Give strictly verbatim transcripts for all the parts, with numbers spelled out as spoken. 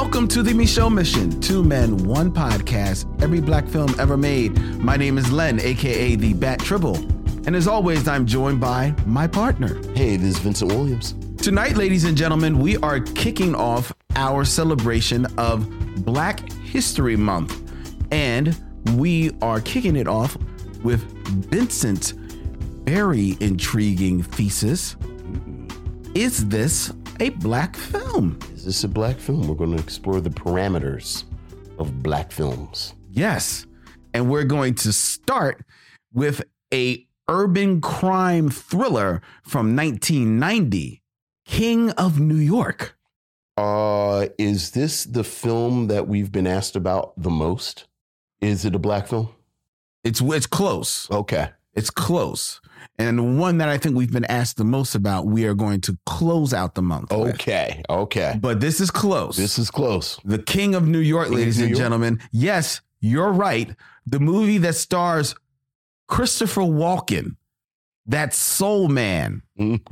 Welcome to the Micheaux Mission, two men, one podcast, every black film ever made. My name is Len, aka the Bat Tribble. And as always, I'm joined by my partner. Hey, this is Vincent Williams. Tonight, ladies and gentlemen, we are kicking off our celebration of Black History Month. And we are kicking it off with Vincent's very intriguing thesis. Is this a black film? Is this a black film? We're going to explore the parameters of black films. Yes. And we're going to start with a urban crime thriller from nineteen ninety, King of New York. Uh, is this the film that we've been asked about the most? Is it a black film? It's it's close. Okay. It's close. And the one that I think we've been asked the most about, we are going to close out the month Okay. with. Okay. But this is close. This is close. The King of New York, King ladies New and York. gentlemen. Yes, you're right. The movie that stars Christopher Walken, that soul man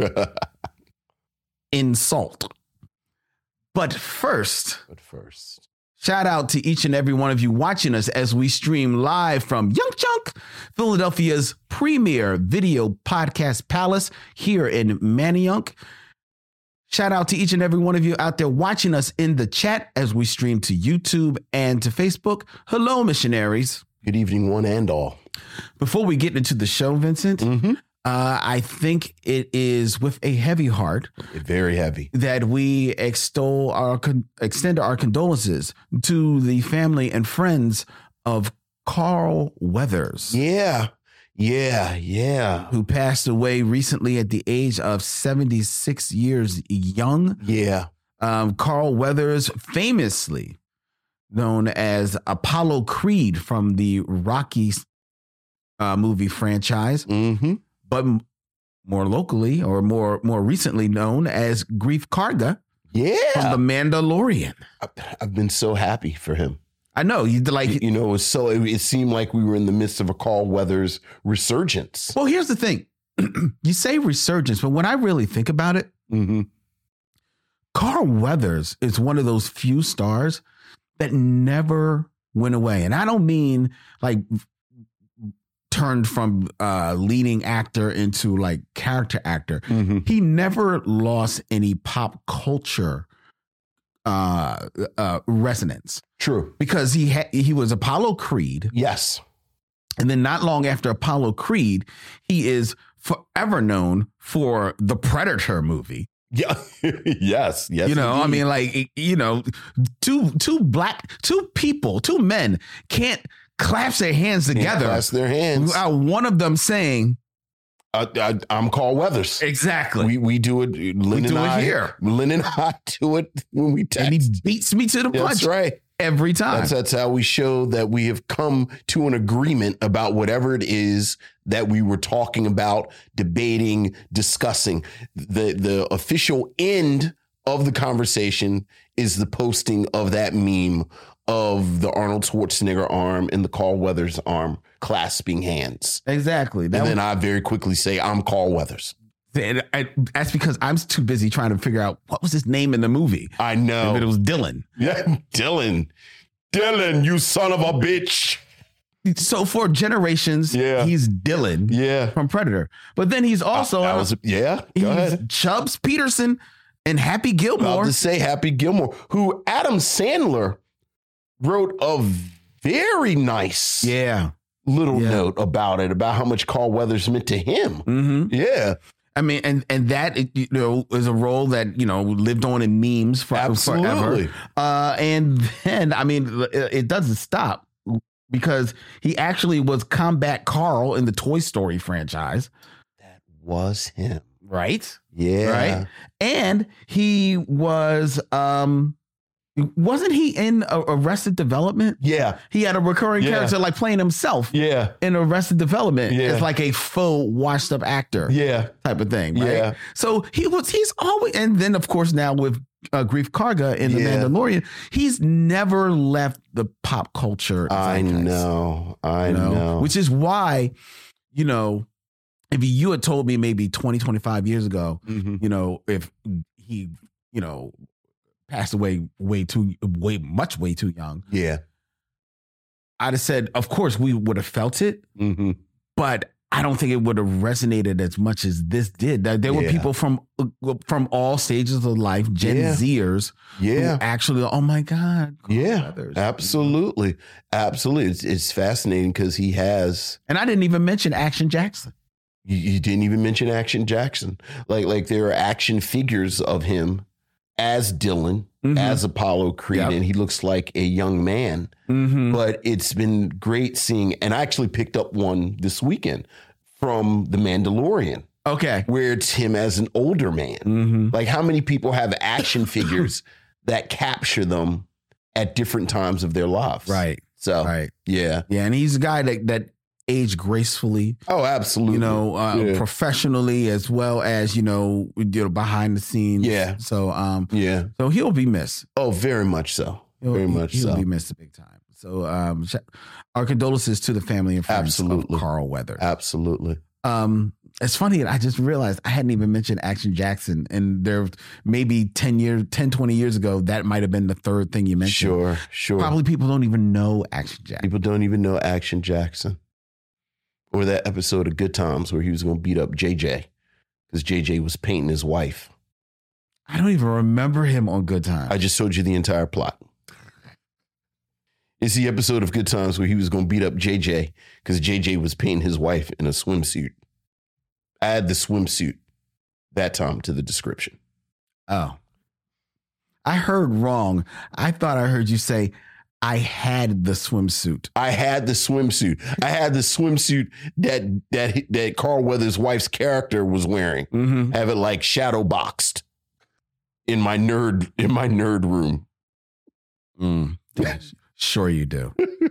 in Salt. But first, But first, shout out to each and every one of you watching us as we stream live from Young Chunk, Philadelphia's premier video podcast palace here in Manayunk. Shout out to each and every one of you out there watching us in the chat as we stream to YouTube and to Facebook. Hello, missionaries. good evening, one and all. Before we get into the show, Vincent, Mm-hmm. uh, I think it is with a heavy heart Very heavy. that we extol our con- extend our condolences to the family and friends of Carl Weathers, Yeah. Yeah. Yeah. who passed away recently at the age of seventy-six years young. Yeah. Um, Carl Weathers, famously known as Apollo Creed from the Rocky uh, movie franchise, Mm-hmm. but m- more locally or more more recently known as Greef Karga Yeah. from The Mandalorian. I- I've been so happy for him. I know you like. You know, it was so it, it seemed like we were in the midst of a Carl Weathers resurgence. Well, here's the thing: you say resurgence, but when I really think about it, Mm-hmm. Carl Weathers is one of those few stars that never went away, and I don't mean like turned from uh, leading actor into like character actor. Mm-hmm. He never lost any pop culture uh, uh, resonance True. because he had he was Apollo Creed. Yes. And then not long after Apollo Creed, he is forever known for the Predator movie. Yeah. yes. Yes. You know, I indeed. mean, like, you know, two two black, two people, two men can't clasp their hands Can't together clasp their hands. without one of them saying, I, I, I'm Carl Weathers. exactly. We we do it. Lynn do and it I, here. Lynn and I do it when we text. and he beats me to the punch That's right. every time. That's that's how we show that we have come to an agreement about whatever it is that we were talking about, debating, discussing. The the official end of the conversation is the posting of that meme of the Arnold Schwarzenegger arm and the Carl Weathers arm clasping hands. Exactly. That And was, then I very quickly say, I'm Carl Weathers. and I, that's because I'm too busy trying to figure out what was his name in the movie. I know. But it was Dylan. Yeah, Dylan. Dylan, you son of a bitch. So for generations, Yeah. he's Dylan Yeah. from Predator. But then he's also I was, yeah, he's go ahead. Chubbs Peterson and Happy About Gilmore. to say Happy Gilmore, who Adam Sandler wrote a very nice Yeah. little Yeah. note about it, about how much Carl Weathers meant to him. hmm Yeah, I mean, and and that you know is a role that you know lived on in memes for Absolutely. forever. Uh, and then I mean, it it doesn't stop because he actually was Combat Carl in the Toy Story franchise, that was him. right? Yeah. Right. And he was um wasn't he in a- Arrested Development? Yeah. He had a recurring Yeah. character like playing himself Yeah. in Arrested Development. Yeah. It's like a faux washed up actor Yeah. type of thing, right? Yeah. So he was he's always and then of course now with uh, Greef Karga in The Yeah. Mandalorian, he's never left the pop culture. I zeitgeist, know. I you know. Which is why, you know, if you had told me maybe twenty, twenty-five years ago, Mhm. you know, if he, you know, passed away way too, way much, way too young. Yeah. I'd have said, of course, we would have felt it, Mm-hmm. but I don't think it would have resonated as much as this did. There were Yeah. people from from all stages of life, Gen Yeah. Zers, Yeah. who actually, oh my God. Carl Yeah, Weathers. absolutely. Absolutely. It's, it's fascinating because he has, And I didn't even mention Action Jackson. you, you didn't even mention Action Jackson. Like, like there are action figures of him as Dylan, Mhm. as Apollo Creed, Yep. and he looks like a young man. Mm-hmm. But it's been great seeing, and I actually picked up one this weekend from The Mandalorian, Okay. where it's him as an older man. Mm-hmm. Like, how many people have action figures that capture them at different times of their lives? Right. So, Right. yeah. Yeah. And he's a guy that, that aged gracefully, Oh, absolutely. you know, uh, Yeah. professionally, as well as, you know, you know, behind the scenes. Yeah. So, um, Yeah. so he'll be missed. Oh, very much so. He'll, Very much he'll so. be missed a big time. So, um, sh- our condolences to the family and friends Absolutely. of Carl Weathers. Absolutely. Um, it's funny. I just realized I hadn't even mentioned Action Jackson, and there maybe ten years, ten, twenty years ago, that might have been the third thing you mentioned. Sure. Sure. Probably people don't even know Action Jackson. People don't even know Action Jackson. Or that episode of Good Times where he was going to beat up J J because J J was painting his wife. I don't even remember him on Good Times. I just told you the entire plot. It's the episode of Good Times where he was going to beat up J J because J J was painting his wife in a swimsuit. Add the swimsuit that time to the description. Oh, I heard wrong. I thought I heard you say I had the swimsuit. I had the swimsuit. I had the swimsuit that that that Carl Weathers' wife's character was wearing. Mm-hmm. Have it like shadow boxed in my nerd in my nerd room. Mm. Sure you do.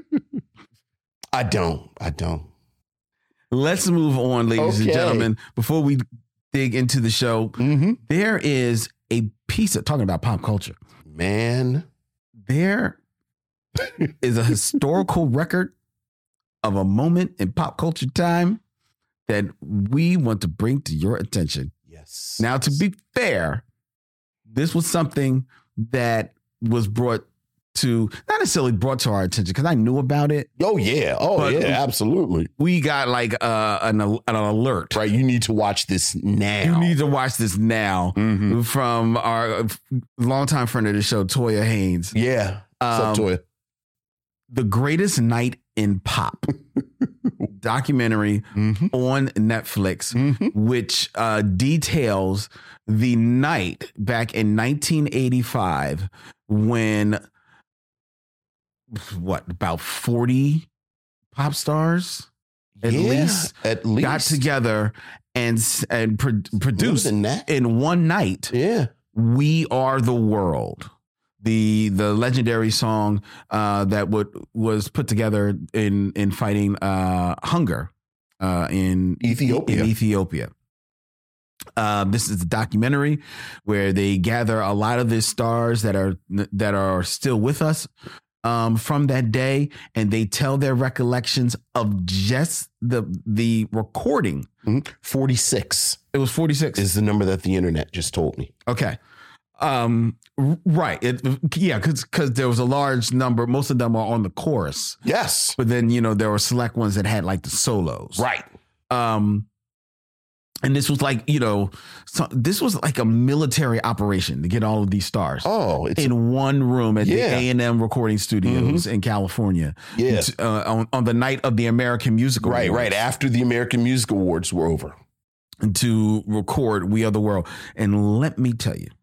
I don't. I don't. Let's move on, ladies and Okay. gentlemen. Before we dig into the show, Mm-hmm. there is a piece of talking about pop culture. Man, There is a historical record of a moment in pop culture time that we want to bring to your attention. yes. Now, to be fair, this was something that was brought to, not necessarily brought to our attention because I knew about it. oh yeah, oh But- yeah, absolutely. We got like uh, an, an alert. Right, you need to watch this now. You need to watch this now Mhm. from our longtime friend of the show, Toya Haynes. Yeah. What's Um, up, Toya? The Greatest Night in Pop documentary Mm-hmm. on Netflix, Mm-hmm. which uh, details the night back in nineteen eighty-five when, what, about forty pop stars at yeah, least at least got together and, s- and pro- More produced than that. in one night Yeah. We Are the World. The the legendary song uh, that would was put together in in fighting uh, hunger uh, in Ethiopia. In Ethiopia. Uh, this is a documentary where they gather a lot of the stars that are that are still with us um, from that day, and they tell their recollections of just the the recording. Mhm. forty-six It was forty-six. is the number that the internet just told me. Okay. Um, r- right. It, yeah, because because there was a large number. Most of them are on the chorus, Yes. but then you know there were select ones that had like the solos. Right. Um, and this was like you know, so this was like a military operation to get all of these stars Oh, it's in one room at Yeah. the A and M recording studios in California. yeah. Uh, on on the night of the American Music Right, Awards. right. After the American Music Awards were over. To record We Are the World. And let me tell you,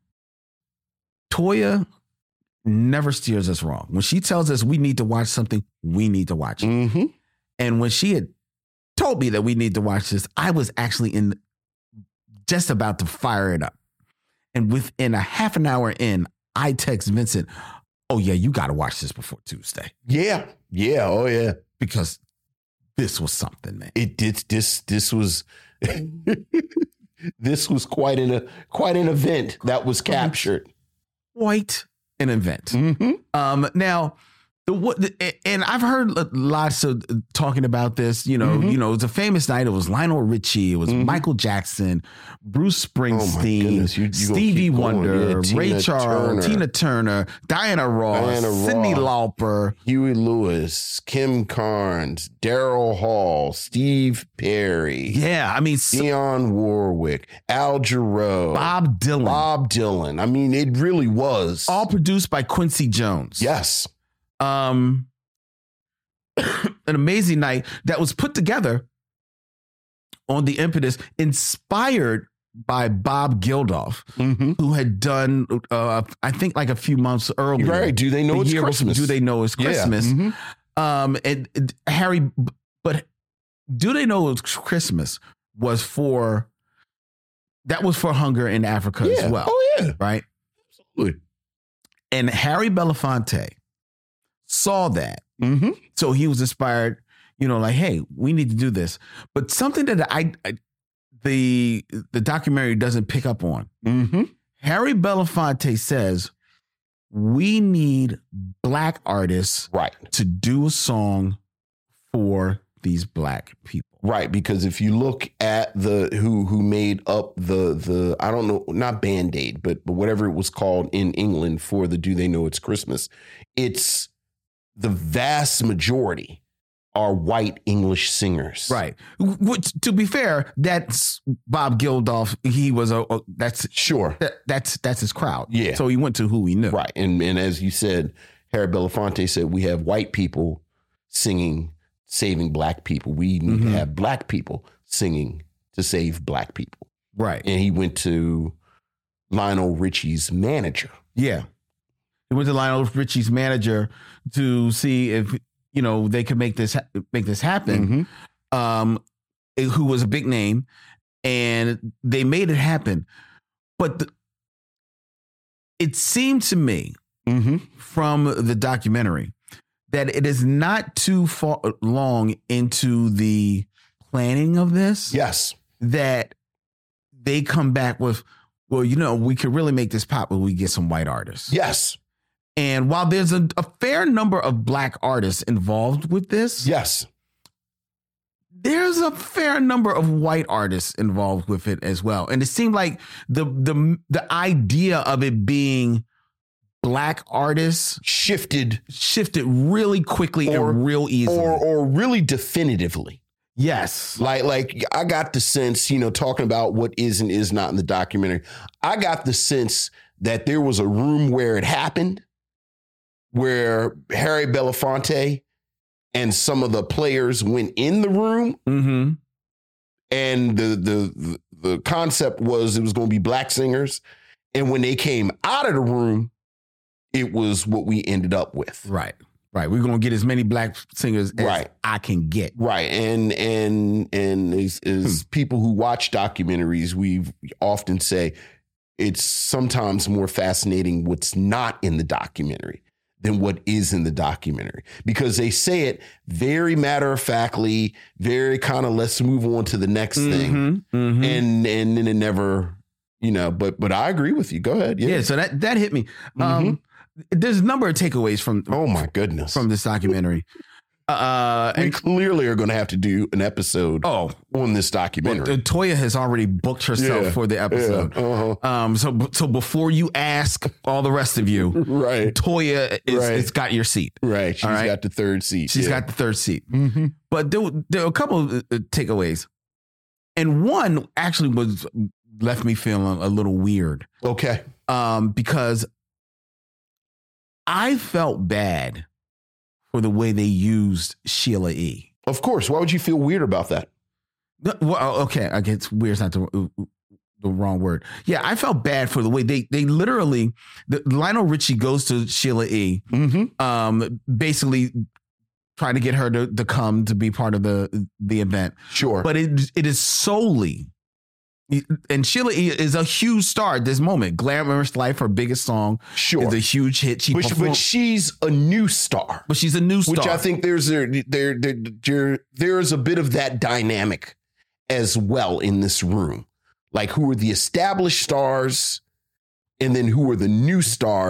Toya never steers us wrong. When she tells us we need to watch something, we need to watch it. Mm-hmm. And when she had told me that we need to watch this, I was actually in just about to fire it up. And within a half an hour in, I text Vincent, oh yeah, you got to watch this before Tuesday Yeah. Yeah. Oh, yeah. because this was something, man. It did. This, this was, this was quite an, quite an event that was captured. Quite an event. Mm-hmm. Um, now, The, what, the, and I've heard lots of talking about this. You know, mm-hmm. you know, it was a famous night. It was Lionel Richie. It was mm-hmm. Michael Jackson, Bruce Springsteen, oh you, you Stevie Wonder, yeah, Ray Charles, Tina Turner, Diana Ross, Diana Cyndi Lauper, Huey Lewis, Kim Carnes, Daryl Hall, Steve Perry. Yeah, I mean, Dionne Warwick, Al Jarreau, Bob Dylan, Bob Dylan. I mean, it really was all produced by Quincy Jones. Yes. Um, an amazing night that was put together on the impetus, inspired by Bob Geldof, mm-hmm. who had done, uh, I think, like a few months earlier. Right? Do they know it's Christmas? Do they know it's Christmas? Yeah. Mm-hmm. Um, and, and Harry, but do they know it's Christmas? Was for that was for hunger in Africa yeah. as well. Oh yeah, right. Absolutely. And Harry Belafonte saw that. Mm-hmm. So he was inspired, you know, like, hey, we need to do this. But something that I, I the the documentary doesn't pick up on. Mm-hmm. Harry Belafonte says we need black artists right. to do a song for these black people. Right, because if you look at the who who made up the the I don't know, not Band-Aid, but but whatever it was called in England for the Do They Know It's Christmas, it's the vast majority are white English singers. Right. Which, to be fair, that's Bob Geldof. He was a, a that's sure. That, that's that's his crowd. Yeah. So he went to who he knew. Right. And and as you said, Harry Belafonte said we have white people singing saving black people. We need mm-hmm. to have black people singing to save black people. Right. And he went to Lionel Richie's manager. Yeah. He went to Lionel Richie's manager to see if, you know, they could make this make this happen. Mm-hmm. Um, who was a big name, and they made it happen. But the, it seemed to me mm-hmm. from the documentary that it is not too far long into the planning of this. Yes, that they come back with, well, you know, we could really make this pop when we get some white artists. Yes. And while there's a, a fair number of black artists involved with this, yes, there's a fair number of white artists involved with it as well. And it seemed like the the the idea of it being black artists shifted shifted really quickly or, and real easily, or or really definitively. Yes, like like I got the sense, you know, talking about what is and is not in the documentary, I got the sense that there was a room where it happened, where Harry Belafonte and some of the players went in the room, mm-hmm. and the, the the concept was it was going to be black singers, and when they came out of the room, it was what we ended up with. Right, right. We're going to get as many black singers as right. I can get. Right, and and and as, as hmm. people who watch documentaries, we often say it's sometimes more fascinating what's not in the documentary than what is in the documentary, because they say it very matter-of-factly, very kind of let's move on to the next mm-hmm, thing. Mm-hmm. And and then it never, you know, but but I agree with you. Go ahead. Yeah, yeah so that, that hit me. Mm-hmm. Um, there's a number of takeaways from oh my goodness from this documentary. Uh, we and, clearly are going to have to do an episode oh, on this documentary. Well, Toya has already booked herself yeah, for the episode. Yeah, uh-huh. Um, so so before you ask all the rest of you, right? Toya is right. it's got your seat. Right. She's right? got the third seat. She's yeah. got the third seat. Mm-hmm. But there, there were a couple of uh, takeaways, and one actually was left me feeling a little weird. Okay. Um, because I felt bad for the way they used Sheila E. Of course. Why would you feel weird about that? Well, okay, I guess weird's not the, the wrong word. Yeah, I felt bad for the way they they literally, the, Lionel Richie goes to Sheila E. Mm-hmm. Um, basically trying to get her to, to come to be part of the the event. Sure, but it it is solely. And Sheila E. is a huge star at this moment. Glamorous Life, her biggest song, sure, is a huge hit. She but, but she's a new star. But she's a new star. Which I think there's a, there, there, there, there's a bit of that dynamic as well in this room. Like, who are the established stars, and then who are the new stars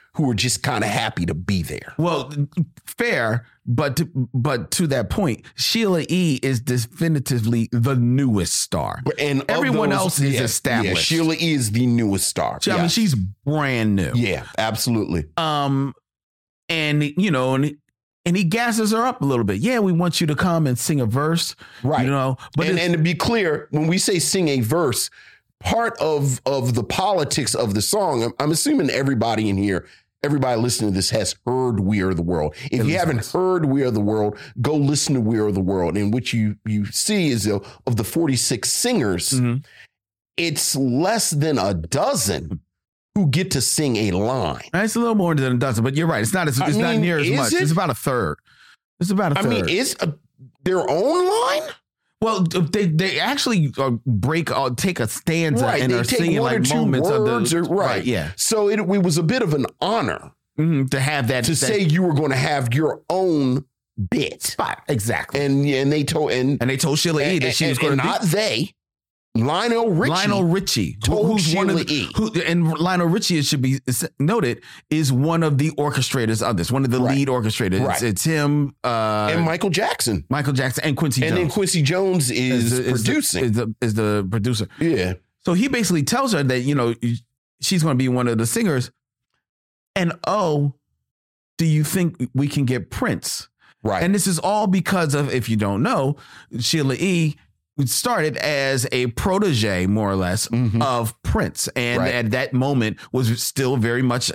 who are just kind of happy to be there. Well, fair, but to, but to that point, Sheila E. is definitively the newest star, and everyone those, else is yeah, established. Yeah, Sheila E. is the newest star. She, yes. I mean, she's brand new. Yeah, absolutely. Um, and you know, and and he gasses her up a little bit. Yeah, we want you to come and sing a verse, right? You know, but and, and to be clear, when we say sing a verse, part of of the politics of the song, I'm, I'm assuming everybody in here, everybody listening to this has heard "We Are the World." If you haven't heard "We Are the World," go listen to "We Are the World." And what you you see is uh, of the forty-six singers, mm-hmm. it's less than a dozen who get to sing a line. It's a little more than a dozen, but you're right. It's not as it's I mean, not near as much. It? It's about a third. It's about a I third. I mean, is a, their own line? Well, they they actually uh, break uh, take a stanza right, and they are take singing one like or two moments words of the or, right. right. Yeah. So it, it was a bit of an honor mm-hmm, to have that to that, say you were going to have your own bit spot exactly. And and they told and and they told Sheila E. that she was going to not they. Lionel Richie. Lionel Richie, told who's Sheila one of the, E. who, and Lionel Richie, it should be noted, is one of the orchestrators of this, one of the right. lead orchestrators. Right. It's, it's him uh, and Michael Jackson, Michael Jackson, and Quincy and Jones. And then Quincy Jones is, is, the, producing, is the, is the is the producer. Yeah. So he basically tells her that you know she's going to be one of the singers, and oh, do you think we can get Prince? Right. And this is all because of, if you don't know, Sheila E. started as a protege, more or less, mm-hmm. of Prince. And right. at that moment was still very much,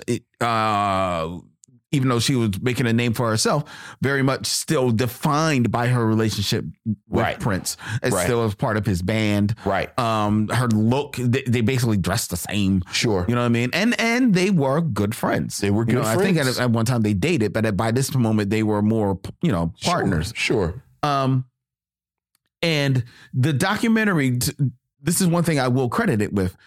uh, even though she was making a name for herself, very much still defined by her relationship with right. Prince. It right. still was part of his band. Right. Um, her look, they, they basically dressed the same. Sure. You know what I mean? And and they were good friends. They were good you know, friends. I think at, at one time they dated, but at, by this moment they were more, you know, partners. Sure. sure. Um, And the documentary, this is one thing I will credit it with,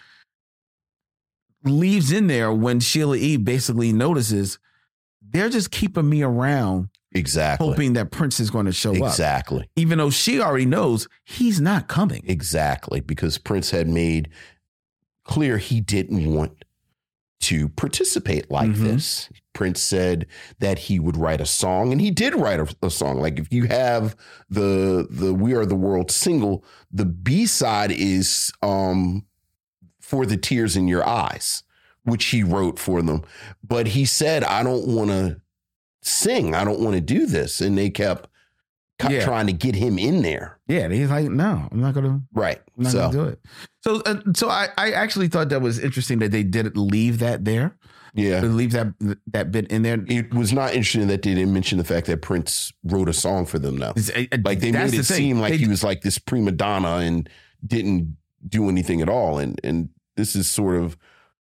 leaves in there when Sheila E. basically notices they're just keeping me around. Exactly. Hoping that Prince is going to show exactly. up. Exactly. Even though she already knows he's not coming. Exactly. Because Prince had made clear he didn't want to participate like mm-hmm. this. Prince said that he would write a song, and he did write a, a song. Like if you have the the We Are the World single, the B-side is um, For the Tears in Your Eyes, which he wrote for them. But he said, I don't want to sing. I don't want to do this. And they kept yeah. trying to get him in there. Yeah, he's like, no, I'm not going to. Right. I'm not so. going to do it. So, uh, so I, I actually thought that was interesting that they did leave that there. Yeah. Leave that that bit in there. It was not interesting that they didn't mention the fact that Prince wrote a song for them though. Like they made it the seem like they, he was like this prima donna and didn't do anything at all. And and this is sort of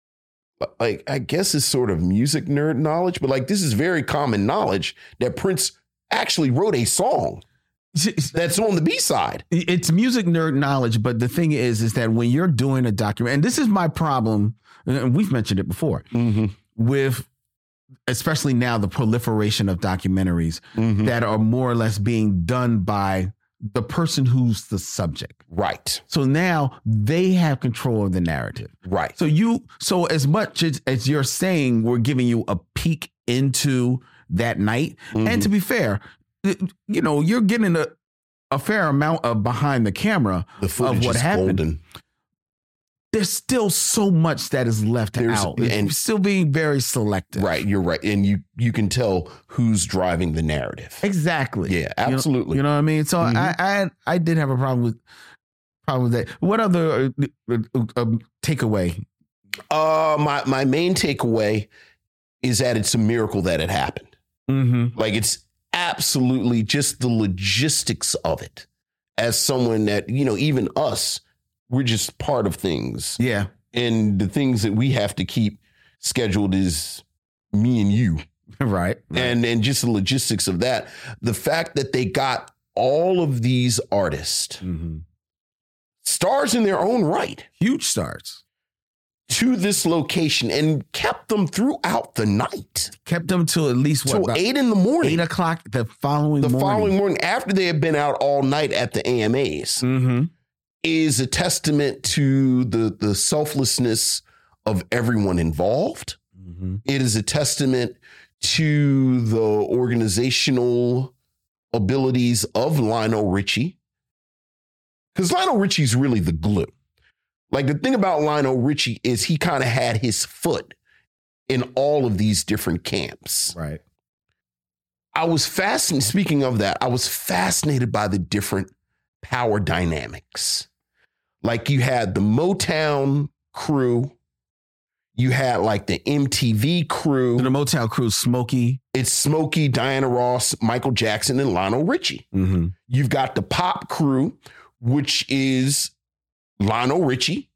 like, I guess it's sort of music nerd knowledge, but like this is very common knowledge that Prince actually wrote a song that's on the B-side. It's music nerd knowledge, but the thing is, is that when you're doing a document, and this is my problem, and we've mentioned it before, mm-hmm. with especially now the proliferation of documentaries mm-hmm. that are more or less being done by the person who's the subject. Right. So now they have control of the narrative. Right. So you, so as much as, as you're saying, we're giving you a peek into that night. Mm-hmm. And to be fair, you know, you're getting a, a fair amount of behind the camera the footage of what is happened. Golden. There's still so much that is left There's, out. It's and still being very selective. Right. You're right. And you, you can tell who's driving the narrative. Exactly. Yeah, absolutely. You know, you know what I mean? So mm-hmm. I, I, I did have a problem with, problem with that. What other uh, uh, uh, takeaway? Uh, my, my main takeaway is that it's a miracle that it happened. Mm-hmm. Like it's absolutely just the logistics of it. As someone that, you know, even us, we're just part of things. Yeah. And the things that we have to keep scheduled is me and you. Right. right. And and just the logistics of that. The fact that they got all of these artists, mm-hmm. stars in their own right. Huge stars. To this location and kept them throughout the night. Kept them till at least what? Till eight in the morning. Eight o'clock the following the morning. The following morning after they had been out all night at the A M As. Mm-hmm. Is a testament to the, the selflessness of everyone involved. Mm-hmm. Mm-hmm. It is a testament to the organizational abilities of Lionel Richie. Because Lionel Richie's really the glue. Like, the thing about Lionel Richie is he kind of had his foot in all of these different camps. Right. I was fascinated, speaking of that, I was fascinated by the different power dynamics. Like, you had the Motown crew, you had like the M T V crew. So the Motown crew, Smokey. It's Smokey, Diana Ross, Michael Jackson, and Lionel Richie. Mm-hmm. You've got the pop crew, which is Lionel Richie,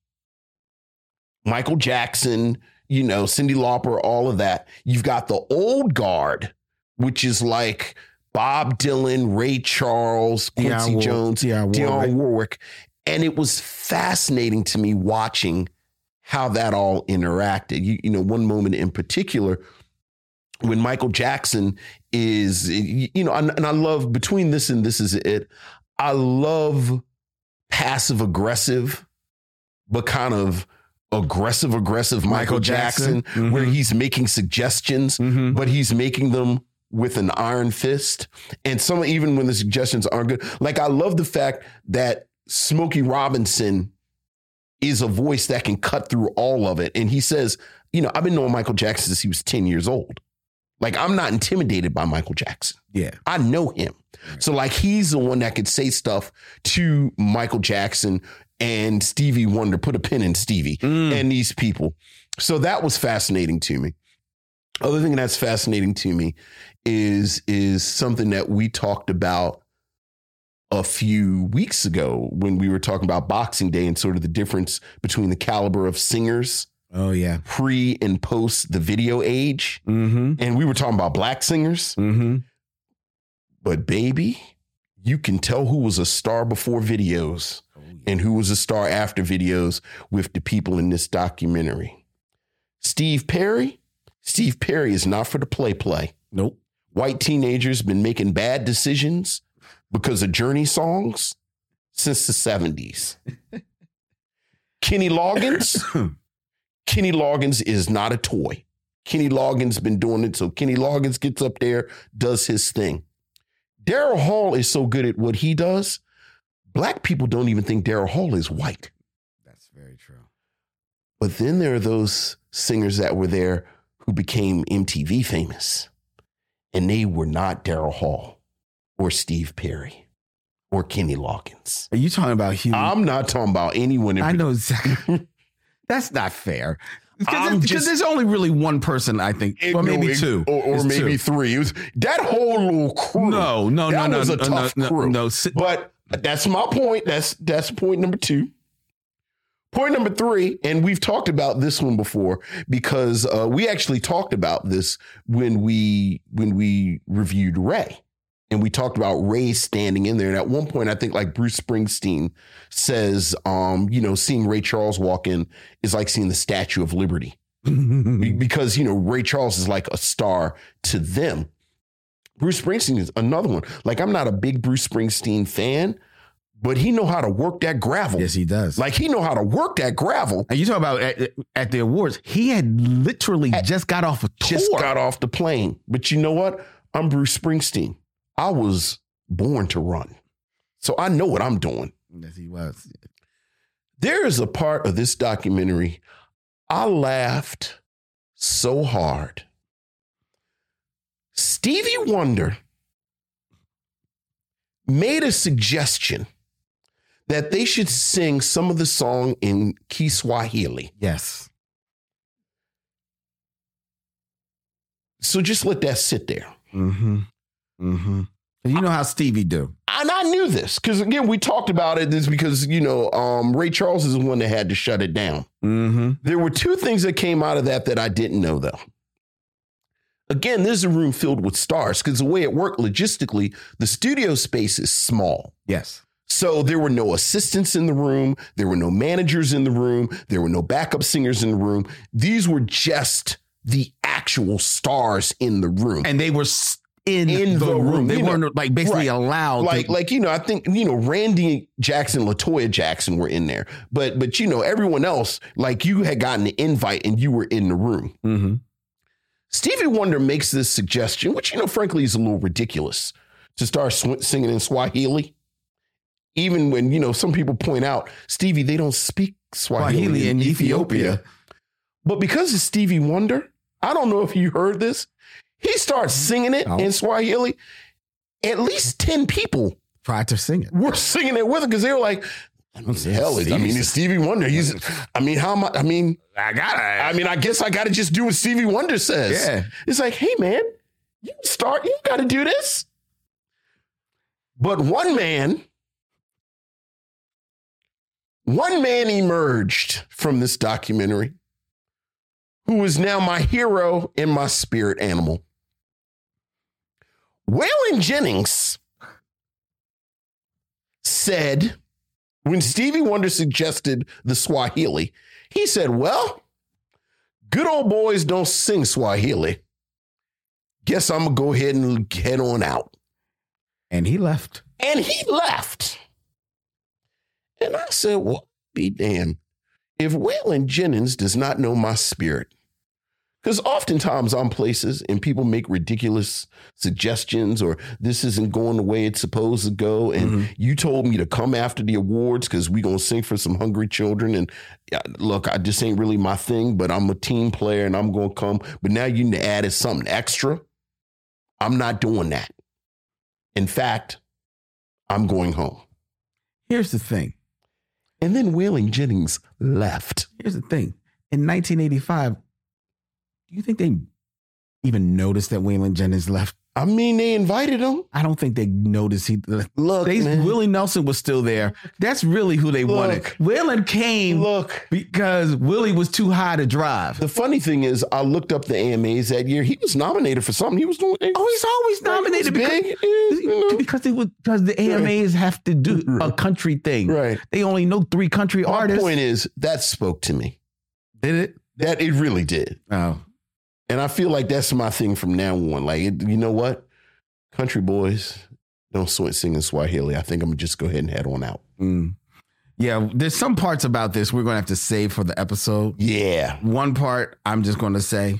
Michael Jackson, you know, Cyndi Lauper, all of that. You've got the old guard, which is like Bob Dylan, Ray Charles, Quincy Dionne Jones, War- Dionne Dionne Warwick. Warwick. And it was fascinating to me watching how that all interacted. You, you know, one moment in particular, when Michael Jackson is, you know, and, and I love, between this and This Is It, I love passive aggressive, but kind of aggressive, aggressive Michael, Michael Jackson, Jackson. Mm-hmm. where he's making suggestions, Mm-hmm. but he's making them with an iron fist. And some, even when the suggestions aren't good, like, I love the fact that Smokey Robinson is a voice that can cut through all of it. And he says, you know, I've been knowing Michael Jackson since he was ten years old. Like, I'm not intimidated by Michael Jackson. Yeah. I know him. So, like, he's the one that could say stuff to Michael Jackson and Stevie Wonder, put a pin in Stevie Mm. and these people. So that was fascinating to me. Other thing that's fascinating to me is, is something that we talked about a few weeks ago when we were talking about Boxing Day and sort of the difference between the caliber of singers Oh, yeah. pre and post the video age. Mm-hmm. And we were talking about black singers. Mm-hmm. But baby, you can tell who was a star before videos Oh, yeah. and who was a star after videos with the people in this documentary. Steve Perry. Steve Perry is not for the play play. Nope. White teenagers been making bad decisions because of Journey songs since the seventies. Kenny Loggins. Kenny Loggins is not a toy. Kenny Loggins been doing it. So Kenny Loggins gets up there, does his thing. Daryl Hall is so good at what he does. Black people don't even think Daryl Hall is white. That's very true. But then there are those singers that were there who became M T V famous. And they were not Daryl Hall or Steve Perry or Kenny Loggins. Are you talking about Hugh? I'm not talking about anyone in I know exactly. That's not fair. I'm Because just- there's only really one person, I think, It- or no, maybe it- two, or, or It's maybe two. three. It was that whole little crew. No, no, that no, was no, a no, tough no, crew. no, sit- But that's my point. That's that's point number two. Point number three, and we've talked about this one before because uh, we actually talked about this when we when we reviewed Ray, and we talked about Ray standing in there. And at one point, I think like Bruce Springsteen says, um, you know, seeing Ray Charles walk in is like seeing the Statue of Liberty. Because, you know, Ray Charles is like a star to them. Bruce Springsteen is another one. Like, I'm not a big Bruce Springsteen fan, but he know how to work that gravel. Yes, he does. Like, he know how to work that gravel. And you talk about at, at the awards, he had literally At- just got off a tour. Just got off the plane. But you know what? I'm Bruce Springsteen. I was born to run. So I know what I'm doing. Yes, he was. There is a part of this documentary I laughed so hard. Stevie Wonder made a suggestion that they should sing some of the song in Kiswahili. Yes. So just let that sit there. Mm-hmm. Mm-hmm. You know how Stevie do. And I knew this because, again, we talked about it. This because, you know, um, Ray Charles is the one that had to shut it down. Mm-hmm. There were two things that came out of that that I didn't know, though. Again, this is a room filled with stars because the way it worked logistically, the studio space is small. Yes. So there were no assistants in the room. There were no managers in the room. There were no backup singers in the room. These were just the actual stars in the room. And they were s- in, In the, the room. room, They you know, weren't like basically right. allowed. like, to, like, you know, I think, you know, Randy Jackson, LaToya Jackson were in there. But, but, you know, everyone else, like, you had gotten the invite and you were in the room. mm-hmm. Stevie Wonder makes this suggestion, which, you know, frankly, is a little ridiculous, to start sw- singing in Swahili. Even when, you know, some people point out, Stevie, they don't speak Swahili, Swahili in, in Ethiopia. Ethiopia. But because it's Stevie Wonder, I don't know if you heard this, he starts singing it No. in Swahili. At least ten people Tried to sing it. were singing it with him because they were like, I mean, hell, I mean, it's Stevie Wonder. He's, I mean, how much? I mean, I got it. I mean, I guess I got to just do what Stevie Wonder says. Yeah. It's like, hey, man, you start, you got to do this. But one man, one man emerged from this documentary who is now my hero and my spirit animal. Waylon Jennings said, when Stevie Wonder suggested the Swahili, he said, well, good old boys don't sing Swahili. Guess I'm going to go ahead and head on out. And he left. And he left. And I said, well, be damned. If Waylon Jennings does not know my spirit, because oftentimes I'm places and people make ridiculous suggestions or this isn't going the way it's supposed to go. And Mm-hmm. you told me to come after the awards because we're going to sing for some hungry children. And uh, look, I just ain't really my thing, but I'm a team player and I'm going to come. But now you added something extra. I'm not doing that. In fact, I'm going home. Here's the thing. And then Waylon Jennings left. Here's the thing. In nineteen eighty-five, do you think they even noticed that Waylon Jennings left? I mean, they invited him. I don't think they noticed he Look, they, man. Willie Nelson was still there. That's really who they Look. wanted. Waylon came Look. because Willie was too high to drive. The funny thing is, I looked up the A M As that year. He was nominated for something. He was doing. Oh, he's always nominated He was big. because, Yeah, you know. because they would because the A M As have to do a Right. country thing. Right. They only know three country My artists. point is, that spoke to me. Did it? That it really did. Oh. And I feel like that's my thing from now on. Like, it, you know what? Country boys don't sw- sing in Swahili. I think I'm going to just go ahead and head on out. Mm. Yeah, there's some parts about this we're going to have to save for the episode. Yeah. One part, I'm just going to say,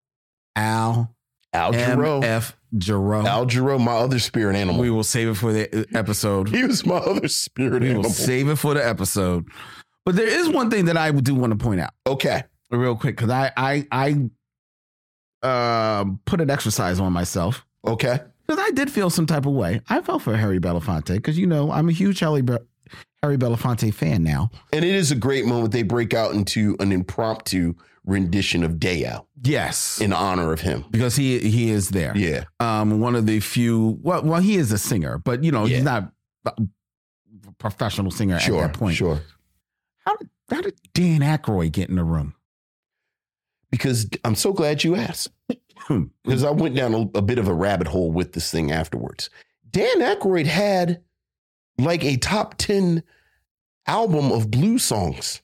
Al, Al M Jarreau. F Jarreau. Al Jarreau, my other spirit animal. We will save it for the episode. he was my other spirit We animal. will save it for the episode. But there is one thing that I do want to point out Okay. real quick because I I I uh, put an exercise on myself Okay. because I did feel some type of way. I felt for Harry Belafonte because you know I'm a huge Harry Be- Harry Belafonte fan now. And it is a great moment. They break out into an impromptu rendition of Deo Yes, in honor of him. because he he is there. Yeah. Um, one of the few. Well, well, he is a singer, but you know Yeah. he's not a professional singer Sure. at that point. Sure. How did how did Dan Aykroyd get in the room? Because I'm so glad you asked. Because I went down a, a bit of a rabbit hole with this thing afterwards. Dan Aykroyd had like a top ten album of blues songs.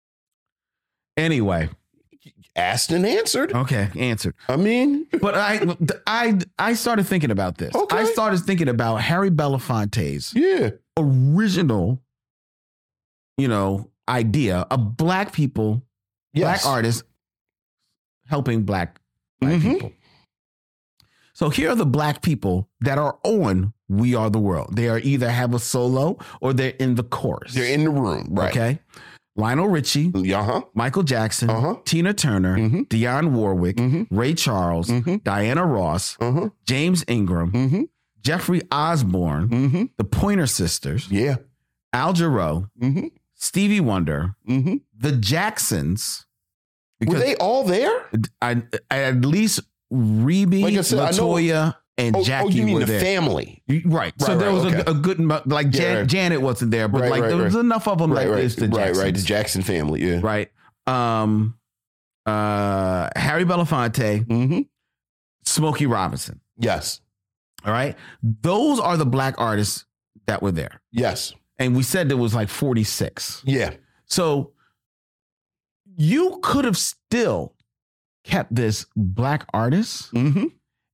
Anyway, Asked and answered. okay, answered. I mean, But I I I started thinking about this. Okay. I started thinking about Harry Belafonte's yeah. original, you know, idea of black people, Yes. black artists helping black, black Mhm. people. So here are the black people that are on We Are the World. They are either have a solo or they're in the chorus. They're in the room. Right. Okay. Lionel Richie, Uh-huh. Michael Jackson, Uh-huh. Tina Turner, Mhm. Dionne Warwick, Mhm. Ray Charles, Mhm. Diana Ross, Uh-huh. James Ingram, Mm-hmm. Jeffrey Osborne, Mm-hmm. the Pointer Sisters, Yeah. Al Jarreau, Mm-hmm. Stevie Wonder, Mm-hmm. the Jacksons. Were they all there? I, I at least Rebe, Like I said, I know- Latoya, and Oh, Jackie oh, you mean were the there. family? You- Right. So Right, there right, was okay. a, a good mu- like Yeah, Jan, right. Janet wasn't there, but Right, like right, there was right. enough of them Right, like right, this. The right, Jacksons. right. The Jackson family. Yeah. Right. Um, uh, Harry Belafonte, Mm-hmm. Smokey Robinson. Yes. All right. Those are the black artists that were there. Yes. And we said there was like forty-six. Yeah. So you could have still kept this black artist. Mm-hmm.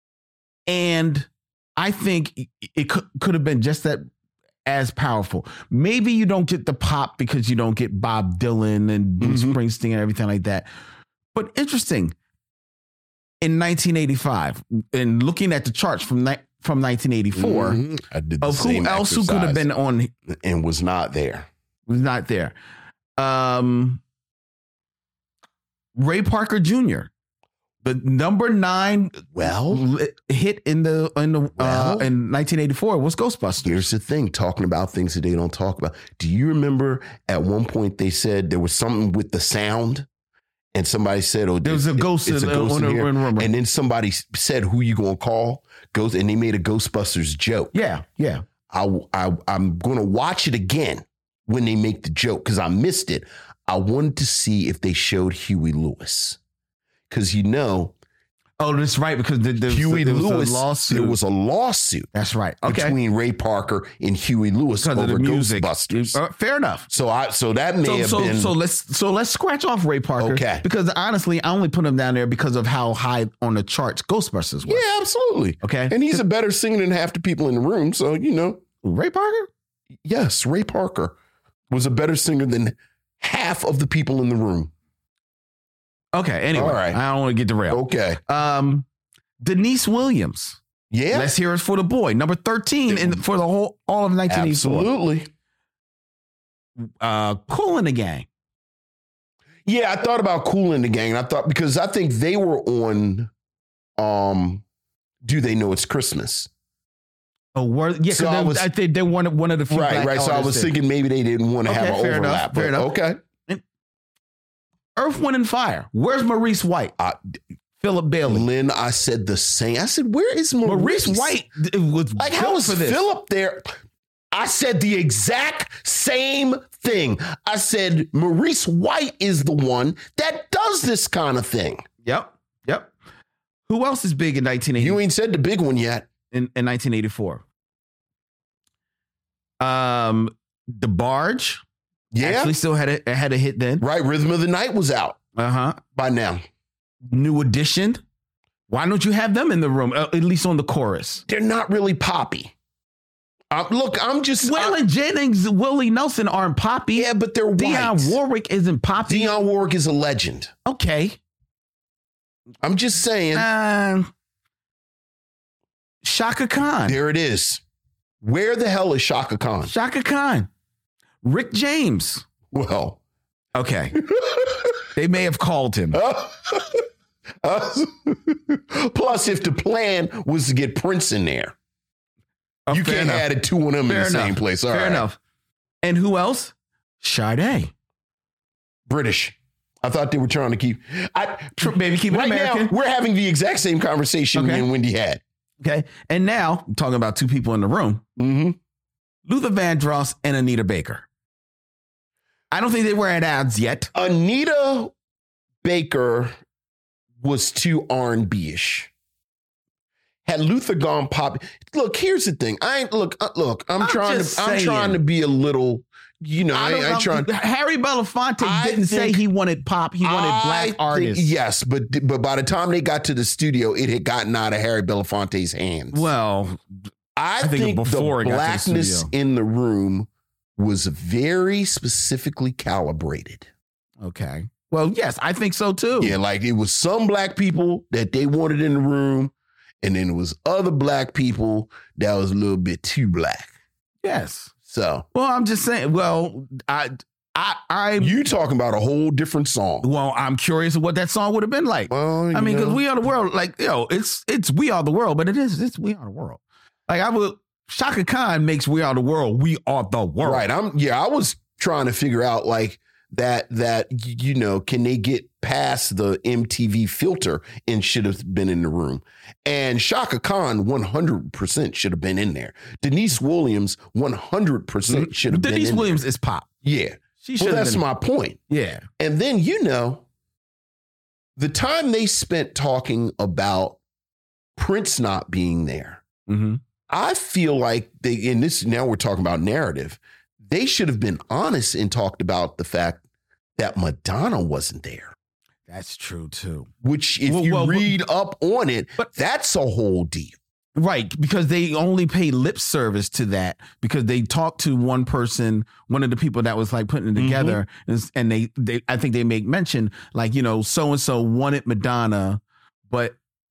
And I think it could, could have been just that as powerful. Maybe you don't get the pop because you don't get Bob Dylan and Bruce Mhm. Springsteen and everything like that. But interesting. in nineteen eighty-five, and looking at the charts from ni- from nineteen eighty-four, mm-hmm. I did the of who same else who could have been on and was not there. Was not there. Um, Ray Parker Junior, the number nine well hit in the in the well, uh, in nineteen eighty-four was Ghostbusters. Here's the thing: talking about things that they don't talk about. Do you remember at one point they said there was something with the sound, and somebody said, "Oh, there was a ghost, it's in, a ghost in, in here," in and then somebody said, "Who you gonna call?" Ghost, and they made a Ghostbusters joke. Yeah, yeah. I, I I'm gonna watch it again when they make the joke because I missed it. I wanted to see if they showed Huey Lewis because you know. Oh, that's right. Because the, the, Huey there Lewis, was a lawsuit. there was a lawsuit. That's right. Okay. Between Ray Parker and Huey Lewis because over of the music. Ghostbusters. Uh, fair enough. So I, so that may so, have so, been. So let's so let's scratch off Ray Parker. Okay. Because honestly, I only put him down there because of how high on the charts Ghostbusters was. Yeah, absolutely. Okay. And he's a better singer than half the people in the room. So you know, Ray Parker. Yes, Ray Parker was a better singer than half of the people in the room. Okay. Anyway, all right. I don't want to get derailed. Okay. Um, Denise Williams. Yeah. Let's hear it for the boy. Number thirteen in for the whole all of nineteen eighty-four. Absolutely. Uh, Kool and the Gang. Yeah, I thought about Kool and the Gang. I thought because I think they were on. Um, Do They Know It's Christmas? Oh, word. Yeah, so I, was, I think they wanted one of the few right, right. So I was did. thinking maybe they didn't want to okay, have an fair overlap. Enough, fair enough. Okay. And Earth, Wind, and Fire. Where's Maurice White? Uh, Philip Bailey. Lynn, I said the same. I said, where is Maurice, Maurice White? It was like, how is Philip there? I said the exact same thing. I said Maurice White is the one that does this kind of thing. Yep, yep. Who else is big in nineteen eighty? You ain't said the big one yet. In, in nineteen eighty-four. Um, The Barge. Yeah. Actually still had a, had a hit then. Right. Rhythm of the Night was out. Uh-huh. By now. New Edition. Why don't you have them in the room, uh, at least on the chorus? They're not really poppy. Uh, look, I'm just... Waylon uh, Jennings, Willie Nelson aren't poppy. Yeah, but they're white. Dionne Warwick isn't poppy. Dionne Warwick is a legend. Okay. I'm just saying. Uh, Shaka Khan. There it is. Where the hell is Shaka Khan? Shaka Khan. Rick James. Well. Okay. They may have called him. Uh, uh, plus, if the plan was to get Prince in there, oh, you can't enough. add two of them fair in the enough. same place. All fair right. enough. And who else? Sade. British. I thought they were trying to keep. I, Maybe keep it right American. Now, we're having the exact same conversation okay. me and Wendy had. Okay. And now, I'm talking about two people in the room. Mm-hmm. Luther Vandross and Anita Baker. I don't think they were at odds yet. Anita Baker was too R and B-ish. Had Luther gone pop, look. Here's the thing. I ain't look. Uh, look. I'm, I'm trying to. Saying. I'm trying to be a little. You know, I, I, I trying. Harry Belafonte I didn't say he wanted pop. He wanted I black artists. Think, yes, but but by the time they got to the studio, it had gotten out of Harry Belafonte's hands. Well, I, I think, think before the blackness the in the room was very specifically calibrated. Okay. Well, yes, I think so too. Yeah, like it was some black people that they wanted in the room, and then it was other black people that was a little bit too black. Yes. So, well, I'm just saying. Well, I, I, I. You talking about a whole different song? Well, I'm curious what that song would have been like. Well, I mean, because We Are the World, like you know, it's it's We Are the World, but it is it's We Are the World. Like I would, Shaka Khan makes We Are the World. We Are the World. Right. I'm. Yeah, I was trying to figure out like that. That you know, can they get past the M T V filter and should have been in the room? And Shaka Khan one hundred percent should have been in there. Denise Williams one hundred percent should have been in there. Denise Williams is pop. Yeah. She well, that's been. my point. Yeah. And then, you know, the time they spent talking about Prince not being there, mm-hmm. I feel like they, in this, now we're talking about narrative, they should have been honest and talked about the fact that Madonna wasn't there. That's true, too. Which, if well, you well, read but, up on it, but that's a whole deal. Right, because they only pay lip service to that because they talked to one person, one of the people that was like putting it together, mm-hmm. and they, they, I think they make mention like, you know, so-and-so wanted Madonna, but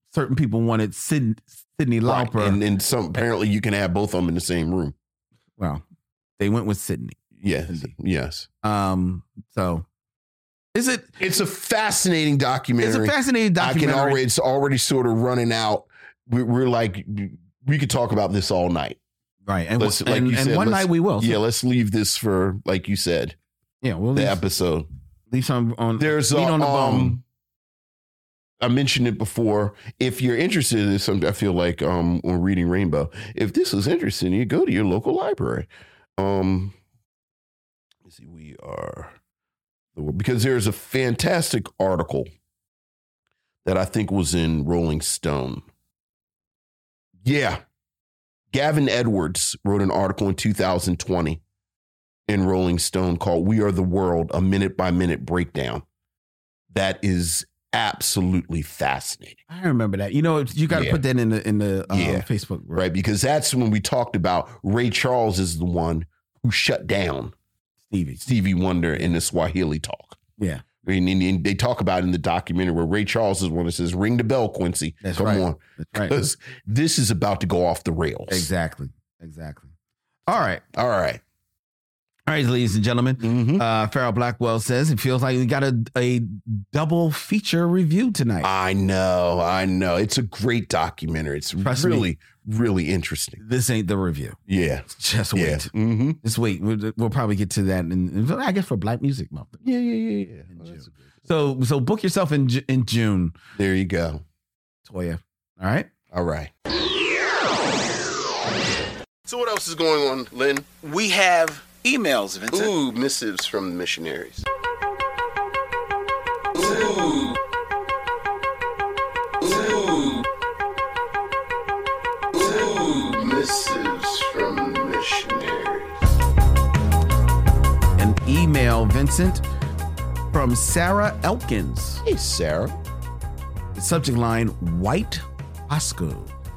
certain people wanted Sid, Sydney Right. Lauper. And then some, apparently you can have both of them in the same room. Well, they went with Sydney. Yes. Yes. Um, so is it? It's a fascinating documentary. It's a fascinating documentary. I can already, it's already sort of running out. We're, we're like, we could talk about this all night. Right. And, Let's, and, like you and said, one let's- night we will. So, Yeah, let's leave this for, like you said, yeah, we'll the leave, episode. leave some on. There's meat a, on the bone. um, I mentioned it before. If you're interested in something, I feel like um, when reading Rainbow, if this is interesting, you go to your local library. Um, let's see, we are because there's a fantastic article that I think was in Rolling Stone. Yeah. Gavin Edwards wrote an article in two thousand twenty in Rolling Stone called "We Are the World, a Minute by Minute Breakdown." That is absolutely fascinating. I remember that. You know, you got to Yeah. put that in the in the um, Yeah. Facebook group. Right? Because that's when we talked about Ray Charles is the one who shut down Stevie. Stevie Wonder in the Swahili talk. Yeah, And, and- and they talk about it in the documentary where Ray Charles is one that says, "Ring the bell, Quincy. That's Come right. on." that's right. Because this is about to go off the rails. Exactly. Exactly. All right. All right. All right, ladies and gentlemen. Mhm. Uh, Farrell Blackwell says it feels like we got a, a double feature review tonight. I know. I know. It's a great documentary. It's Trust really, me. really interesting. This ain't the review. Yeah. Just Yeah. wait. Mm-hmm. Just wait. We'll, we'll probably get to that, in, I guess, for Black Music Month. Yeah, yeah, yeah, yeah. In Oh, June. that's a good- So, so book yourself in Ju- in June, There you go. Toya. All right. All right. So what else is going on, Lynn? We have emails, Vincent. Ooh, missives from the missionaries. Ooh. Ooh. Ooh, missives from the missionaries. An email, Vincent, from Sarah Elkins. Hey, Sarah. The subject line: White Roscoe.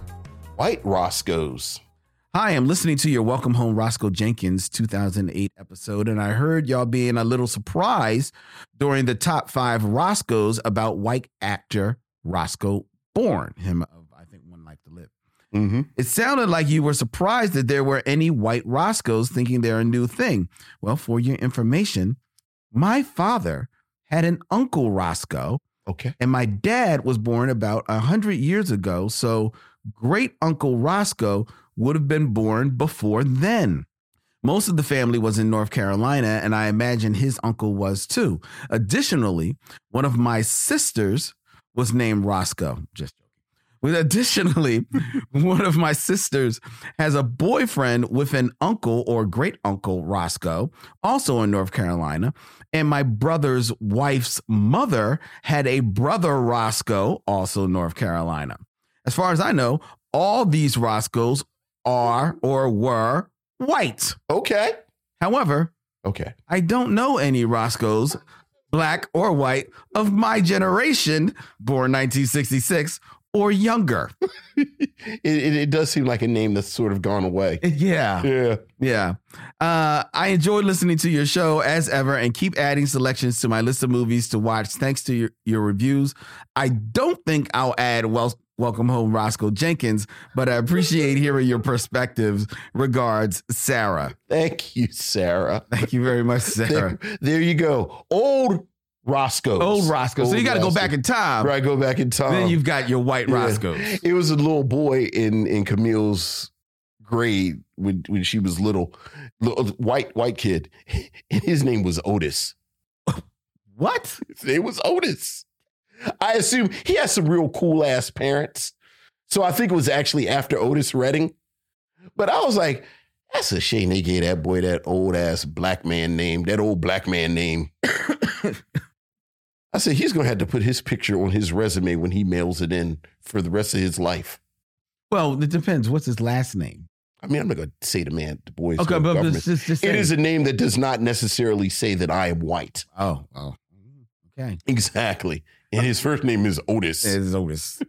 White Roscoe's. Hi, I'm listening to your Welcome Home Roscoe Jenkins two thousand eight episode, and I heard y'all being a little surprised during the top five Roscoes about white actor Roscoe Bourne, him of, I think, One Life to Live. Mm-hmm. It sounded like you were surprised that there were any white Roscoes, thinking they're a new thing. Well, for your information, my father had an uncle Roscoe, Okay. and my dad was born about one hundred years ago, so great uncle Roscoe would have been born before then. Most of the family was in North Carolina, and I imagine his uncle was too. Additionally, one of my sisters was named Roscoe. Just joking. Well, additionally, one of my sisters has a boyfriend with an uncle or great uncle Roscoe, also in North Carolina. And my brother's wife's mother had a brother Roscoe, also North Carolina. As far as I know, all these Roscoes are or were white. Okay. However, Okay. I don't know any Roscoes, black or white, of my generation, born nineteen sixty-six or younger. it, it, it does seem like a name that's sort of gone away. Yeah. Yeah. Yeah. Uh, I enjoyed listening to your show as ever and keep adding selections to my list of movies to watch thanks to your, your reviews. I don't think I'll add well, Welcome Home Roscoe Jenkins, but I appreciate hearing your perspectives. Regards, Sarah. Thank you, Sarah. Thank you very much, Sarah. There, there you go. Old Roscoe. Old Roscoe. So you got to go back in time. Right, go back in time. Then you've got your white Yeah. Roscoes. It was a little boy in in Camille's grade when when she was little, little white white kid, and his name was Otis. What? His name was Otis. I assume he has some real cool ass parents, so I think it was actually after Otis Redding. But I was like, that's a shame they gave that boy that old ass black man name, that old black man name. I said he's gonna have to put his picture on his resume when he mails it in for the rest of his life. Well, it depends. What's his last name? I mean, I'm not going to say the man, the boy's Okay, but government. just, just, just It say. is a name that does not necessarily say that I am white. Oh, oh. Okay. Exactly. And his first name is Otis. It's Otis.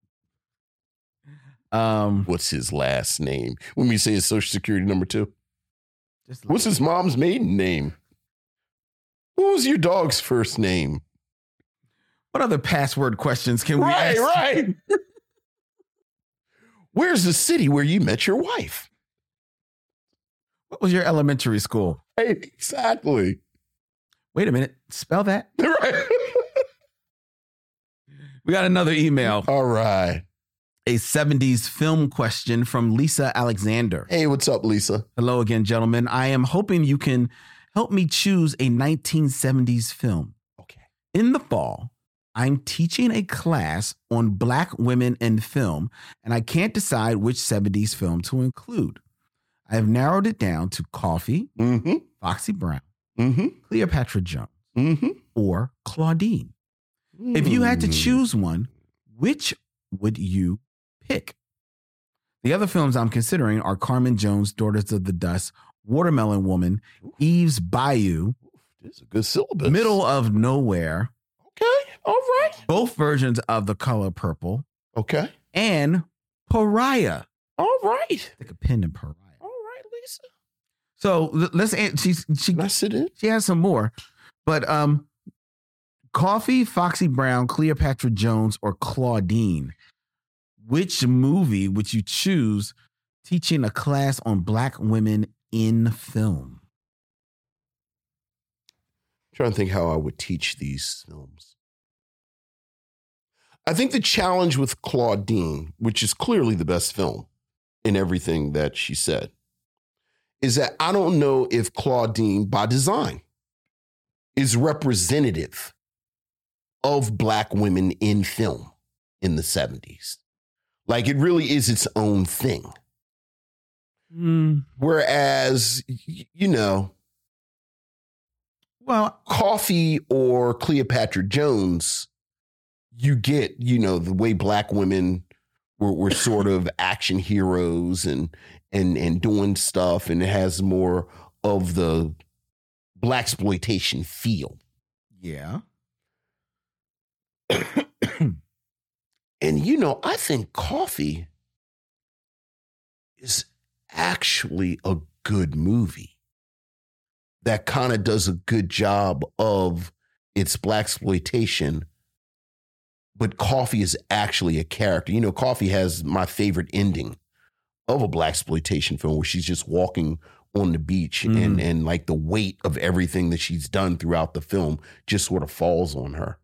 um, What's his last name? When we say his social security number two. just What's his mom's maiden name? What was your dog's first name? What other password questions can we Right, ask? right. Where's the city where you met your wife? What was your elementary school? Hey, exactly. Wait a minute. Spell that. Right. We got another email. All right. A seventies film question from Lisa Alexander. Hey, what's up, Lisa? Hello again, gentlemen. I am hoping you can help me choose a nineteen seventies film. Okay. In the fall, I'm teaching a class on Black women in film, and I can't decide which seventies film to include. I have narrowed it down to Coffee, mm-hmm. Foxy Brown, mm-hmm. Cleopatra Jones, mm-hmm. or Claudine. Mm. If you had to choose one, which would you pick? The other films I'm considering are Carmen Jones, Daughters of the Dust, Watermelon Woman, Eve's Bayou. This is a good syllabus. Middle of Nowhere. Okay, all right. Both versions of The Color Purple. Okay. And Pariah. All right. Like a pen in Pariah. All right, Lisa. So let's she she That's it. She has some more, but um, Coffee, Foxy Brown, Cleopatra Jones, or Claudine. Which movie would you choose teaching a class on Black women in film? I'm trying to think how I would teach these films. I think the challenge with Claudine, which is clearly the best film in everything that she said, is that I don't know if Claudine, by design, is representative of Black women in film in the seventies. Like, it really is its own thing. Mm. Whereas, you know, well, Coffee or Cleopatra Jones, you get, you know, the way Black women were, were sort of action heroes and and and doing stuff, and it has more of the Blaxploitation feel. Yeah. And, you know, I think Coffee is actually a good movie that kind of does a good job of its Blaxploitation, but Coffee is actually a character. You know, Coffee has my favorite ending of a Blaxploitation film where she's just walking on the beach mm. and, and like the weight of everything that she's done throughout the film just sort of falls on her.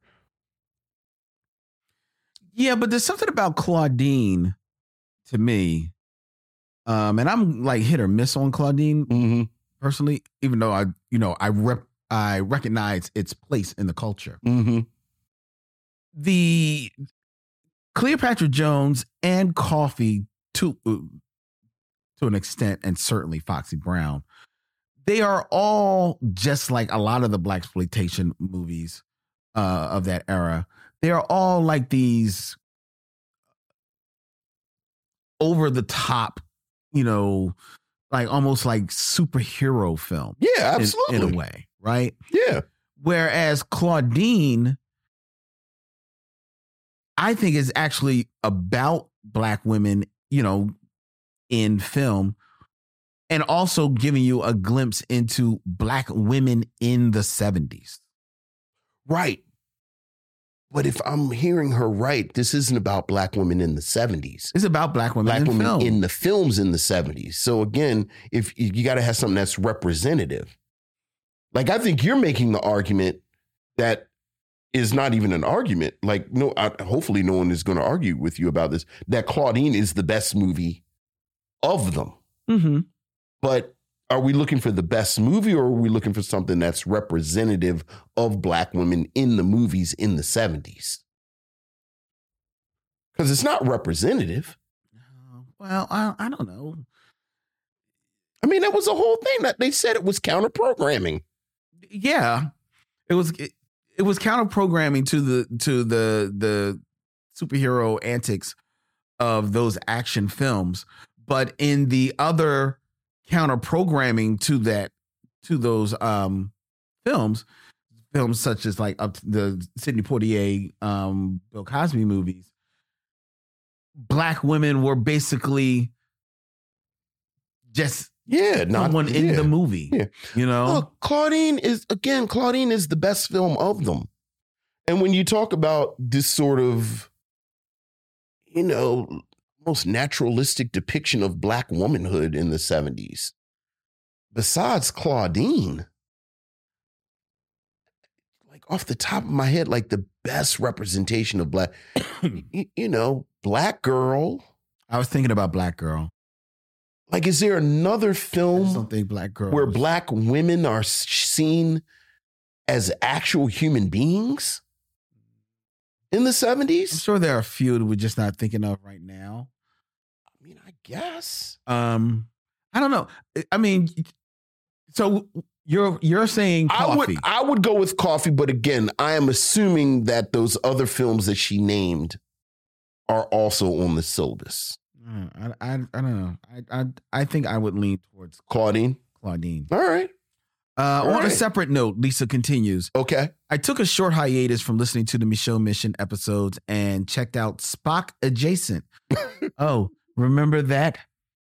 Yeah, but there's something about Claudine to me. Um, and I'm like hit or miss on Claudine mm-hmm. personally, even though I, you know, I rep, I recognize its place in the culture. Mm-hmm. The Cleopatra Jones and Coffee, to to an extent, and certainly Foxy Brown, they are all just like a lot of the Blaxploitation movies uh, of that era. They are all like these over the top, you know, like almost like superhero film. Yeah, absolutely. In, in a way, right? Yeah. Whereas Claudine, I think, is actually about Black women, you know, in film, and also giving you a glimpse into Black women in the seventies. Right. But if I'm hearing her right, this isn't about Black women in the seventies. It's about Black women, Black in, women film. in the films in the seventies. So again, if you got to have something that's representative. Like, I think you're making the argument that is not even an argument. Like, no, I, hopefully no one is going to argue with you about this, that Claudine is the best movie of them. Mm-hmm. But are we looking for the best movie, or are we looking for something that's representative of Black women in the movies in the seventies? Because it's not representative. Well, I, I don't know. I mean, that was the whole thing that they said it was counter programming. Yeah, it was. It, it was counter programming to the to the the superhero antics of those action films, but in the other counter programming to that to those um, films, films such as like up to the Sidney Poitier, um, Bill Cosby movies, Black women were basically just yeah, not someone yeah. in the movie. Yeah. You know, look, Claudine is again, Claudine is the best film of them. And when you talk about this sort of, you know, most naturalistic depiction of Black womanhood in the seventies. Besides Claudine, like off the top of my head, like the best representation of Black, you, you know, Black girl. I was thinking about Black Girl. Like, is there another I film just don't think Black Girl where was- Black women are seen as actual human beings in the I'm seventies? sure there are a few that we're just not thinking of right now. I mean, I guess. Um, I don't know. I mean, so you're you're saying I would Coffee. I would go with Coffee, but again, I am assuming that those other films that she named are also on the syllabus. I, I, I don't know. I, I I think I would lean towards Claudine. Claudine. All right. Uh, All on a right. separate note, Lisa continues. Okay. I took a short hiatus from listening to the Michelle Mission episodes and checked out Spock Adjacent. Oh, remember that?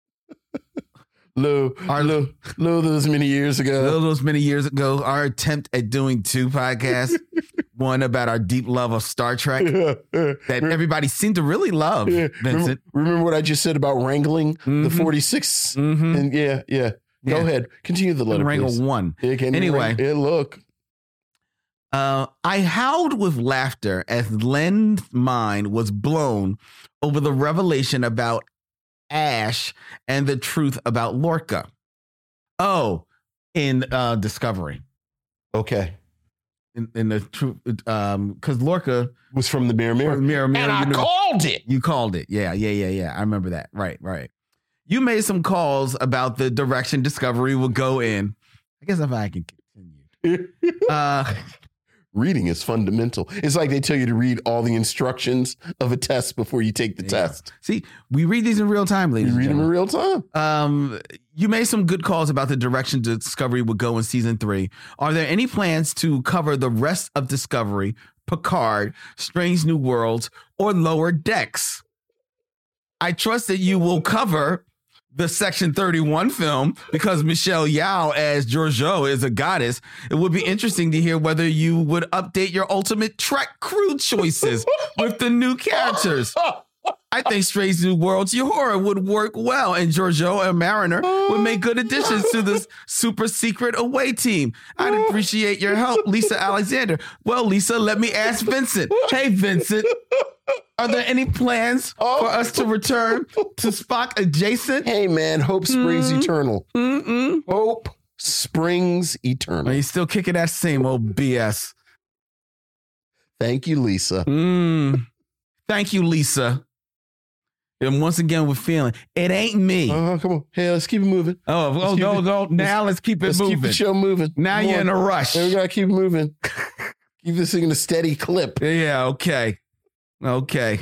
Lo, Our- lo, lo, those many years ago. Those many years ago, our attempt at doing two podcasts, one about our deep love of Star Trek that everybody seemed to really love, Yeah. Vincent. Remember, remember what I just said about wrangling the Mhm. forty-six? Mm-hmm. And yeah, yeah. Go Yeah. ahead. Continue the letter, Wrangle please. one. Yeah, can you Anyway. wrang- yeah, look. Uh, I howled with laughter as Len's mind was blown over the revelation about Ash and the truth about Lorca. Oh, in uh, Discovery. Okay. In, in the truth, um, because Lorca, Was from the Mirror Mirror. mirror, mirror, And I you know- called it. You called it. Yeah, yeah, yeah, yeah. I remember that. Right, right. You made some calls about the direction Discovery will go in. I guess if I can continue. Uh, Reading is fundamental. It's like they tell you to read all the instructions of a test before you take the Yeah. test. see, we read these in real time, ladies. You and read them in gentlemen. real time. Um, you made some good calls about the direction Discovery would go in season three. Are there any plans to cover the rest of Discovery, Picard, Strange New Worlds, or Lower Decks? I trust that you will cover the Section thirty-one film because Michelle Yeoh as Georgiou is a goddess. It would be interesting to hear whether you would update your ultimate Trek crew choices with the new characters. I think Strange New Worlds Uhura would work well, and Georgiou and Mariner would make good additions to this super secret away team. I'd appreciate your help, Lisa Alexander. Well, Lisa, let me ask Vincent. Hey, Vincent, are there any plans for us to return to Spock Adjacent? Hey, man, hope springs Mm. eternal. Mm-mm. Hope springs Are eternal. you still kicking that same old B S? Thank you, Lisa. Mm. Thank you, Lisa. And once again, we're feeling it ain't me. Uh, come on. Hey, let's keep it moving. Oh, oh, keep no, it- no. Now let's keep it Let's keep moving. the show moving. Now Come you're on. in a rush. Hey, we gotta keep moving. Keep this thing in a steady clip. Yeah, okay. Okay.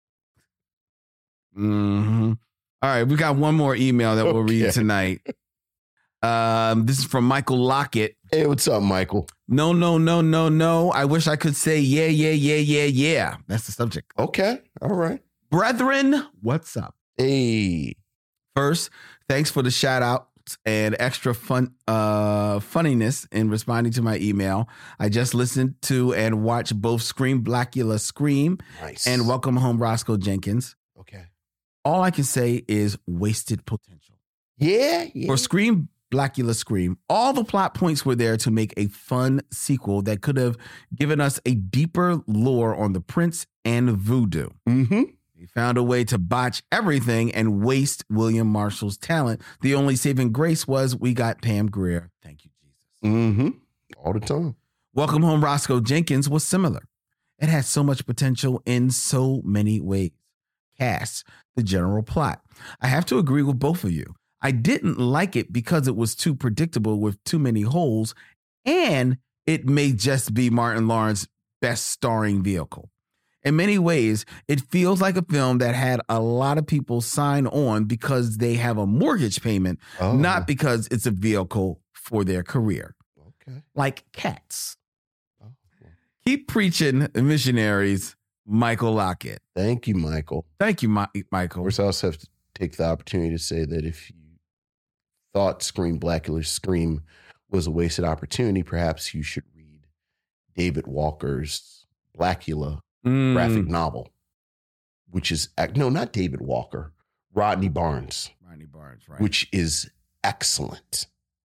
hmm All right, we got one more email that we'll Okay. read tonight. Um, this is from Michael Lockett. Hey, what's up, Michael? No, no, no, no, no. I wish I could say yeah, yeah, yeah, yeah, yeah. That's the subject. Okay. All right. Brethren, what's up? Hey. First, thanks for the shout outs and extra fun uh funniness in responding to my email. I just listened to and watched both Scream Blackula Scream Nice. and Welcome Home Roscoe Jenkins. Okay. All I can say is wasted potential. Yeah. yeah. For Scream Blackula Scream, all the plot points were there to make a fun sequel that could have given us a deeper lore on the prince and voodoo. Mm-hmm. They found a way to botch everything and waste William Marshall's talent. The only saving grace was we got Pam Grier. Thank you, Jesus. Mm-hmm. All the time. Welcome Home Roscoe Jenkins was similar. It had so much potential in so many ways. Cast, the general plot. I have to agree with both of you. I didn't like it because it was too predictable with too many holes, and it may just be Martin Lawrence's best starring vehicle. In many ways, it feels like a film that had a lot of people sign on because they have a mortgage payment, Oh. not because it's a vehicle for their career. Okay. Like Cats. Oh. Keep preaching, missionaries, Michael Lockett. Thank you, Michael. Thank you, Mi- Of Michael. course, I also have to take the opportunity to say that if you thought Scream Blackula Scream was a wasted opportunity, perhaps you should read David Walker's Blackula Mm, graphic novel. which is no, not David Walker, Rodney Barnes. Rodney Barnes, right? Which is excellent.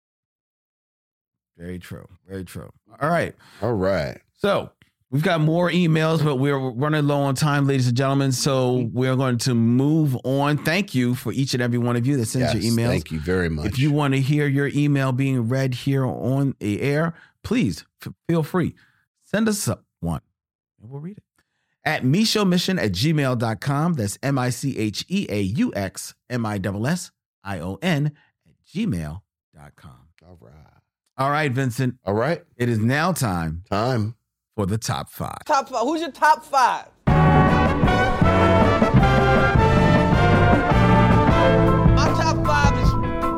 Very true. Very true. All right. All right. So we've got more emails, but we're running low on time, ladies and gentlemen. So we're going to move on. Thank you for each and every one of you that sends yes, your emails. Thank you very much. If you want to hear your email being read here on the air, please f- feel free. Send us one and we'll read it. At micheauxmission at gmail dot com. That's M I C H E A U X M I S S I O N at gmail dot com. All right. All right, Vincent. All right. It is now time. Time. For the top five. Top five. Who's your top five? My top five is.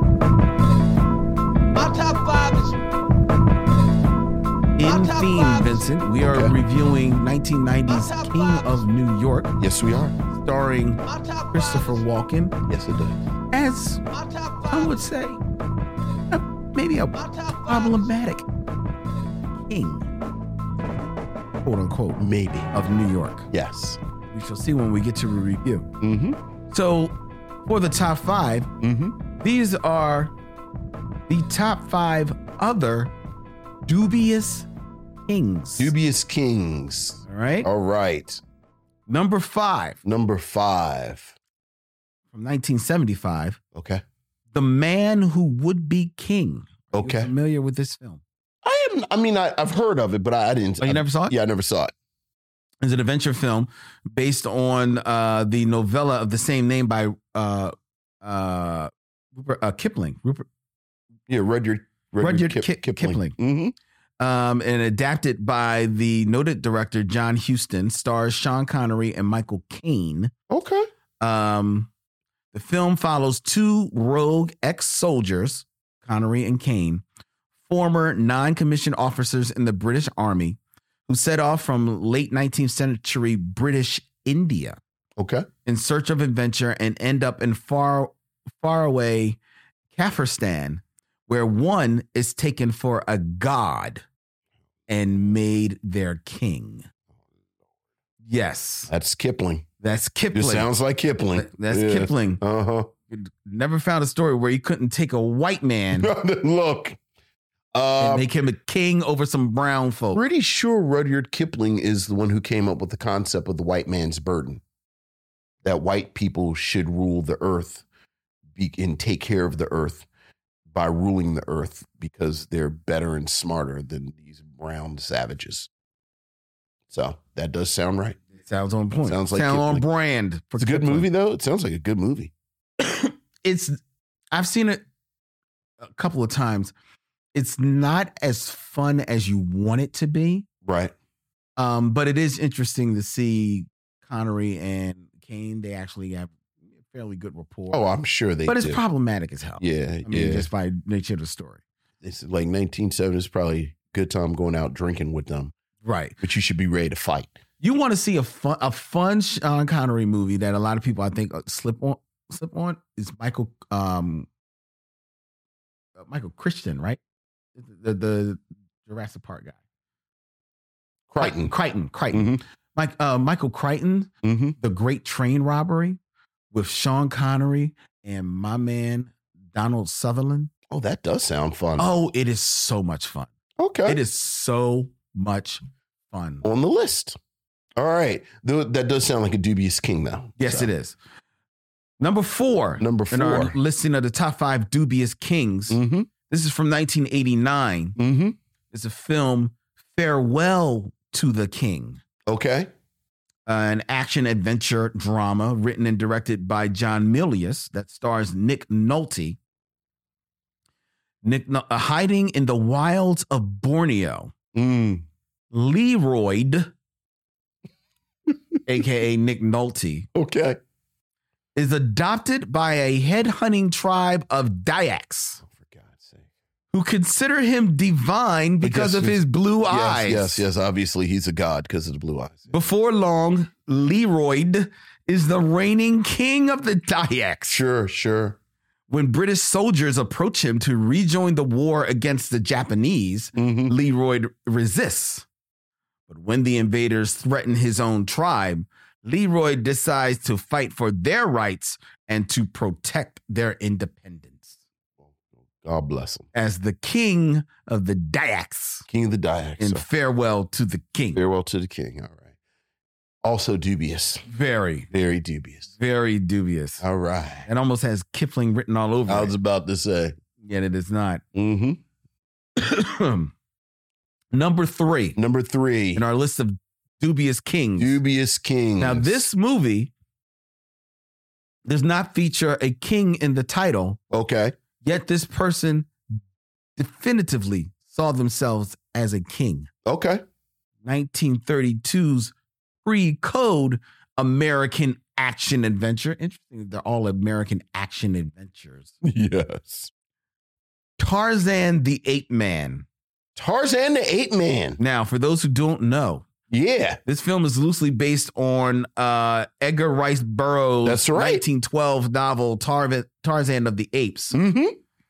My top five is. In theme, Vincent, we are okay. reviewing nineteen nineties King of New York. Yes, we are. Starring Christopher Walken. Yes, it does. As I would say, a, maybe a problematic king. Quote unquote, maybe, of New York. Yes. We shall see when we get to a review. Mm-hmm. So, for the top five, mm-hmm. these are the top five other dubious kings. Dubious kings. All right. All right. Number five. Number five. From nineteen seventy-five. Okay. The Man Who Would Be King. Are okay. you familiar with this film? I am. I mean, I, I've heard of it, but I, I didn't. Oh, you I, never saw it? Yeah, I never saw it. It's an adventure film based on uh, the novella of the same name by uh, uh, Rupert, uh, Kipling. Rupert. Yeah, Rudyard. Rudyard, Rudyard Kip, Kip, Kipling. Kipling. Mm-hmm. Um, and adapted by the noted director John Huston. Stars Sean Connery and Michael Caine. Okay. Um, the film follows two rogue ex-soldiers, Connery and Caine, former non-commissioned officers in the British Army who set off from late nineteenth century British India. Okay. In search of adventure and end up in far, far away Kafiristan, where one is taken for a god and made their king. Yes. That's Kipling. That's Kipling. It sounds like Kipling. That's yeah. Kipling. Uh-huh. Never found a story where he couldn't take a white man. Look. Uh, and make him a king over some brown folk. Pretty sure Rudyard Kipling is the one who came up with the concept of the white man's burden. That white people should rule the earth be, and take care of the earth by ruling the earth because they're better and smarter than these brown savages. So that does sound right. It sounds on point. Sounds like sound Kipling. on brand. It's a good Kipling. movie, though. It sounds like a good movie. It's. I've seen it a couple of times. It's not as fun as you want it to be. Right. Um, but it is interesting to see Connery and Caine. They actually have fairly good rapport. Oh, I'm sure they But it's do. problematic as hell. Yeah, I mean, yeah. just by nature of the story. It's like nineteen seventies, probably a good time going out drinking with them. Right. But you should be ready to fight. You want to see a fun, a fun Sean Connery movie that a lot of people, I think, slip on, slip on is Michael, um, Michael Christian, right? The, the Jurassic Park guy. Crichton. Crichton. Crichton. Mm-hmm. Mike, uh, Michael Crichton, mm-hmm. The Great Train Robbery with Sean Connery and my man, Donald Sutherland. Oh, that does sound fun. Oh, it is so much fun. Okay. It is so much fun. On the list. All right. That does sound like a dubious king, though. Yes, so. it is. Number four. Number four. In our listing of the top five dubious kings. Mm-hmm. This is from nineteen eighty-nine. Mm-hmm. It's a film, Farewell to the King. Okay. Uh, an action adventure drama written and directed by John Milius that stars Nick Nolte. Nick, uh, hiding in the wilds of Borneo, mm. Leroyd, a k a. Nick Nolte, okay, is adopted by a headhunting tribe of Dayaks. Oh, for God's sake. Who consider him divine because of his blue yes, eyes. Yes, yes, obviously he's a god because of the blue eyes. Before long, Leroyd is the reigning king of the Dayaks. Sure, sure. When British soldiers approach him to rejoin the war against the Japanese, mm-hmm. Leroyd resists. But when the invaders threaten his own tribe, Leroy decides to fight for their rights and to protect their independence. God bless him. As the king of the Dayaks. King of the Dayaks. In so. Farewell to the King. Farewell to the King. All right. Also dubious. Very. Very dubious. Very dubious. All right. It almost has Kipling written all over it. I was about to say. Yet it is not. Mm-hmm. Number three. Number three. In our list of dubious kings. Dubious kings. Now, this movie does not feature a king in the title. Okay. Yet this person definitively saw themselves as a king. Okay. nineteen thirty-two's pre-code American action adventure. Interesting, they're all American action adventures. Yes. Tarzan the Ape Man. Tarzan the Ape Man. Now, for those who don't know, yeah, this film is loosely based on uh, Edgar Rice Burroughs' That's right. nineteen twelve novel Tar- Tarzan of the Apes. Mm-hmm.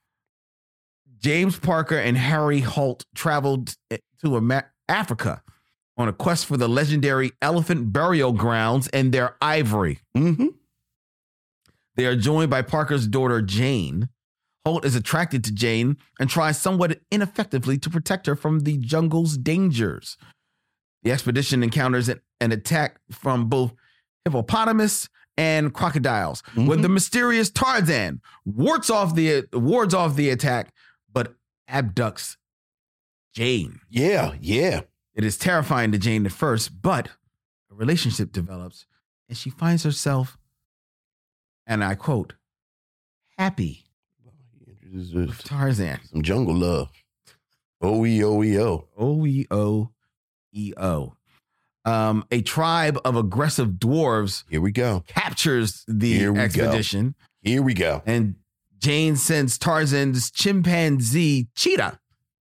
James Parker and Harry Holt traveled to Amer- Africa on a quest for the legendary elephant burial grounds and their ivory. Mm-hmm. They are joined by Parker's daughter, Jane. Holt is attracted to Jane and tries somewhat ineffectively to protect her from the jungle's dangers. The expedition encounters an, an attack from both hippopotamus and crocodiles, Mm-hmm. when the mysterious Tarzan wards off the wards off the attack, but abducts Jane. Yeah, yeah. It is terrifying to Jane at first, but a relationship develops and she finds herself, and I quote, happy with Tarzan. Some jungle love. O E O E O. O E O E O. Um, a tribe of aggressive dwarves Here we go. captures the Here we expedition. Go. Here we go. And Jane sends Tarzan's chimpanzee Cheetah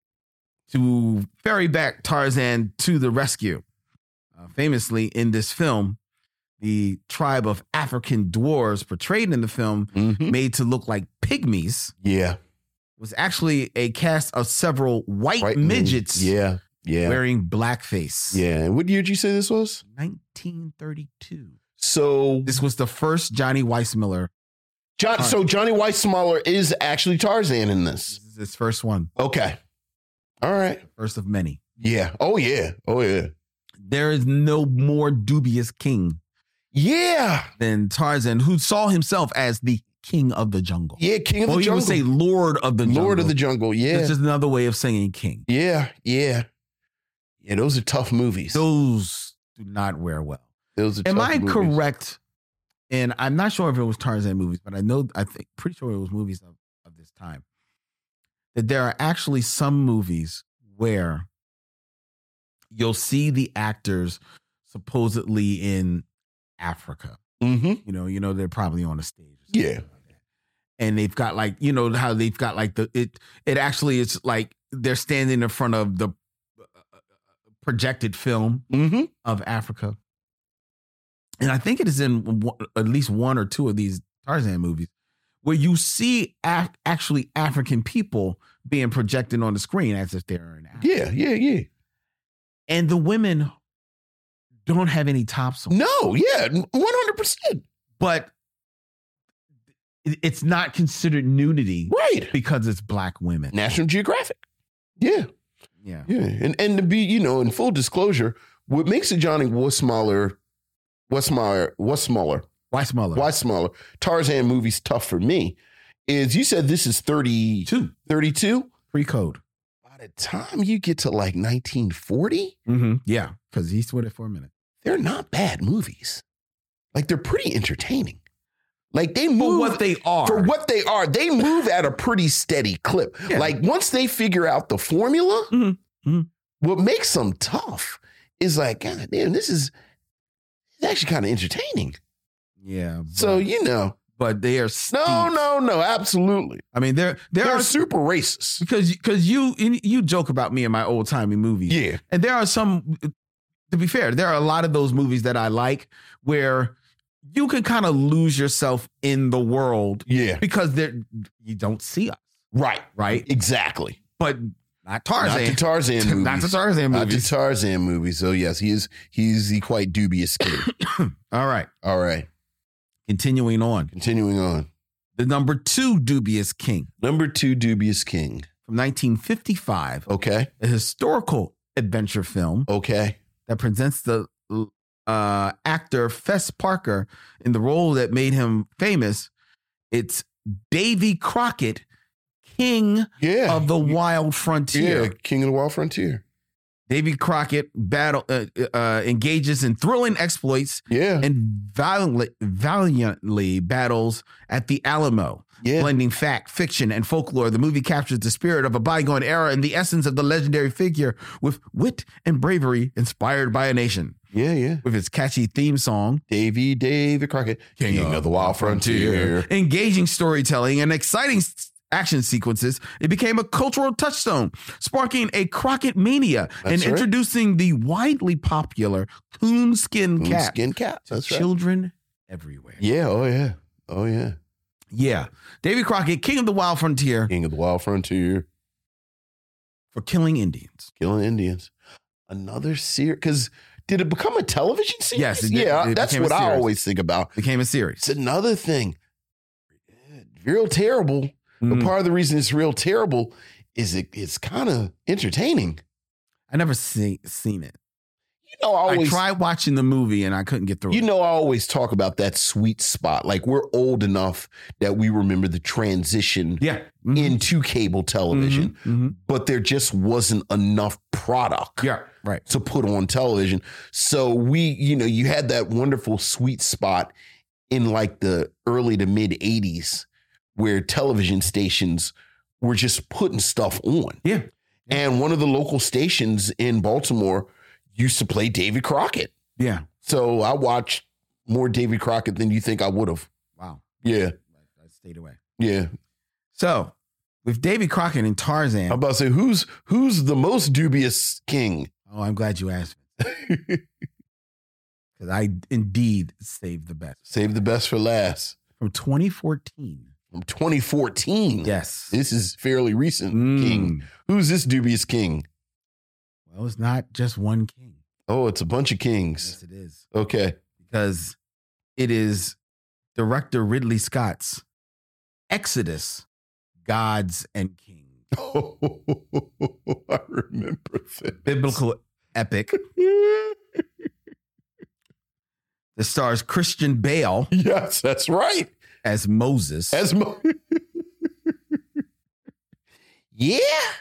to ferry back Tarzan to the rescue. Uh, famously, in this film, the tribe of African dwarves portrayed in the film, Mm-hmm. made to look like pygmies, Yeah. was actually a cast of several white, Right. midgets Yeah. Yeah. wearing blackface. Yeah. And what year did you say this was? nineteen thirty-two. So This was the first Johnny Weissmuller. John, so Johnny Weissmuller is actually Tarzan in this. This is his first one, Okay. All right. first of many. Yeah. Oh yeah. Oh yeah. There is no more dubious king Yeah. than Tarzan, who saw himself as the king of the jungle. Yeah. King of Well, the you jungle. would say Lord of the jungle. Lord of the jungle. Yeah. It's just another way of saying king. Yeah. Yeah. Yeah. Those are tough movies. Those do not wear well. Those are Am tough I movies. correct? And I'm not sure if it was Tarzan movies, but I know, I think, pretty sure it was movies of, of this time, that there are actually some movies where you'll see the actors supposedly in Africa. Mm-hmm. You know, you know, they're probably on a stage. Or Yeah. like that. And they've got like, you know, how they've got like the, it, it actually, it's like they're standing in front of the projected film Mm-hmm. of Africa. And I think it is in one, at least one or two of these Tarzan movies where you see af- actually African people being projected on the screen as if they're in Africa. Yeah. Yeah. Yeah. And the women don't have any tops on. No. Yeah. one hundred percent. But it- it's not considered nudity Right. because it's black women. National Geographic. Yeah. Yeah. Yeah. And and to be, you know, in full disclosure, what makes a Johnny Weissmuller, Weissmuller, Weissmuller, Weissmuller. Weissmuller Tarzan movies tough for me is you said this is thirty, Two. thirty-two. Pre-code. By the time you get to like nineteen forty, Mm-hmm. Yeah. Because he's with it for a minute. they're not bad movies. Like they're pretty entertaining. Like they For move what they are. For what they are, they move at a pretty steady clip. Yeah. Like once they figure out the formula, Mhm. Mhm. what makes them tough is like, God damn, this is it's actually kind of entertaining. Yeah. So, but- you know, but they are no, steeped. no, no, absolutely. I mean, there there They're are super racist. because because you you joke about me and my old timey movies. Yeah. And there are some, to be fair, there are a lot of those movies that I like where you can kind of lose yourself in the world Yeah. because there you don't see us, Right. right? Exactly. But Not Tarzan. Not the Tarzan movies. Not the Tarzan Not the movies. Tarzan movies. So yes, he is. He's the quite dubious king. All right. All right. Continuing on. Continuing on. The number two dubious king Number two dubious king. from nineteen fifty-five, Okay. a historical adventure film Okay. that presents the uh, actor Fess Parker in the role that made him famous. It's Davy Crockett, King Yeah. of the Wild Frontier. Yeah. King of the Wild Frontier. Davy Crockett battle uh, uh, engages in thrilling exploits Yeah. and valiantly, valiantly battles at the Alamo. Yeah. Blending fact, fiction, and folklore, the movie captures the spirit of a bygone era and the essence of the legendary figure with wit and bravery inspired by a nation. Yeah. Yeah. With its catchy theme song, Davy David Crockett, King, of the Wild Frontier. engaging storytelling, and exciting s- action sequences, it became a cultural touchstone, sparking a Crockett mania That's and right. introducing the widely popular coonskin cap Skin cap. to That's right. children everywhere. Yeah. Oh yeah. Oh yeah. Yeah. Davy Crockett, King of the Wild Frontier, King of the Wild Frontier, for killing Indians. killing Indians. Another series. Because did it become a television series? Yes, it did. Yeah. It That's became a what I series. always think about. Became a series. It's another thing. Real terrible. But Mm. part of the reason it's real terrible is it, it's kind of entertaining. I never see, seen it. You know, I always I tried watching the movie and I couldn't get through You it. know, I always talk about that sweet spot. Like we're old enough that we remember the transition Yeah. Mhm. into cable television, Mhm. Mhm. but there just wasn't enough product Yeah. Right. to put on television. So we, you know, you had that wonderful sweet spot in like the early to mid eighties where television stations were just putting stuff on. Yeah. And one of the local stations in Baltimore used to play Davy Crockett. Yeah. So I watched more Davy Crockett than you think I would have. Wow. Yeah. I stayed away. Yeah. So with Davy Crockett and Tarzan. I'm about to say, who's who's the most dubious king? Oh, I'm glad you asked me. Because I indeed saved the best. Save the best for last. From twenty fourteen. From twenty fourteen. Yes. This is fairly recent Mm. king. Who's this dubious king? Well, it's not just one king. Oh, it's a bunch of kings. Yes, it is. Okay. Because it is director Ridley Scott's Exodus, Gods and Kings. Oh, I remember that. Biblical epic that stars Christian Bale Yes, that's right. as Moses. As mo- yeah.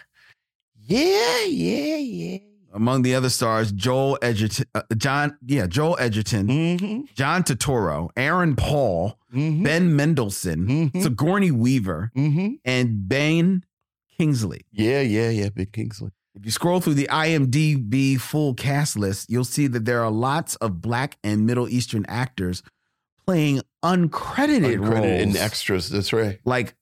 Yeah, yeah, yeah. Among the other stars, Joel Edgerton, uh, John, yeah, Joel Edgerton, Mm-hmm. John Turturro, Aaron Paul, Mm-hmm. Ben Mendelsohn, Mhm. Sigourney Weaver, Mm-hmm. and Bane Kingsley. Yeah, yeah, yeah. Big Kingsley. If you scroll through the I M D B full cast list, you'll see that there are lots of Black and Middle Eastern actors playing uncredited, Uncredited roles, and extras. That's right. like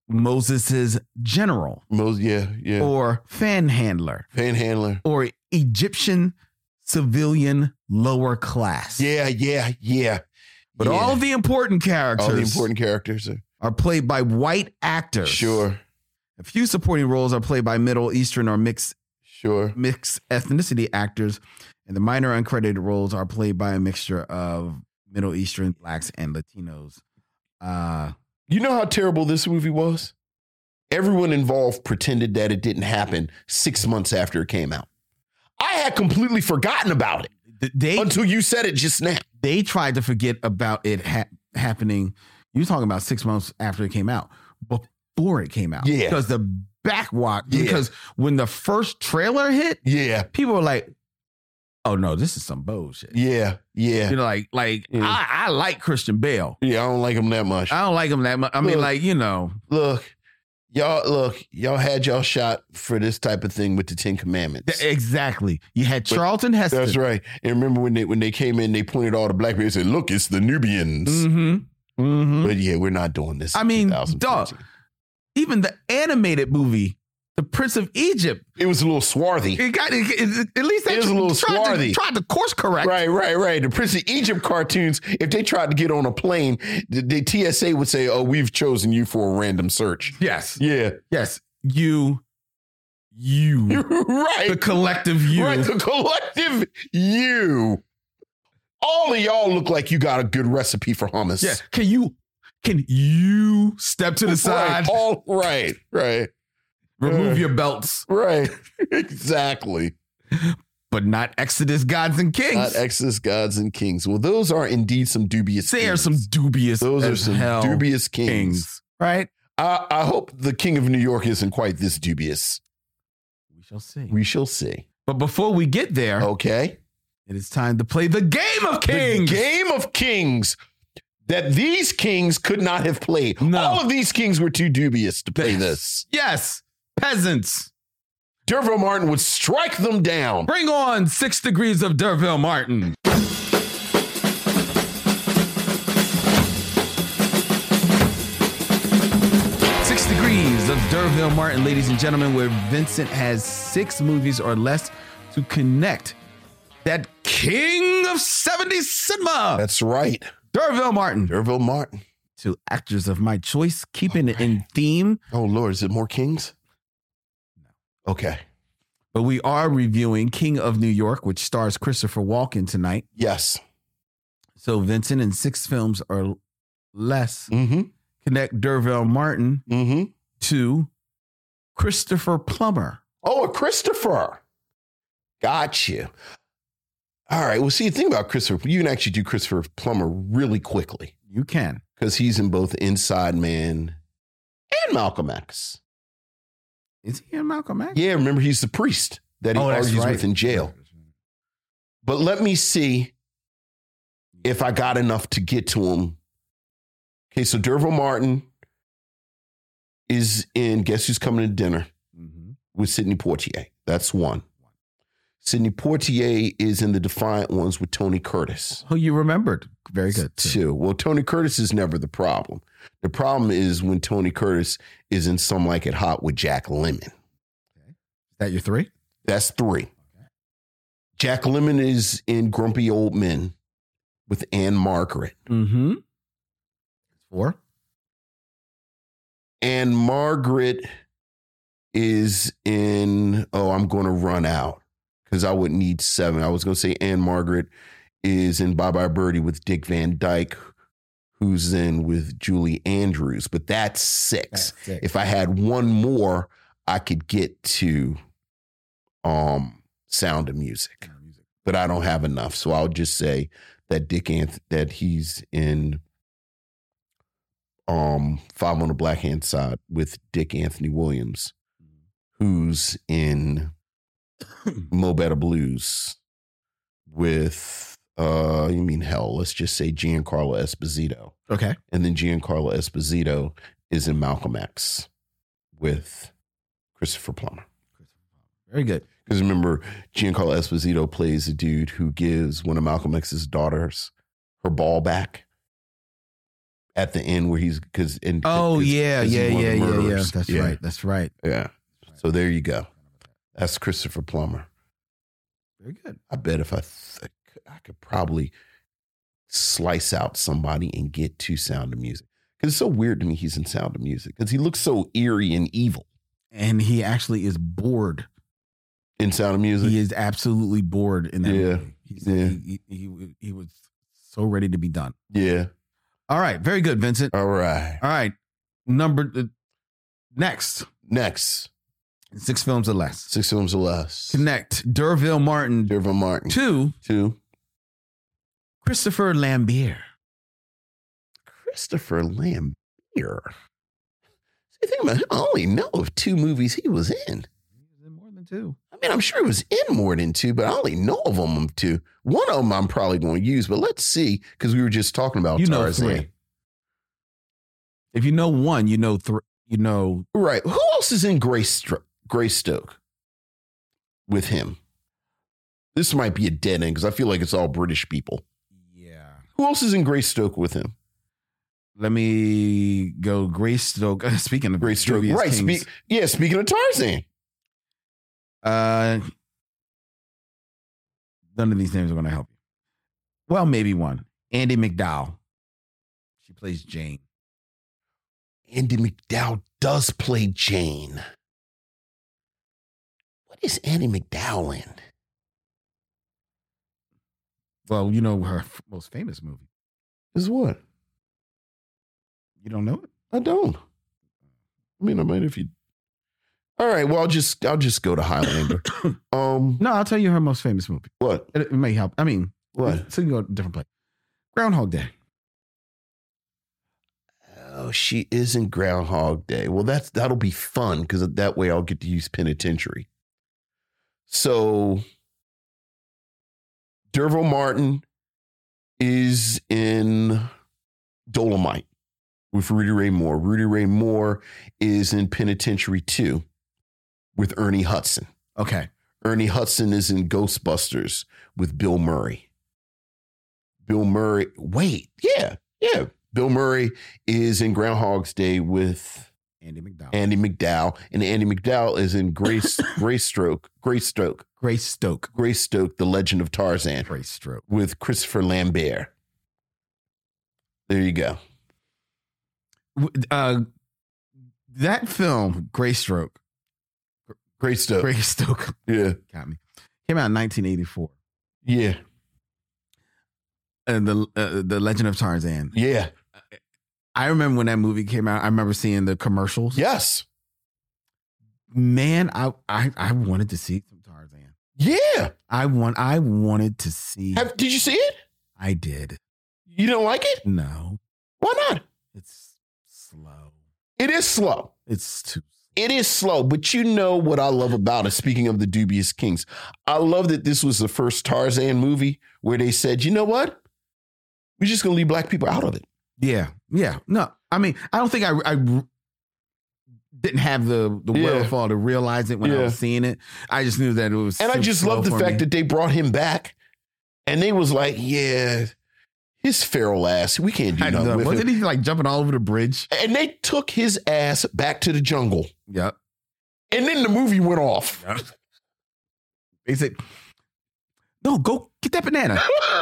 Moses's general, Most, yeah, yeah. or fan handler, Panhandler. or Egyptian civilian lower class. Yeah, yeah, yeah. But yeah. all of the important characters all the important characters are are played by white actors. sure, A few supporting roles are played by Middle Eastern or mixed sure. mixed ethnicity actors, and the minor uncredited roles are played by a mixture of Middle Eastern, Blacks, and Latinos. Uh, You know how terrible this movie was? Everyone involved pretended that it didn't happen six months after it came out. I had completely forgotten about it th- they until you said it just now. they tried to forget about it ha- happening. You were talking about six months after it came out, before it came out. Yeah. Because the backwalk, Yeah. because when the first trailer hit, Yeah, people were like, oh no, this is some bullshit. yeah, yeah. You know, like, like Yeah. I, I like Christian Bale. Yeah, I don't like him that much. I don't like him that much. I mean, Look. like, you know, Look, y'all, look, y'all had y'all shot for this type of thing with the Ten Commandments. th- exactly. You had But Charlton Heston. That's right. And remember when they when they came in, they pointed all the black people and said, "Look, it's the Nubians." Mm-hmm. Mm-hmm. But yeah, we're not doing this. I in mean, twenty dog. fourteen. Even the animated movie, The Prince of Egypt, It was a little swarthy. it got it, it- at least they It was a little tried, swarthy. to, tried to course correct. Right, right, right. The Prince of Egypt cartoons, if they tried to get on a plane, the, the T S A would say, "Oh, we've chosen you for a random search." Yes. Yeah, Yes. You you. right. The collective you. Right, the collective you. All of y'all look like you got a good recipe for hummus. Yeah. Can you can you step to the side? Right, all right, right. Remove Uh, your belts. Right. Exactly. But not Exodus gods and kings. Not Exodus gods and kings. Well, those are indeed some dubious they kings. are some dubious Those are as some hell dubious kings. kings. Right? I, I hope the king of New York isn't quite this dubious. We shall see. We shall see. But before we get there, Okay. it is time to play the game of kings. The game of kings that these kings could not have played. No. All of these kings were too dubious to play this. Yes. Peasants. D'Urville Martin would strike them down. Bring on Six Degrees of D'Urville Martin. Six Degrees of D'Urville Martin, ladies and gentlemen, where Vincent has six movies or less to connect that king of seventies cinema, That's right. D'Urville Martin, D'Urville Martin. to actors of my choice, keeping it in theme. Oh, Lord, is it more kings? No. Okay. But we are reviewing King of New York, which stars Christopher Walken tonight. Yes. So Vincent, in six films or less, Mm-hmm. connect D'Urville Martin Mm-hmm. to Christopher Plummer. Oh, a Christopher. Got you. All right. Well, see, the thing about Christopher, you can actually do Christopher Plummer really quickly You can. because he's in both Inside Man and Malcolm X. Is he in Malcolm X? Yeah, remember, he's the priest that he Oh, that's argues right. with in jail. But let me see if I got enough to get to him. Okay, so D'Urville Martin is in Guess Who's Coming to Dinner Mhm. with Sidney Poitier. That's one. Sidney Poitier is in The Defiant Ones with Tony Curtis. Oh, you remembered. Very good. Too. Two. Well, Tony Curtis is never the problem. The problem is when Tony Curtis is in Some Like It Hot with Jack Lemmon. Is that your three? That's three. Jack Lemmon is in Grumpy Old Men with Anne Margaret. Mm-hmm. Four. Anne Margaret is in, oh, I'm going to run out because I would need seven. I was going to say Anne Margaret is in Bye Bye Birdie with Dick Van Dyke, who's in with Julie Andrews, but that's six. That's six. If I had one more, I could get to um, Sound of Music, but I don't have enough. So I'll just say that Dick Anth- that he's in um, Five on the Black Hand Side with Dick Anthony Williams, who's in Mo Better Blues with, uh, you mean hell, let's just say Giancarlo Esposito. Okay. And then Giancarlo Esposito is in Malcolm X with Christopher Plummer. Very good. Because remember, Giancarlo Esposito plays a dude who gives one of Malcolm X's daughters her ball back at the end where he's, because, and Oh, cause, yeah, 'cause yeah, he's one of yeah, the yeah, yeah. murderers. That's Yeah. right. That's right. Yeah. So there you go. That's Christopher Plummer. Very good. I bet if I, th- I could probably slice out somebody and get to Sound of Music. Because it's so weird to me he's in Sound of Music because he looks so eerie and evil And he actually is bored. in Sound of Music. He is absolutely bored in that Yeah. movie. He's, Yeah. he, he, he, he was so ready to be done. Yeah. All right. Very good, Vincent. All right. All right. Number uh, next. Next, Six films or less. six films or less. Connect D'Urville Martin D'Urville Martin. to Two. Christopher Lambert. Christopher Lambert. See, think about it. I only know of two movies he was in. More than two. I mean, I'm sure he was in more than two, but I only know of them two. One of them I'm probably going to use, but let's see, because we were just talking about You know Tarzan. three. If you know one, you know three. You know Right. Who else is in Greystoke? Greystoke with him? This might be a dead end because I feel like it's all British people. Yeah. Who else is in Greystoke with him? Let me go Greystoke. Speaking of Greystoke. dubious Right. kings, Spe- yeah. Speaking of Tarzan. uh, none of these names are going to help you. Well, maybe one. Andy McDowell. She plays Jane. Andy McDowell does play Jane. is Annie McDowell in? Well, you know her f- most famous movie. Is what? You don't know it? I don't. I mean, I might if you. All right. Well, I'll just I'll just go to Highlander. um, No, I'll tell you her most famous movie. what? It, it may help. I mean, What? So you can go to a different place. Groundhog Day. Oh, she is in Groundhog Day. Well, that's that'll be fun because that way I'll get to use penitentiary. So, Derville Martin is in Dolomite with Rudy Ray Moore. Rudy Ray Moore is in Penitentiary two with Ernie Hudson. Okay. Ernie Hudson is in Ghostbusters with Bill Murray. Bill Murray, wait, yeah, yeah. Bill Murray is in Groundhog's Day with Andy McDowell. Andy McDowell, and Andy McDowell is in Grace Grace Stroke, Grace Stoke, Grace Stoke. Grace Stoke, The Legend of Tarzan Grace Stroke. with Christopher Lambert. There you go. Uh, that film, Grace Stroke. Grace Stoke. Grace Stoke. Yeah. Got me. Came out in nineteen eighty-four. Yeah. And the uh, the Legend of Tarzan. Yeah. I remember when that movie came out. I remember seeing the commercials. Yes. Man, I I, I wanted to see some Tarzan. Yeah. I want. I wanted to see. Have, did you see it? I did. You don't like it? No, Why not? it's slow. It is slow. It's too. It is slow, but you know what I love about it. Speaking of the Dubious Kings, I love that this was the first Tarzan movie where they said, you know what? We're just going to leave black people out of it. Yeah, yeah. No, I mean, I don't think I, I didn't have the the Yeah. wherewithal to realize it when I Yeah. was seeing it. I just knew that it was. And I too just slow love the for fact me. that they brought him back and they was like, yeah, his feral ass, we can't do I nothing know. with Wasn't him. he like jumping all over the bridge? And they took his ass back to the jungle. Yep. And then the movie went off. Yep. They said, "No, go get that banana."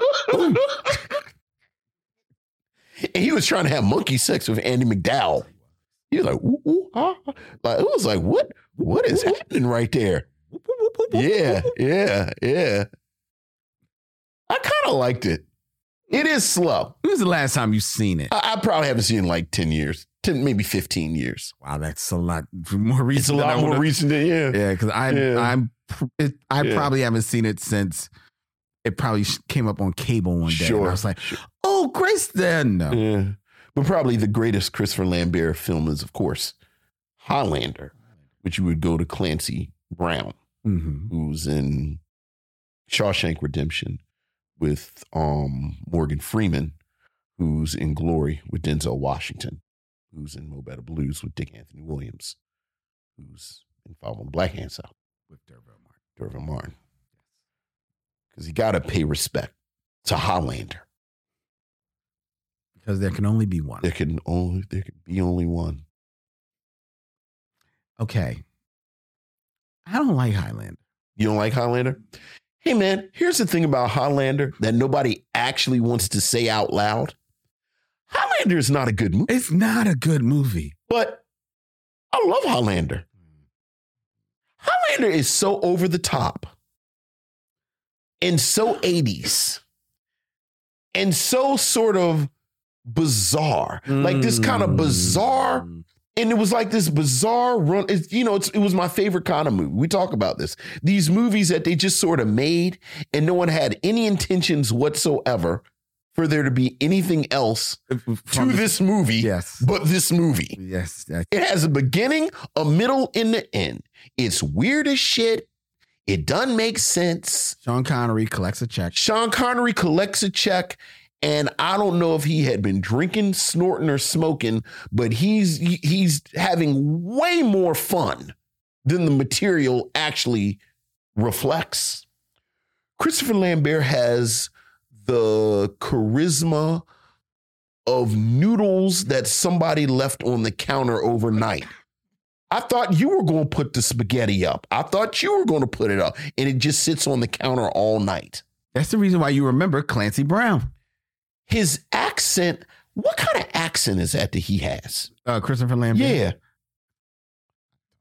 And he was trying to have monkey sex with Andy McDowell. He was like, ooh, ooh, ah. Like, it was like, what, what is happening right there? Yeah, yeah, yeah. I kind of liked it. It is slow. When was the last time you seen it? I, I probably haven't seen it in like ten years, ten, maybe fifteen years. Wow, that's a lot more recent. It's a than lot I more would've- recent than, yeah. Yeah, because I Yeah. I'm it, I Yeah. probably haven't seen it since it probably sh- came up on cable one day. Sure. And I was like, "Oh, Grace." Then no, Yeah. But probably the greatest Christopher Lambert film is, of course, Highlander, which you would go to Clancy Brown, Mhm. who's in Shawshank Redemption with um, Morgan Freeman, who's in Glory with Denzel Washington, who's in Mo Better Blues with Dick Anthony Williams, who's in Five on the Black Hand Side with Derville Martin. Derville Martin. Because you got to pay respect to Highlander. Because there can only be one. There can only there can be only one. Okay, I don't like Highlander. You don't like Highlander? Hey, man, here's the thing about Highlander that nobody actually wants to say out loud. Highlander is not a good movie, It's not a good movie. but I love Highlander. Highlander is so over the top and so eighties and so sort of bizarre, like this kind of bizarre. Mm. And it was like this bizarre run. It's, you know, it's, it was my favorite kind of movie. We talk about this. These movies that they just sort of made and no one had any intentions whatsoever for there to be anything else to From the- this movie Yes. but this movie. Yes. yes. It has a beginning, a middle, and the end. It's weird as shit. It doesn't make sense. Sean Connery collects a check. Sean Connery collects a check. And I don't know if he had been drinking, snorting, or smoking, but he's he's having way more fun than the material actually reflects. Christopher Lambert has the charisma of noodles that somebody left on the counter overnight. I thought you were going to put the spaghetti up. I thought you were going to put it up, and it just sits on the counter all night. That's the reason why you remember Clancy Brown. His accent, what kind of accent is that that he has? Uh, Christopher Lambert. Yeah.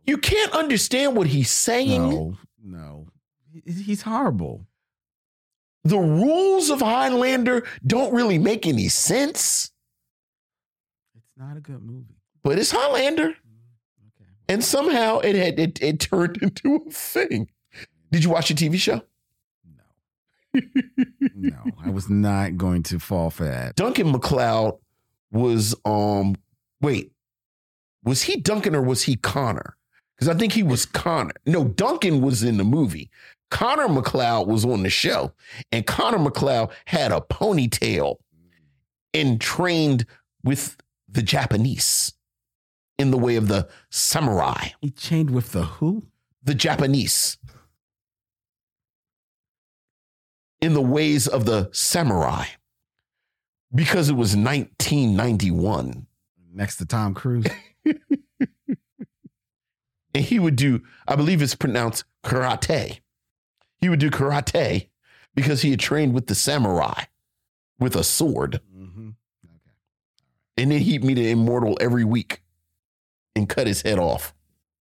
You can't understand what he's saying. No, no. He's horrible. The rules of Highlander don't really make any sense. It's not a good movie. But it's Highlander. Okay. And somehow it had it, it turned into a thing. Did you watch a T V show? No. No, I was not going to fall for that. Duncan MacLeod was um wait, was he Duncan or was he Connor? Because I think he was Connor. No, Duncan was in the movie. Connor MacLeod was on the show, and Connor MacLeod had a ponytail and trained with the Japanese in the way of the samurai. He chained with the who? The Japanese. In the ways of the samurai. Because it was nineteen ninety-one. Next to Tom Cruise. And he would do, I believe it's pronounced karate. He would do karate because he had trained with the samurai with a sword. Mm-hmm. Okay. And then he'd meet an immortal every week and cut his head off.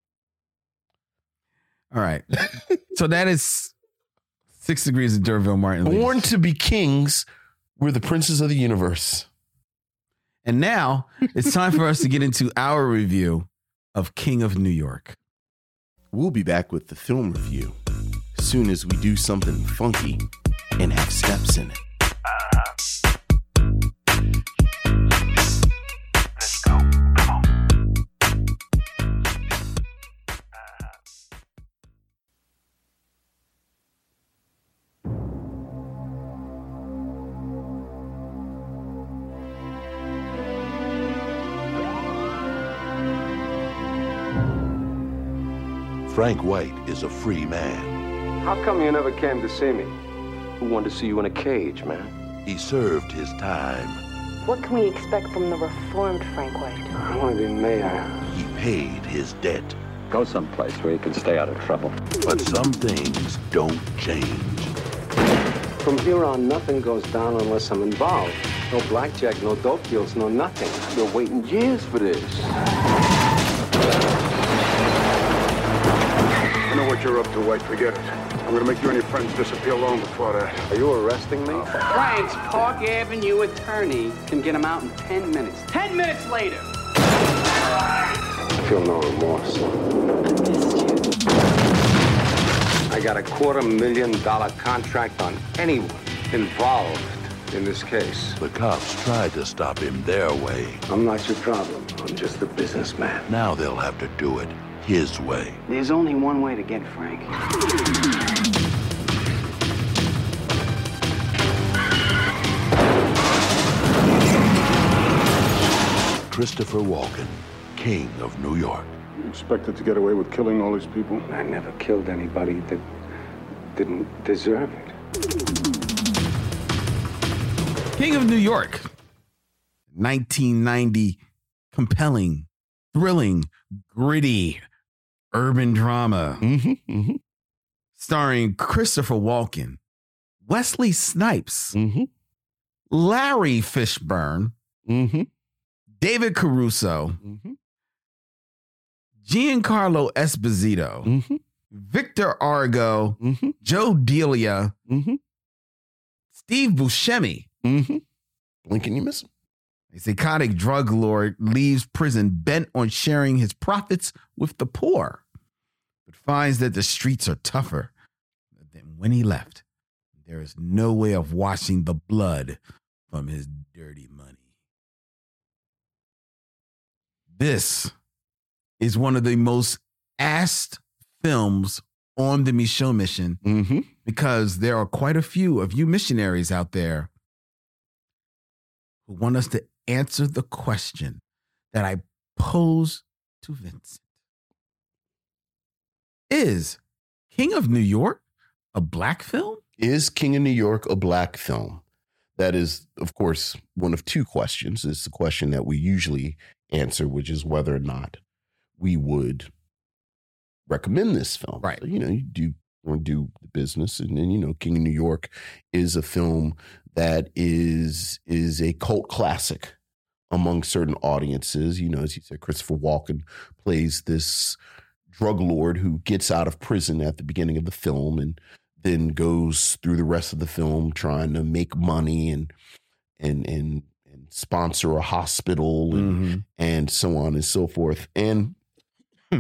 All right. So that is Six Degrees of D'Urville Martin. Born to be kings, we're the princes of the universe. And now it's time for us to get into our review of King of New York. We'll be back with the film review as soon as we do something funky and have steps in it. Let's go. Come on. Frank White is a free man. How come you never came to see me? Who wanted to see you in a cage, man? He served his time. What can we expect from the reformed Frank White? I want to be mayor. He paid his debt. Go someplace where you can stay out of trouble. But some things don't change. From here on, nothing goes down unless I'm involved. No blackjack, no dope deals, no nothing. I've been waiting years for this. I know what you're up to, White. Forget it. I'm gonna make you and your friends disappear long before that. Are you arresting me? Frank's Park Avenue attorney can get him out in ten minutes. Ten minutes later. I feel no remorse. I missed you. I got a quarter million dollar contract on anyone involved in this case. The cops tried to stop him their way. I'm not your problem. I'm just a businessman. Now they'll have to do it his way. There's only one way to get Frank. Christopher Walken, King of New York. You expected to get away with killing all these people? I never killed anybody that didn't deserve it. King of New York. nineteen ninety. Compelling, thrilling, gritty, urban drama. Mm-hmm, mm-hmm. Starring Christopher Walken, Wesley Snipes, Mm-hmm. Larry Fishburne, Mm-hmm. David Caruso, Mm-hmm. Giancarlo Esposito, Mm-hmm. Victor Argo, Mm-hmm. Joe Delia, Mm-hmm. Steve Buscemi. Mm-hmm. Blink and you miss him. A psychotic drug lord leaves prison bent on sharing his profits with the poor, but finds that the streets are tougher than when he left. There is no way of washing the blood from his dirty money. This is one of the most asked films on the Michaud Mission Mm-hmm. because there are quite a few of you missionaries out there who want us to answer the question that I pose to Vincent. Is King of New York a black film? Is King of New York a black film? That is, of course, one of two questions. It's the question that we usually answer, which is whether or not we would recommend this film. Right. So, you know, you do want to do the business. And then, you know, King of New York is a film that is is a cult classic among certain audiences. You know, as you said, Christopher Walken plays this drug lord who gets out of prison at the beginning of the film and then goes through the rest of the film trying to make money and and and, and sponsor a hospital and, mm-hmm. and so on and so forth. And hmm,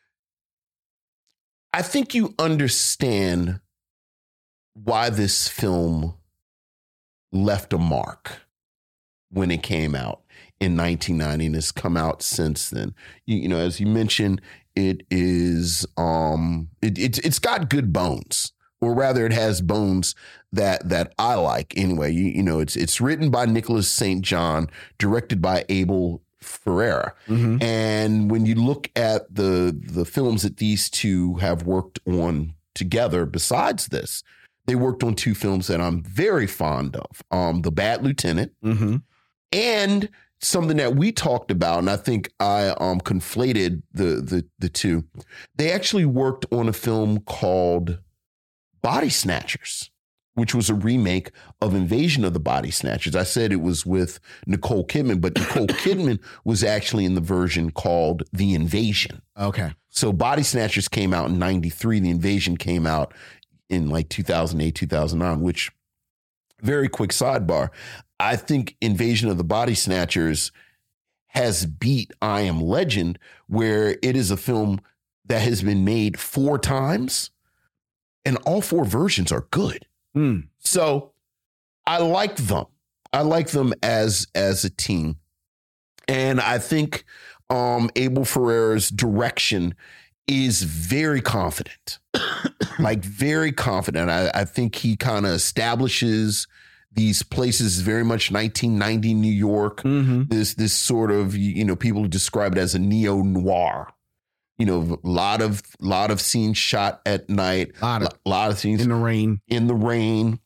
I think you understand why this film left a mark when it came out in nineteen ninety and has come out since then. You, you know, as you mentioned, it is um, it, it it's got good bones, or rather, it has bones that that I like anyway. You, you know, it's it's written by Nicholas Saint John, directed by Abel Ferrara, mm-hmm. and when you look at the the films that these two have worked on together, besides this, they worked on two films that I'm very fond of: um, The Bad Lieutenant, mm-hmm. and something that we talked about, and I think I um, conflated the the the two. They actually worked on a film called Body Snatchers, which was a remake of Invasion of the Body Snatchers. I said it was with Nicole Kidman, but Nicole Kidman was actually in the version called The Invasion. Okay. So Body Snatchers came out in ninety-three. The Invasion came out in like two thousand eight, two thousand nine, which, very quick sidebar, I think Invasion of the Body Snatchers has beat I Am Legend, where it is a film that has been made four times and all four versions are good. Mm. So I like them. I like them as, as a team. And I think um, Abel Ferrara's direction is very confident, like very confident. I, I think he kind of establishes these places very much nineteen ninety New York. Mm-hmm. This this sort of, you know, people describe it as a neo noir. You know, a lot of lot of scenes shot at night, a lot of, a lot of scenes in the rain, in the rain.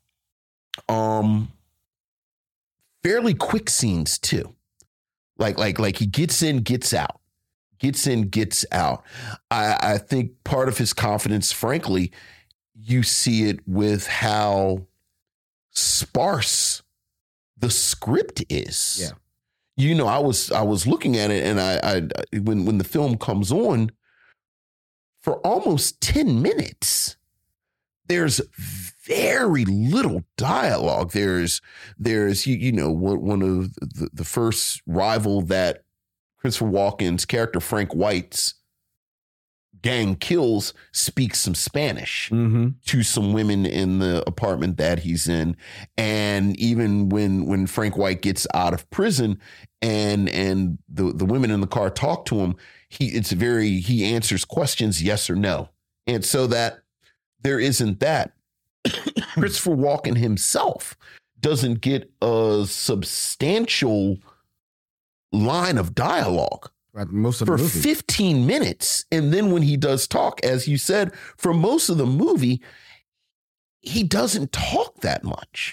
Um, fairly quick scenes too. Like like like he gets in, gets out, gets in, gets out. I, I think part of his confidence, frankly, you see it with how sparse the script is. Yeah. You know, I was I was looking at it, and I, I when when the film comes on, for almost ten minutes, there's very little dialogue. There's there's you, you know one of the, the first rival that Christopher Walken's character Frank White's gang kills speaks some Spanish mm-hmm. to some women in the apartment that he's in. And even when when Frank White gets out of prison and and the, the women in the car talk to him, he it's very he answers questions yes or no. And so that there isn't that. Christopher Walken himself doesn't get a substantial line of dialogue. Most of for the movie. fifteen minutes. And then when he does talk, as you said, for most of the movie, he doesn't talk that much.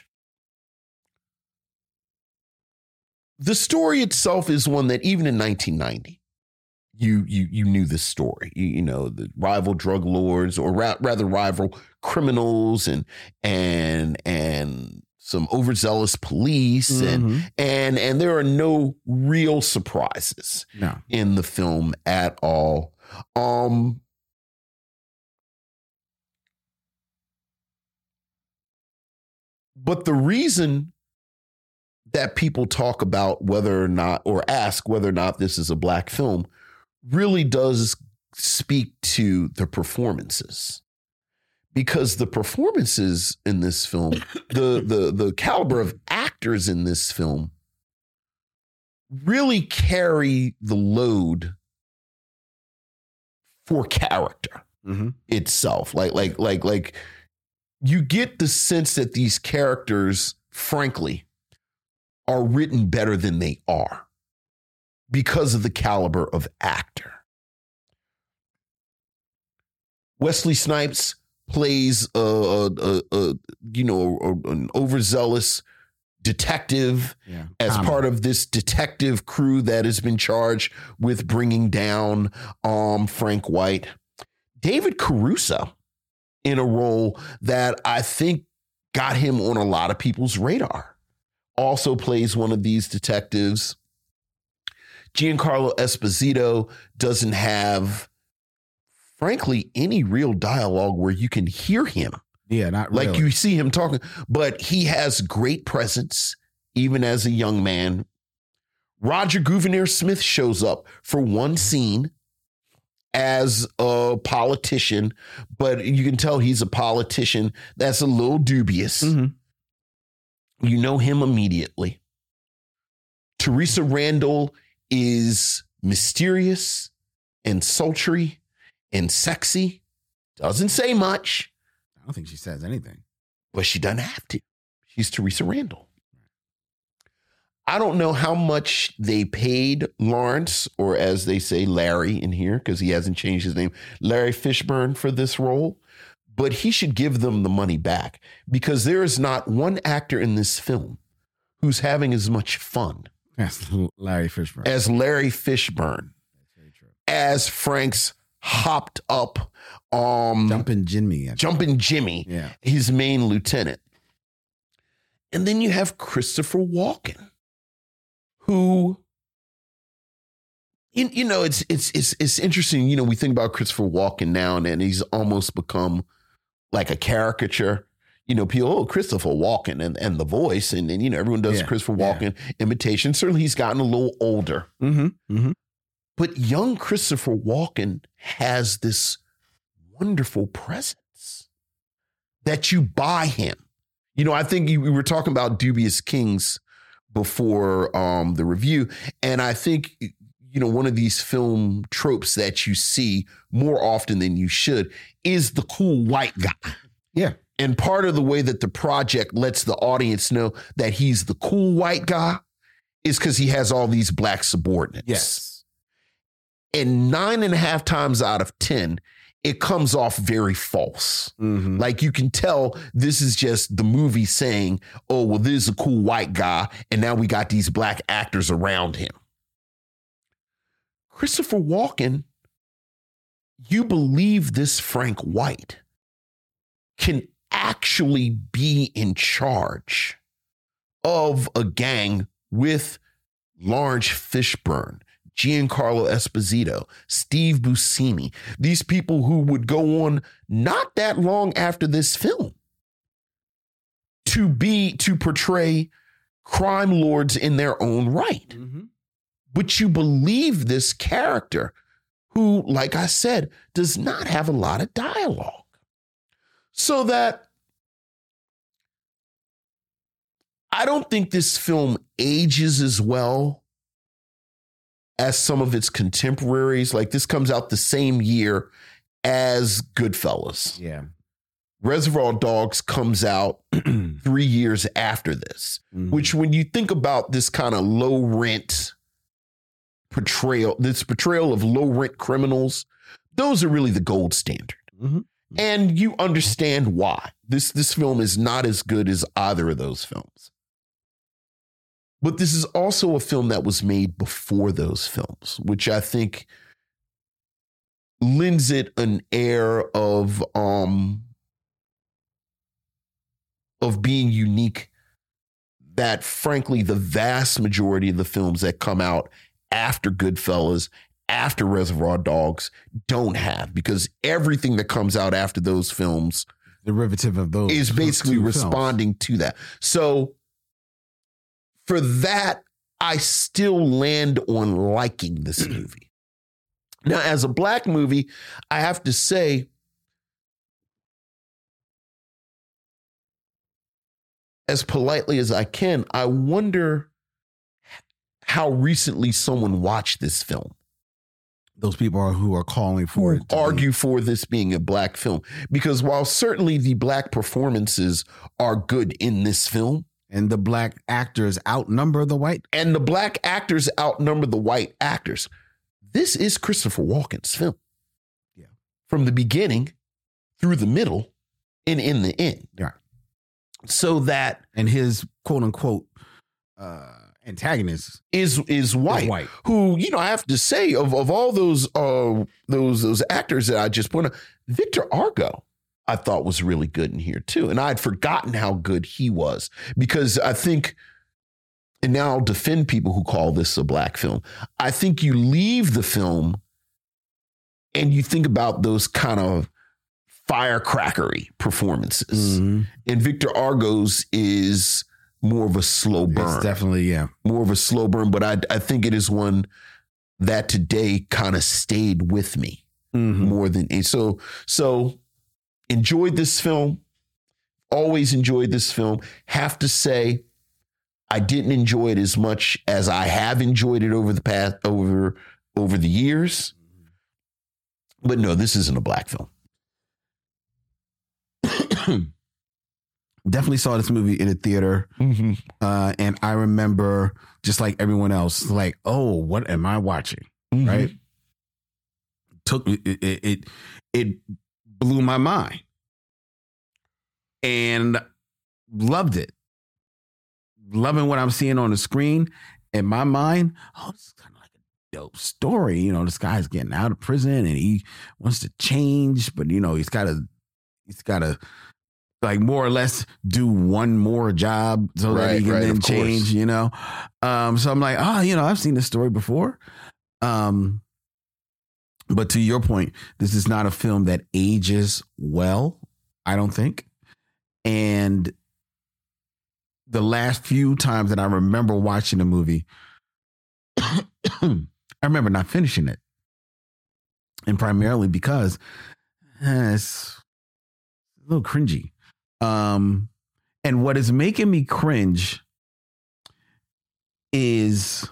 The story itself is one that even in nineteen ninety, you you you knew the story. You, you know, the rival drug lords, or ra- rather rival criminals, and and and some overzealous police, mm-hmm. and and and there are no real surprises no. in the film at all. Um, but the reason that people talk about whether or not, or ask whether or not this is a black film, really does speak to the performances. Because the performances in this film, the, the, the caliber of actors in this film really carry the load for character mm-hmm. itself. Like, like, like, like you get the sense that these characters, frankly, are written better than they are because of the caliber of actor. Wesley Snipes plays a, a, a, a you know a, an overzealous detective yeah. as Common. part of this detective crew that has been charged with bringing down um, Frank White. David Caruso in a role that I think got him on a lot of people's radar. Also plays one of these detectives. Giancarlo Esposito doesn't have frankly, any real dialogue where you can hear him. Yeah, not like really. you see him talking, but he has great presence, even as a young man. Roger Gouverneur Smith shows up for one scene as a politician, but you can tell he's a politician that's a little dubious. Mm-hmm. You know him immediately. Teresa Randall is mysterious and sultry and sexy. Doesn't say much. I don't think she says anything. But she doesn't have to. She's Teresa Randall. I don't know how much they paid Lawrence, or as they say, Larry in here, because he hasn't changed his name, Larry Fishburne, for this role. But he should give them the money back, because there is not one actor in this film who's having as much fun as Larry Fishburne, as Larry Fishburne, as Frank's hopped up, um, Jumpin' Jimmy, Jumpin' Jimmy, yeah, his main lieutenant. And then you have Christopher Walken, who, you, you know, it's it's it's it's interesting. You know, we think about Christopher Walken now, and then he's almost become like a caricature. You know, people, oh, Christopher Walken and, and the voice, and, and you know, everyone does yeah, Christopher Walken yeah. imitation. Certainly, he's gotten a little older. Mm-hmm, mm-hmm. But young Christopher Walken has this wonderful presence that you buy him. You know, I think you, we were talking about Dubious Kings before um, the review. And I think, you know, one of these film tropes that you see more often than you should is the cool white guy. Yeah. And part of the way that the project lets the audience know that he's the cool white guy is because he has all these black subordinates. Yes. And nine and a half times out of ten, it comes off very false. Mm-hmm. Like you can tell this is just the movie saying, oh, well, this is a cool white guy, and now we got these black actors around him. Christopher Walken, you believe this Frank White can actually be in charge of a gang with Lawrence Fishburne, Giancarlo Esposito, Steve Buscemi, these people who would go on not that long after this film to be, to portray crime lords in their own right. Mm-hmm. But you believe this character who, like I said, does not have a lot of dialogue. So that I don't think this film ages as well as some of its contemporaries. Like this comes out the same year as Goodfellas. Yeah. Reservoir Dogs comes out three years after this, mm-hmm. which when you think about this kind of low rent portrayal, this portrayal of low rent criminals, those are really the gold standard. Mm-hmm. And you understand why. This, this film is not as good as either of those films. But this is also a film that was made before those films, which I think lends it an air of um, of being unique that, frankly, the vast majority of the films that come out after Goodfellas, after Reservoir Dogs, don't have, because everything that comes out after those films, derivative of those, is basically responding films. to that. So for that, I still land on liking this movie. Now, as a black movie, I have to say, as politely as I can, I wonder how recently someone watched this film. Those people are who are calling for who it. Argue be. for this being a black film. Because while certainly the black performances are good in this film, and the black actors outnumber the white. And the black actors outnumber the white actors. This is Christopher Walken's film. Yeah. From the beginning through the middle and in the end. Yeah. So that. And his quote unquote uh, antagonist is is white, is white. Who, you know, I have to say, of, of all those uh, those those actors that I just pointed out, Victor Argo, I thought was really good in here too. And I'd forgotten how good he was, because I think, and now I'll defend people who call this a black film. I think you leave the film and you think about those kind of firecrackery performances. Mm-hmm. And Victor Argo's is more of a slow burn. It's definitely, yeah. More of a slow burn, but I, I think it is one that today kind of stayed with me Mm-hmm. more than so. So enjoyed this film. Always enjoyed this film. Have to say, I didn't enjoy it as much as I have enjoyed it over the past over over the years. But no, this isn't a black film. Definitely saw this movie in a theater. Mm-hmm. Uh, and I remember, just like everyone else, like, oh, what am I watching? Mm-hmm. Right? Took it, it, it, it blew my mind. And loved it. Loving what I'm seeing on the screen. In my mind, oh, this is kind of like a dope story. You know, this guy's getting out of prison and he wants to change, but you know, he's got to, he's got to, like, more or less do one more job so Right, that he can right, then of change, course. you know? Um, so I'm like, oh, you know, I've seen this story before. Um, but to your point, this is not a film that ages well, I don't think. And the last few times that I remember watching the movie, I remember not finishing it. And primarily because eh, it's a little cringy. Um, and what is making me cringe is,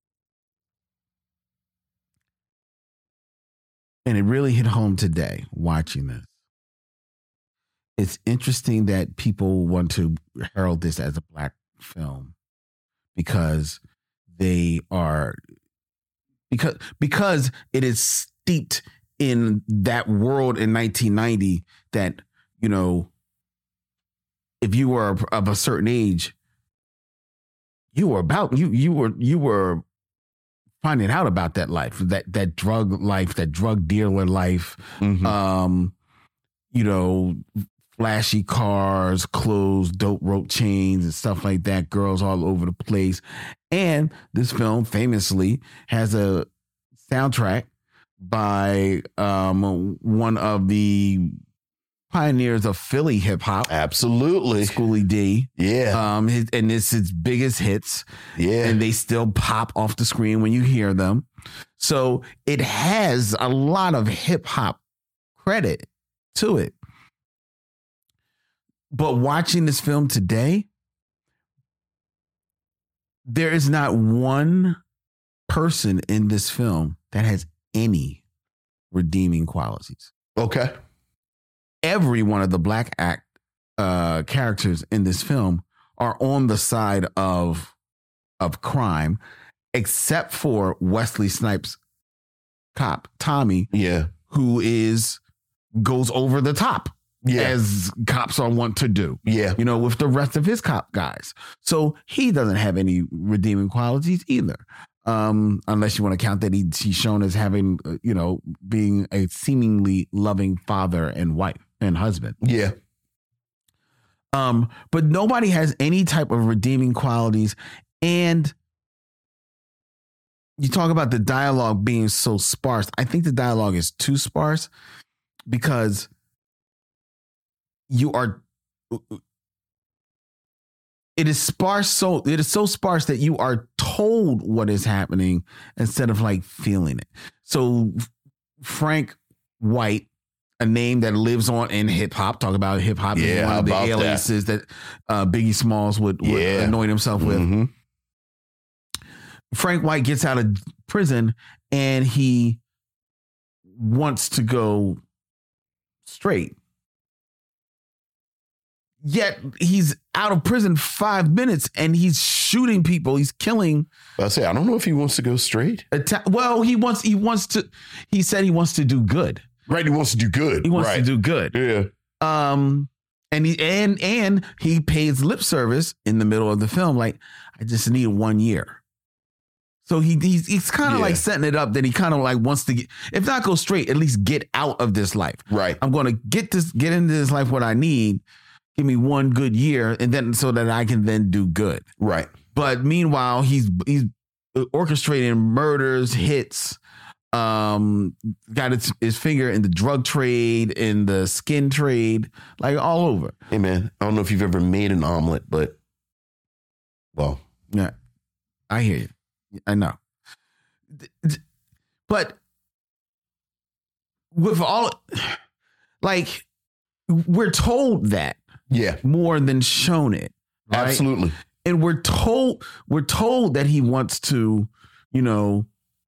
and it really hit home today watching this. It's interesting that people want to herald this as a black film because they are, because, because it is steeped in that world in nineteen ninety that, you know, if you were of a certain age, you were about, you, you were, you were finding out about that life, that, that drug life, that drug dealer life, Mm-hmm. um, you know, flashy cars, clothes, dope rope chains and stuff like that, girls all over the place. And this film famously has a soundtrack by um, one of the pioneers of Philly hip hop, Absolutely. Schoolie D. Yeah. Um, his, and it's his biggest hits. Yeah. And they still pop off the screen when you hear them. So it has a lot of hip hop credit to it. But watching this film today, there is not one person in this film that has any redeeming qualities. Okay. Every one of the black act uh, characters in this film are on the side of of crime, except for Wesley Snipes' cop Tommy, Yeah. who is goes over the top. Yeah. As cops are wont to do, Yeah. you know, with the rest of his cop guys. So he doesn't have any redeeming qualities either. Um, unless you want to count that he, he's shown as having, uh, you know, being a seemingly loving father and wife and husband. Yeah. Um, but nobody has any type of redeeming qualities. And you talk about the dialogue being so sparse. I think the dialogue is too sparse because you are, it is sparse. So it is so sparse that you are told what is happening instead of like feeling it. So Frank White, a name that lives on in hip hop, talk about hip hop, Yeah, is one of the about that. aliases that, that uh, Biggie Smalls would, would Yeah. anoint himself with. Mm-hmm. Frank White gets out of prison and he wants to go straight. Yet he's out of prison five minutes and he's shooting people. He's killing. I say, I don't know if he wants to go straight. Atta- well, he wants. He wants to. He said he wants to do good. Right. He wants to do good. He wants right. to do good. Yeah. Um, and he and and he pays lip service in the middle of the film. Like, I just need one year. So he he's, he's kind of Yeah. like setting it up that he kind of like wants to get, if not go straight, at least get out of this life. Right. I'm going to get this, get into this life what I need. Give me one good year, and then so that I can then do good. Right. But meanwhile, he's he's orchestrating murders, hits, um, got its, his finger in the drug trade, in the skin trade, like all over. Hey, man, I don't know if you've ever made an omelet, but, well. Yeah, I hear you. I know. But with all, like, we're told that. Yeah. More than shown it. Right? Absolutely. And we're told, we're told that he wants to, you know,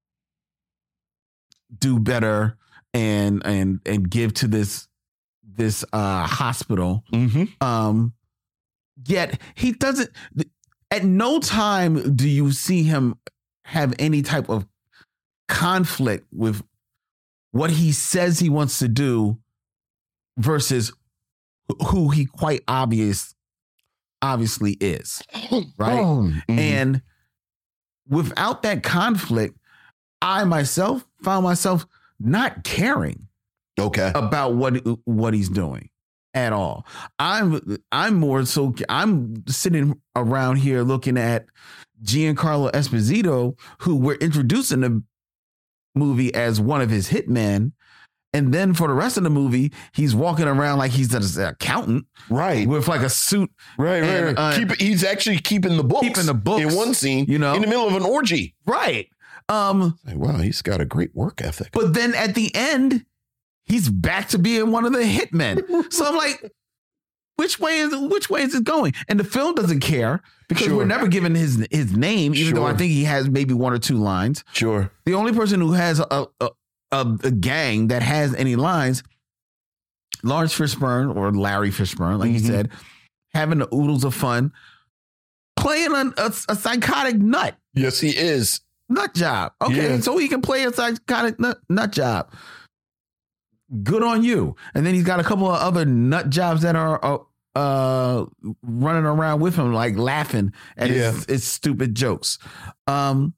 do better and and and give to this this uh hospital. Mm-hmm. Um yet he doesn't, at no time do you see him have any type of conflict with what he says he wants to do versus who he quite obvious obviously is. Right? Mm-hmm. And without that conflict, I myself found myself not caring okay. about what what he's doing at all. I'm I'm more so I'm sitting around here looking at Giancarlo Esposito, who we're introducing the movie as one of his hitmen, and then for the rest of the movie, he's walking around like he's an accountant, right, with like a suit, right, and, right. Uh, Keep, he's actually keeping the books, keeping the books in one scene, you know, in the middle of an orgy, right. Um, wow, he's got a great work ethic. But then at the end, he's back to being one of the hitmen. So I'm like, which way is which way is it going? And the film doesn't care because Sure. we're never given his his name, even Sure. though I think he has maybe one or two lines. Sure. The only person who has a a, a, a gang that has any lines, Lawrence Fishburne or Larry Fishburne, like Mm-hmm. you said, having the oodles of fun, playing a, a, a psychotic nut. Yes, he is. Nut job. Okay, Yeah. so he can play a psychotic nut, nut job. Good on you. And then he's got a couple of other nut jobs that are uh, uh, running around with him, like laughing at Yeah. his, his stupid jokes. Um,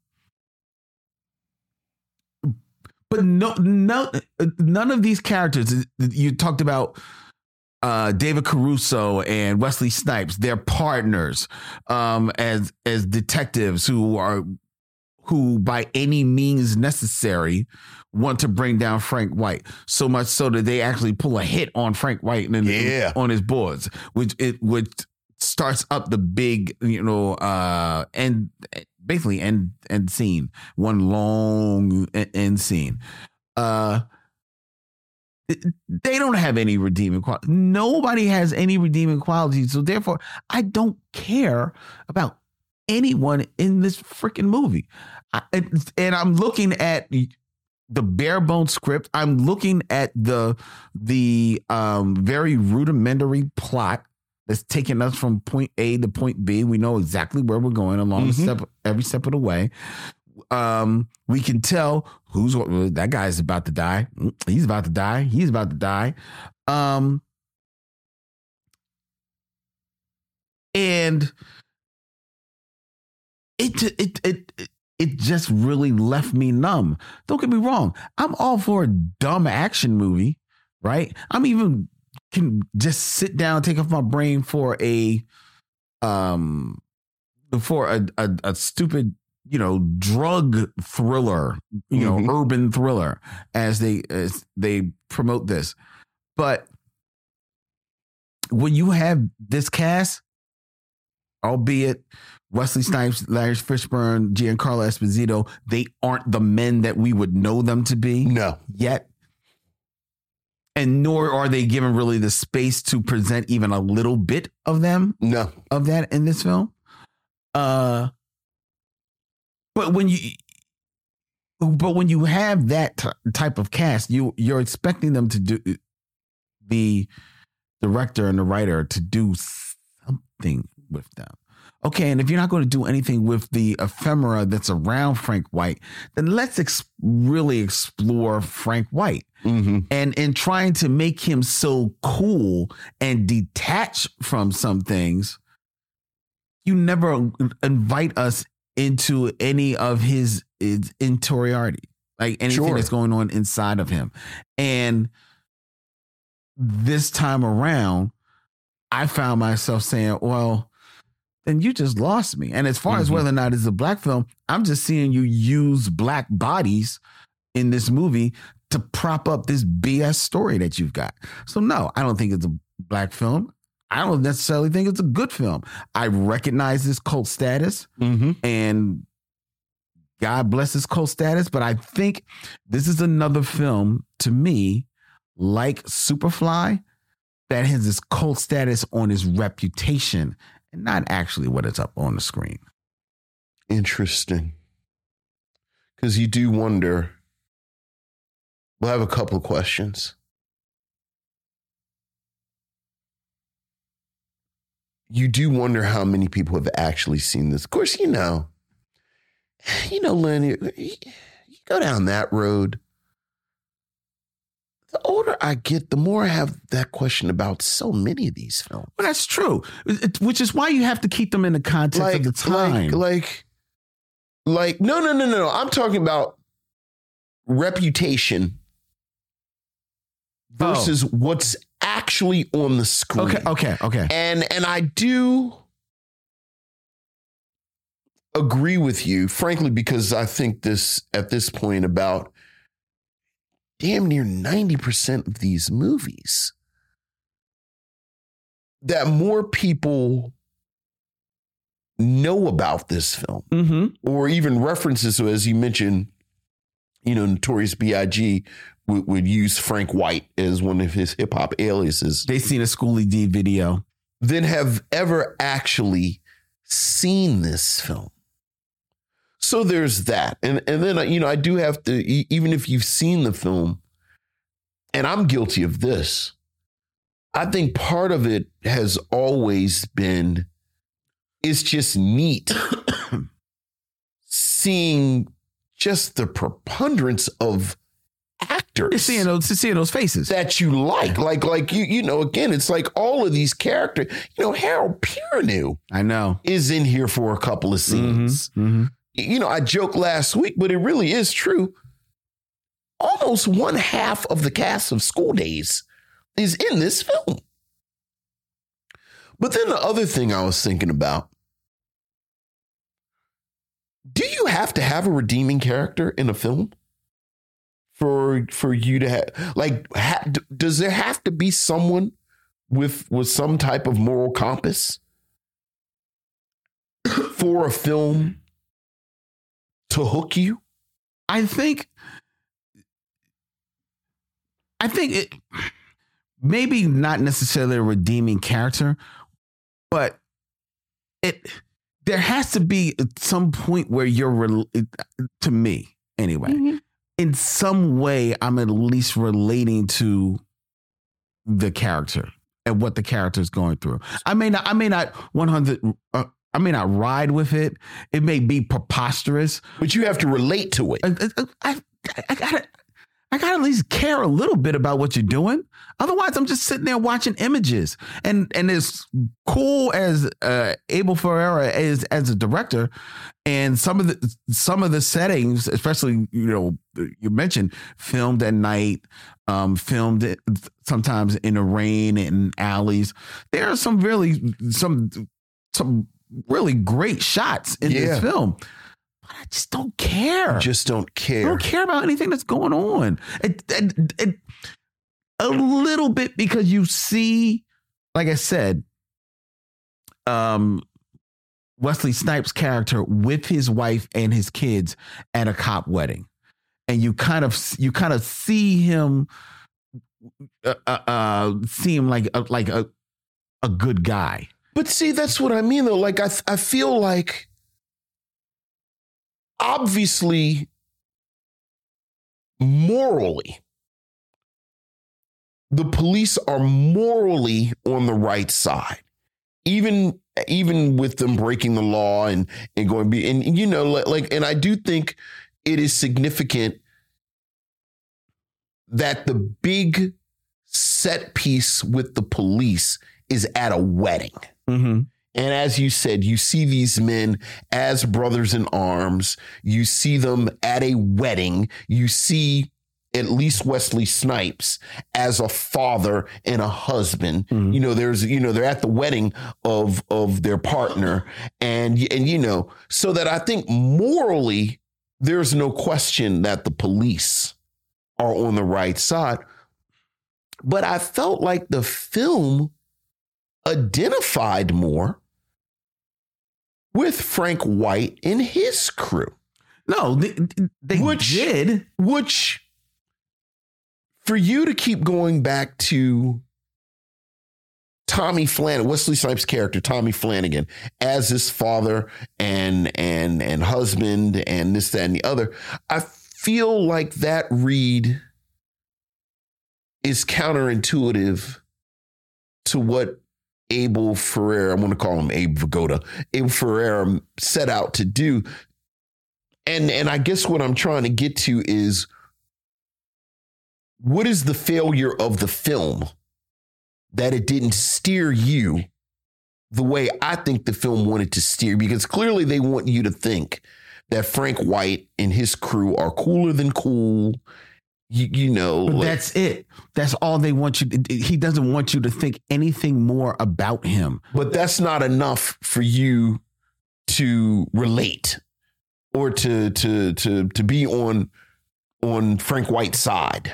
but no, no, none of these characters. You talked about uh, David Caruso and Wesley Snipes. They're partners um, as as detectives who are. who by any means necessary want to bring down Frank White, so much so that they actually pull a hit on Frank White and Yeah. on his boards, which it which starts up the big, you know, uh, end basically end end scene, one long end scene. Uh, they don't have any redeeming quality. Nobody has any redeeming qualities, so therefore, I don't care about anyone in this freaking movie. I, and, and I'm looking at the bare bone script. I'm looking at the the um, very rudimentary plot that's taking us from point A to point B. We know exactly where we're going along Mm-hmm. the step, every step of the way. Um, we can tell who's that guy's about to die. He's about to die. He's about to die. Um, and It, it it it it just really left me numb. Don't get me wrong. I'm all for a dumb action movie, right? I'm even can just sit down, take off my brain for a um for a a, a stupid, you know, drug thriller, you know, Mhm. urban thriller as they as they promote this. But when you have this cast, albeit Wesley Snipes, Larry Fishburne, Giancarlo Esposito, they aren't the men that we would know them to be No. yet. And nor are they given really the space to present even a little bit of them, No. of that in this film. Uh, but when you, but when you have that t- type of cast, you you're expecting them to do, the director and the writer to do something with them. Okay, and if you're not going to do anything with the ephemera that's around Frank White, then let's ex- really explore Frank White. Mm-hmm. And in trying to make him so cool and detached from some things, you never invite us into any of his, his interiority, like anything Sure. that's going on inside of him. And this time around, I found myself saying, well, then you just lost me. And as far as Mhm. whether or not it's a black film, I'm just seeing you use black bodies in this movie to prop up this B S story that you've got. So no, I don't think it's a black film. I don't necessarily think it's a good film. I recognize this cult status, Mm-hmm. and God bless his cult status, but I think this is another film to me, like Superfly, that has this cult status on his reputation and not actually what it's up on the screen. Interesting. Because you do wonder. We'll have a couple of questions. You do wonder how many people have actually seen this. Of course, you know, you know, Lenny, you go down that road. The older I get, the more I have that question about so many of these films. Well, that's true, it, which is why you have to keep them in the context Like, of the time. like, like, like, no, no, no, no, no. I'm talking about reputation versus Oh. what's actually on the screen. Okay, okay, okay. And and I do agree with you, frankly, because I think this at this point about damn near ninety percent of these movies that more people know about this film, Mm-hmm. or even references, so as you mentioned, you know, Notorious B I G would, would use Frank White as one of his hip hop aliases, They seen a Schoolie D video. than have ever actually seen this film. So there's that. And and then, you know, I do have to, e- even if you've seen the film, and I'm guilty of this, I think part of it has always been, it's just neat seeing just the preponderance of actors You're seeing those, seeing those faces. that you like. Like, like you, you know, again, it's like all of these characters, you know, Harold Perrineau I know. is in here for a couple of scenes. Mm-hmm. You know, I joked last week, but it really is true. Almost one half of the cast of School Days is in this film. But then the other thing I was thinking about, do you have to have a redeeming character in a film for for you to have, like, ha, does there have to be someone with with some type of moral compass for a film to hook you? I think, I think it maybe not necessarily a redeeming character, but it there has to be some point where you're rel- to me anyway. Mm-hmm. In some way, I'm at least relating to the character and what the character is going through. I may not, I may not one hundred. Uh, I may not ride with it. It may be preposterous, But you have to relate to it. I, I, I, I gotta, I gotta at least care a little bit about what you're doing. Otherwise, I'm just sitting there watching images. And and as cool as uh, Abel Ferrara is as a director, and some of the some of the settings, especially, you know, you mentioned filmed at night, um, filmed it sometimes in the rain and alleys. There are some really some some really great shots in Yeah. this film. But I just don't care. Just don't I care. don't care about anything that's going on. It, it, it, a little bit, because you see, like I said, um, Wesley Snipes' character with his wife and his kids at a cop wedding, and you kind of you kind of see him, uh, uh, uh see him like a, like a a good guy. But see, that's what I mean, though. Like, I, I feel like, obviously, morally, the police are morally on the right side, even even with them breaking the law and and going be and you know like and I do think it is significant that the big set piece with the police is at a wedding. Mm-hmm. And as you said, you see these men as brothers in arms. You see them at a wedding. You see at least Wesley Snipes as a father and a husband. Mm-hmm. You know, there's, you know, they're at the wedding of, of their partner. And, and, you know, so that I think morally there's no question that the police are on the right side. But I felt like the film identified more with Frank White and his crew. No, they, they which, did. Which, for you to keep going back to Tommy Flanagan, Wesley Snipes' character, Tommy Flanagan, as his father and and and husband and this, that, and the other, I feel like that read is counterintuitive to what Abel Ferrara, I'm going to call him Abe Vigoda, Abel Ferrara set out to do. And, and I guess what I'm trying to get to is, what is the failure of the film that it didn't steer you the way I think the film wanted to steer? Because clearly they want you to think that Frank White and his crew are cooler than cool. You, you know, But like, that's it. That's all they want you to, he doesn't want you to think anything more about him. but that's not enough for you to relate or to to to to be on on Frank White's side.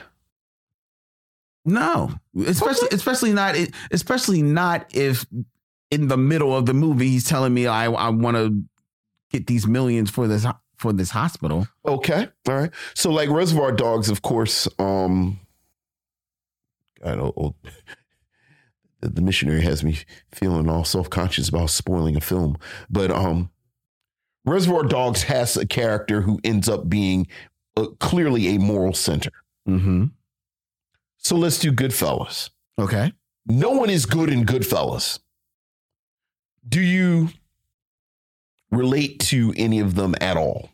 No, especially especially not especially not if in the middle of the movie he's telling me I I want to get these millions for this for this hospital. Okay, all right. So like Reservoir Dogs, of course. Um, I don't. The, the missionary has me feeling all self conscious about spoiling a film, but um, Reservoir Dogs has a character who ends up being uh, clearly a moral center. Mm-hmm. So let's do Goodfellas. Okay. No one is good in Goodfellas. Do you relate to any of them at all?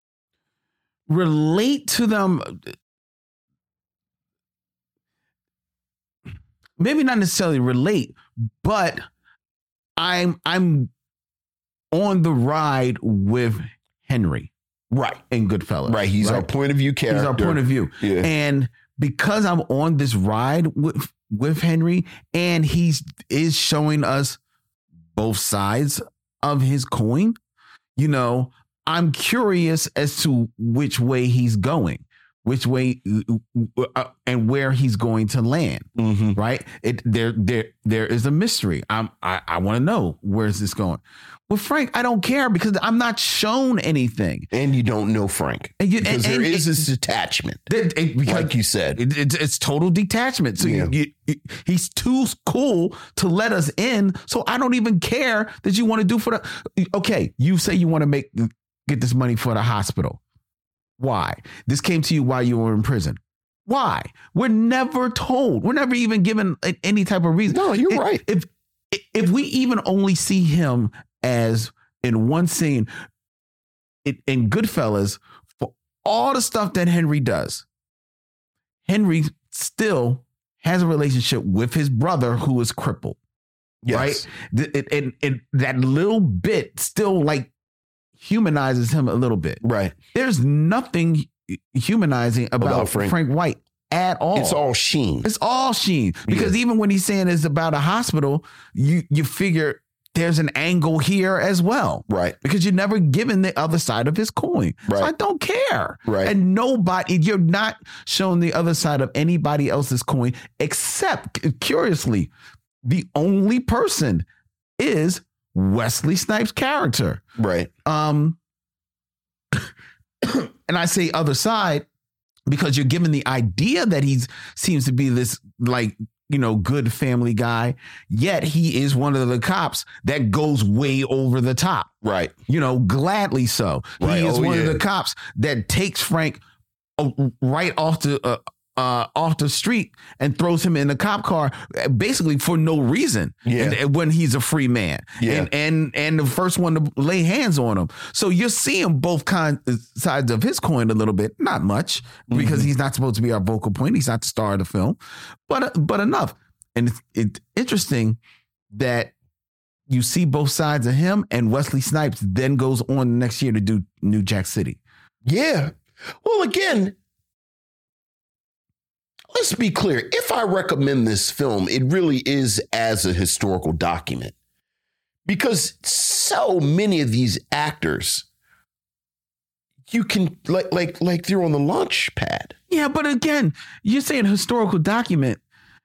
Relate to them. Maybe not necessarily relate, but I'm I'm on the ride with Henry. Right. In Goodfellas. Right. He's right? our point of view character. He's our point of view. Yeah. And because I'm on this ride with, with Henry, and he's is showing us both sides of his coin, you know, I'm curious as to which way he's going, which way uh, and where he's going to land. Mm-hmm. Right. It there there there is a mystery. I'm I, I want to know, where's this going? With Frank, I don't care because I'm not shown anything. And you don't know Frank. And you, because and, there and, is this detachment. It, it, because like you said. It, it, it's total detachment. So Yeah. you, you, he's too cool to let us in. So I don't even care that you want to do for the. Okay, you say you want to make get this money for the hospital. Why? This came to you while you were in prison. Why? We're never told. We're never even given any type of reason. No, you're if, right. If if we even only see him as in one scene in, in Goodfellas, for all the stuff that Henry does, Henry still has a relationship with his brother who is crippled. Yes. Right? And, and, and that little bit still like humanizes him a little bit. Right. There's nothing humanizing about, About Frank. Frank White at all. It's all sheen. It's all sheen. Because Yeah. even when he's saying it's about a hospital, you you figure there's an angle here as well. Right. Because you're never given the other side of his coin. So Right. I don't care. Right. And nobody, you're not showing the other side of anybody else's coin, except, curiously, the only person is Wesley Snipes' character. Right. Um, and I say other side because you're given the idea that he's seems to be this like, you know, good family guy, yet he is one of the cops that goes way over the top. Right. You know, gladly so. Right. He is Oh, one yeah. of the cops that takes Frank uh, right off the uh, uh, off the street and throws him in the cop car, uh, basically for no reason. Yeah. And, and when he's a free man. Yeah. And and and the first one to lay hands on him. So you're seeing both kind sides of his coin a little bit, not much, because Mm-hmm. he's not supposed to be our vocal point. He's not the star of the film, but but enough. And it's, it's interesting that you see both sides of him, and Wesley Snipes then goes on next year to do New Jack City. Yeah. Well, again, let's be clear. If I recommend this film, it really is as a historical document, because so many of these actors, you can like like like they're on the launch pad. Yeah, but again, you're saying historical document.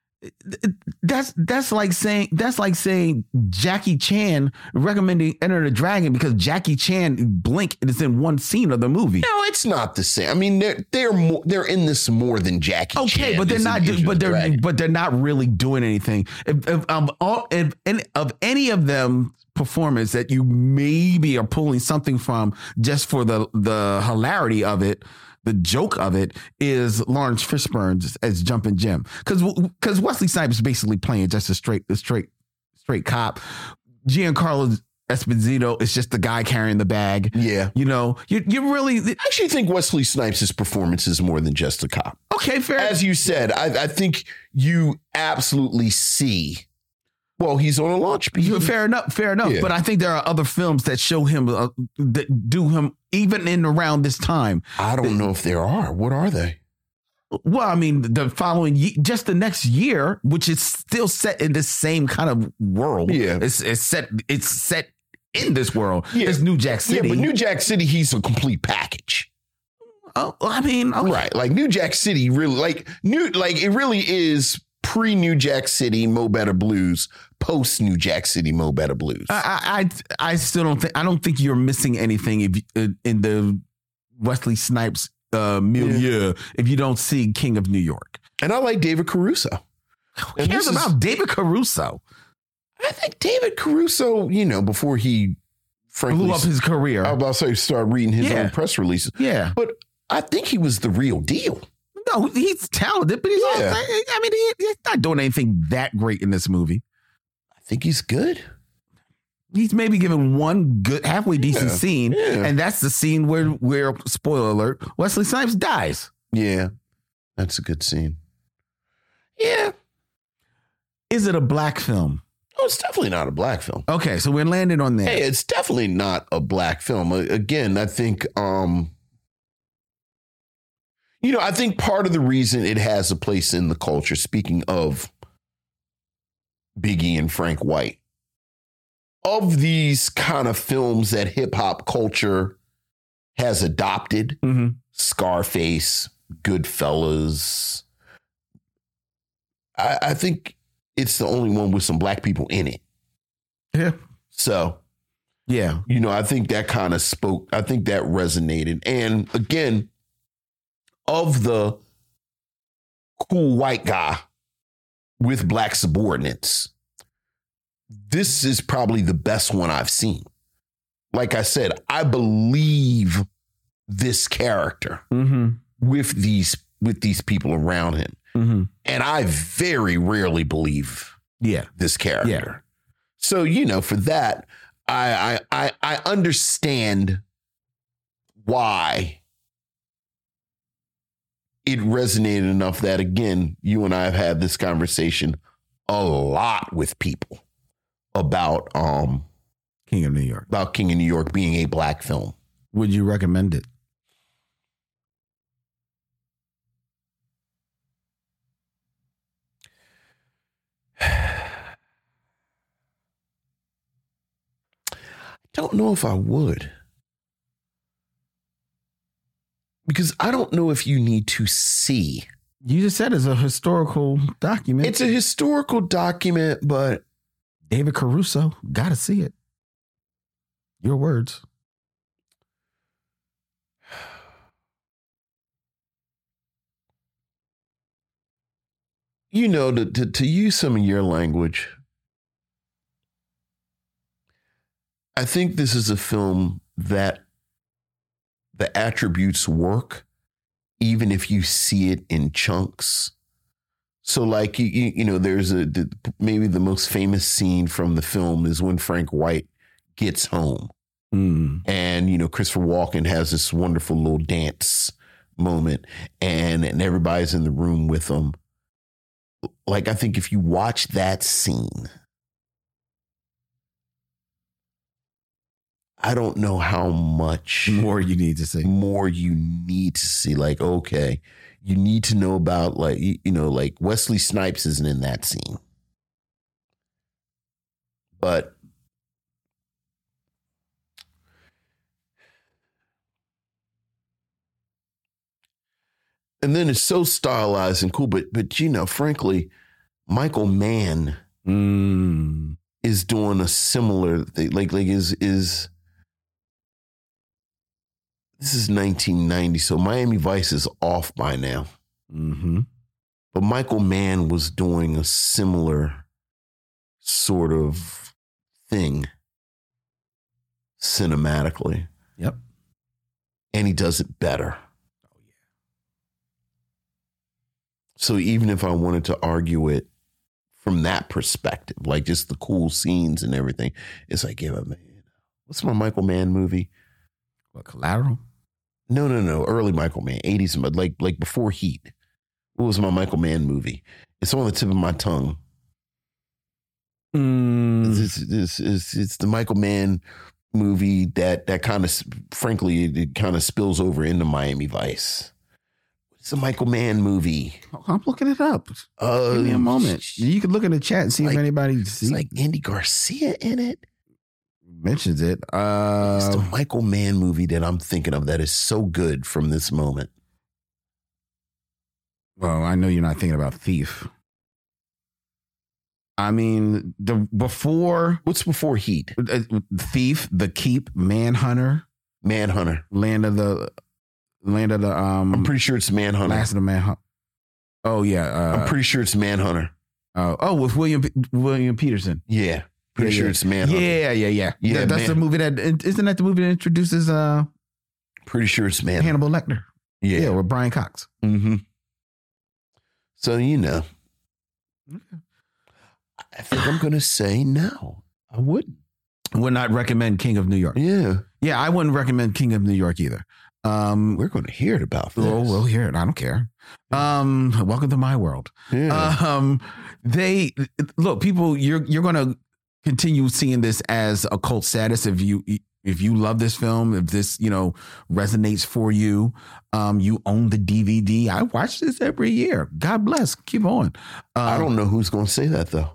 That's that's like saying that's like saying Jackie Chan recommending Enter the Dragon because Jackie Chan blink is in one scene of the movie. No, it's not the same. I mean, they're they're more, they're in this more than Jackie okay, Chan. Okay, but they're is not. in Enter But the they're Dragon. but they're not really doing anything. If, if um all if any of any of them performance that you maybe are pulling something from just for the the hilarity of it. The joke of it is Lawrence Fishburne as Jumpin' Jim, because because Wesley Snipes is basically playing just a straight a straight straight cop. Giancarlo Esposito is just the guy carrying the bag. Yeah, you know, you you really I actually think Wesley Snipes' performance is more than just a cop. Okay, fair. As you said, I, I think you absolutely see. Well, he's on a launch pad. Fair enough, fair enough. Yeah. But I think there are other films that show him uh, that do him even in around this time. I don't know if there are. What are they? Well, I mean, the following ye- just the next year, which is still set in this same kind of world. Yeah, it's, it's set. It's set in this world. Yeah. It's New Jack City. Yeah, but New Jack City, he's a complete package. Oh, I mean, okay. Right? Like New Jack City, really, like new, like it really is pre New Jack City Mo Better Blues, post New Jack City Mo Better Blues. I, I, I still don't think. I don't think you're missing anything if you, in the Wesley Snipes uh, milieu yeah. if you don't see King of New York. And I like David Caruso. Who cares about is, David Caruso? I think David Caruso, you know, before he frankly blew up his career, I was about to say start reading his yeah. own press releases. Yeah, but I think he was the real deal. No, he's talented, but he's yeah. also, I mean, he, he's not doing anything that great in this movie. I think he's good. He's maybe given one good, halfway decent yeah. scene, yeah. and that's the scene where, where, spoiler alert, Wesley Snipes dies. Yeah, that's a good scene. Yeah. Is it a black film? Oh, it's definitely not a black film. Okay, so we're landing on that. Hey, it's definitely not a black film. Again, I think... um You know, I think part of the reason it has a place in the culture, speaking of Biggie and Frank White, of these kind of films that hip hop culture has adopted, mm-hmm. Scarface, Goodfellas, I, I think it's the only one with some black people in it. Yeah. So, yeah, you know, I think that kind of spoke, I think that resonated. And again, of the cool white guy with black subordinates, this is probably the best one I've seen. Like I said, I believe this character mm-hmm. with these with these people around him. Mm-hmm. And I very rarely believe yeah. this character. Yeah. So, you know, for that, I I I, I understand why it resonated enough that, again, you and I have had this conversation a lot with people about um, King of New York, about King of New York being a black film. Would you recommend it? I don't know if I would. Because I don't know if you need to see. You just said it's a historical document. It's a historical document, but David Caruso, gotta see it. Your words. You know, to, to, to use some of your language, I think this is a film that the attributes work, even if you see it in chunks. So like, you, you know, there's a, the, maybe the most famous scene from the film is when Frank White gets home. Mm. And, you know, Christopher Walken has this wonderful little dance moment and, and everybody's in the room with him. Like, I think if you watch that scene, I don't know how much more you need to see. More you need to see. Like, okay, you need to know about, like, you, you know, like Wesley Snipes isn't in that scene. But And then it's so stylized and cool. But, but you know, frankly, Michael Mann Mm. is doing a similar thing. Like, like is, is, this is nineteen ninety. So Miami Vice is off by now. Mm-hmm. But Michael Mann was doing a similar sort of thing cinematically. Yep. And he does it better. Oh, yeah. So even if I wanted to argue it from that perspective, like just the cool scenes and everything, it's like, yeah, man, what's my Michael Mann movie? What, Collateral? No, no, no. Early Michael Mann, eighties, but like like before Heat. What was my Michael Mann movie? It's on the tip of my tongue. Mm. It's, it's, it's, it's the Michael Mann movie that that kind of, frankly, it, it kind of spills over into Miami Vice. It's a Michael Mann movie. I'm looking it up. Uh, Give me a moment. You can look in the chat and see like, if anybody It's see, like Andy Garcia in it. mentions it. Uh, It's the Michael Mann movie that I'm thinking of that is so good from this moment. well, I know you're not thinking about Thief. I mean, the before What's before Heat? uh, Thief, The Keep, Manhunter, Manhunter. Land of the Land of the um. I'm pretty sure it's Manhunter. Last of the Manhunter. Oh yeah. Uh, I'm pretty sure it's Manhunter. uh, oh, with William William Peterson. Yeah. Pretty Yeah, sure yeah. it's Manhunter. Yeah, yeah, yeah. Yeah, That- that's Man- the movie that isn't that the movie that introduces uh Pretty sure it's Manhunter. Hannibal Lecter. Yeah. Yeah, with Brian Cox. Mm-hmm. So, you know, I think I'm going to say no. I wouldn't. Would not recommend King of New York. Yeah. Yeah, I wouldn't recommend King of New York either. Um, We're going to hear it about this. oh, we'll hear it. I don't care. Um, welcome to my world. Yeah. Um, they look, people. You're you're going to continue seeing this as a cult status if you if you love this film. If this you know resonates for you, um, you own the D V D. I watch this every year. God bless. Keep on. Um, I don't know who's going to say that, though.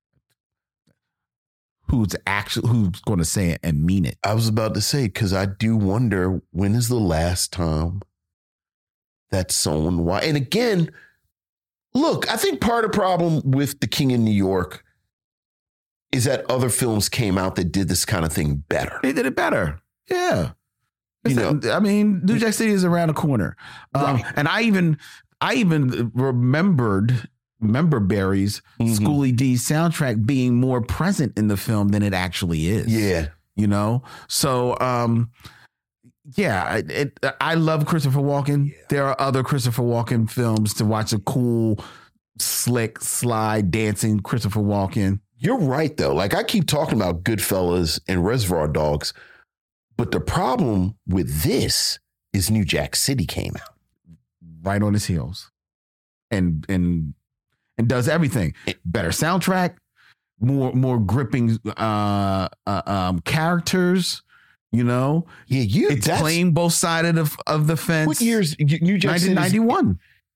who's actually who's going to say it and mean it. I was about to say, because I do wonder, when is the last time that someone, why? And again, look, I think part of the problem with The King in New York is that other films came out that did this kind of thing better. They did it better. Yeah. You It's- know, I mean, New Jack City is around the corner. Um, Right. And I even, I even remembered, remember Barry's Mhm. Schoolie D soundtrack being more present in the film than it actually is. yeah. You know? So, um, yeah, it, it, I love Christopher Walken. There are other Christopher Walken films to watch a cool, slick, sly, dancing Christopher Walken. You're right, though. Like, I keep talking about Goodfellas and Reservoir Dogs, but the problem with this is New Jack City came out. Right on his heels. And, and, and does everything. Better soundtrack, more more gripping uh, uh um characters, you know. Yeah, you. It's that's- playing both sides of the, of the fence. What years? New Jack City. nineteen ninety-one.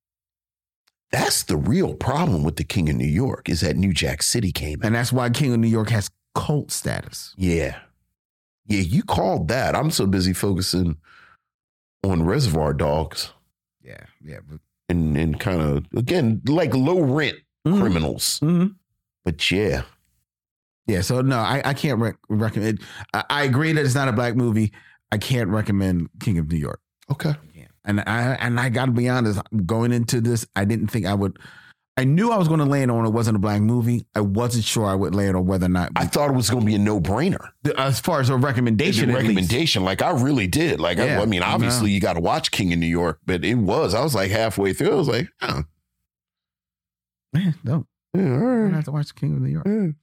That's the real problem with The King of New York, is that New Jack City came out. And that's why King of New York has cult status. Yeah. Yeah, you called that. I'm so busy focusing on Reservoir Dogs Yeah, yeah. But, and, and kind of, again, like low rent Mhm. criminals. Mhm. But yeah. Yeah, so no, I, I can't rec- recommend. I, I agree that it's not a black movie. I can't recommend King of New York. Okay. And I and I got to be honest, going into this, I didn't think I would. I knew I was going to land on it wasn't a black movie. I wasn't sure I would land on whether or not. I thought it was going to be a no brainer. As far as a recommendation, The at least. recommendation, like I really did. Like, I, Yeah, I mean, I obviously know. you got to watch King of New York, but it was, I was like halfway through. I was like, oh, Man, no, yeah, all I don't right. have to watch King of New York. Yeah.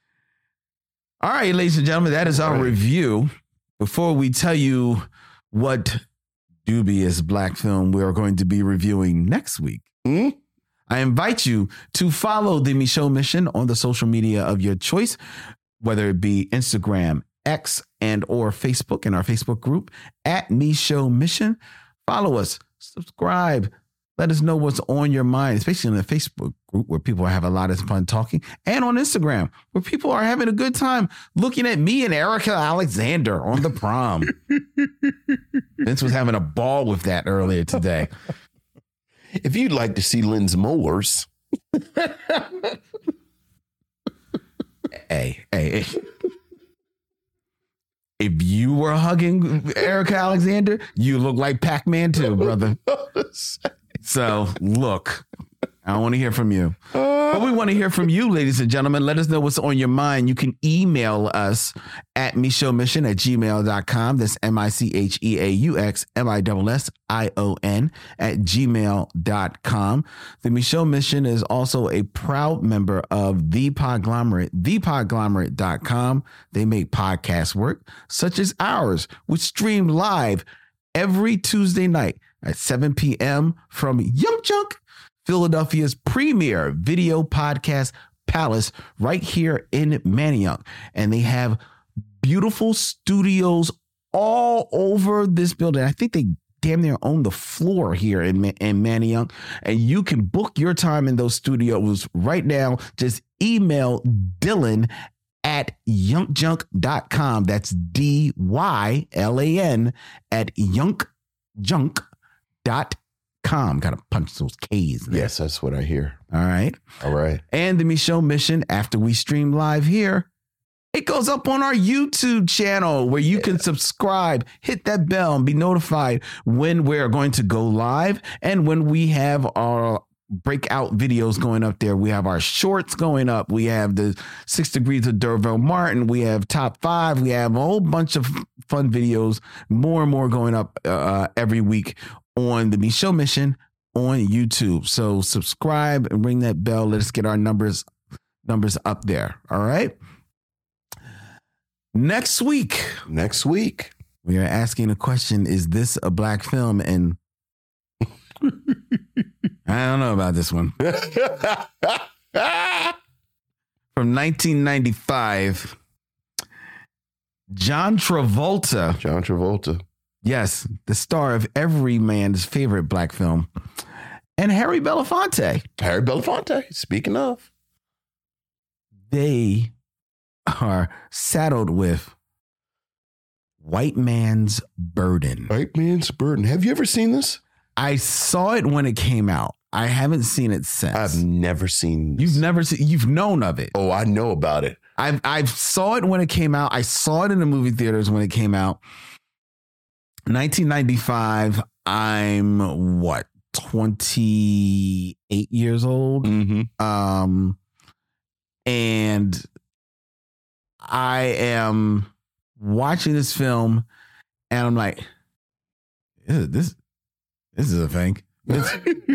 All right, ladies and gentlemen, that is our All right. review. Before we tell you what dubious black film we are going to be reviewing next week, Hmm? I invite you to follow the Micheaux Mission on the social media of your choice, whether it be Instagram, X, and or Facebook in our Facebook group at Micheaux Mission. Follow us, subscribe. Let us know what's on your mind, especially in the Facebook group where people have a lot of fun talking, and on Instagram where people are having a good time looking at me and Erica Alexander on the prom. Vince was having a ball with that earlier today. If you'd like to see Lynn's molars, hey, hey, hey. If you were hugging Erica Alexander, you look like Pac-Man too, brother. So look, I don't want to hear from you. But we want to hear from you, ladies and gentlemen. Let us know what's on your mind. You can email us at micheaux mission at gmail dot com. That's M I C H E A U X M I S S I O N at gmail dot com. The Micheaux Mission is also a proud member of The Podglomerate, the podglomerate dot com. They make podcast work such as ours, which stream live every Tuesday night at seven p.m. from Young Junk, Philadelphia's premier video podcast palace right here in Manayunk. And they have beautiful studios all over this building. I think they damn near own the floor here in, in Manayunk. And you can book your time in those studios right now. Just email Dylan at young junk dot com. That's D Y L A N at young junk dot com. Gotta punch those K's there. Yes, that's what I hear. All right. All right. And the Micheaux Mission, after we stream live here, it goes up on our YouTube channel where you can subscribe, hit that bell, and be notified when we're going to go live and when we have our breakout videos going up there. We have our shorts going up. We have the Six Degrees of Derville Martin. We have Top Five. We have a whole bunch of fun videos, more and more going up uh, every week on the Micheaux Mission on YouTube. So subscribe and ring that bell. Let us get our numbers numbers up there. All right. Next week. Next week. We are asking a question. Is this a black film? And I don't know about this one. From nineteen ninety-five, John Travolta. John Travolta. Yes, the star of every man's favorite black film. And Harry Belafonte. Harry Belafonte, speaking of. They are saddled with White Man's Burden. White Man's Burden. Have you ever seen this? I saw it when it came out. I haven't seen it since. I've never seen this. You've never seen, you've known of it. Oh, I know about it. I've, I've saw it when it came out. I saw it in the movie theaters when it came out. nineteen ninety-five, I'm what, twenty-eight years old? Mm-hmm. Um, and I am watching this film and I'm like, this, this, this is a thing. It's,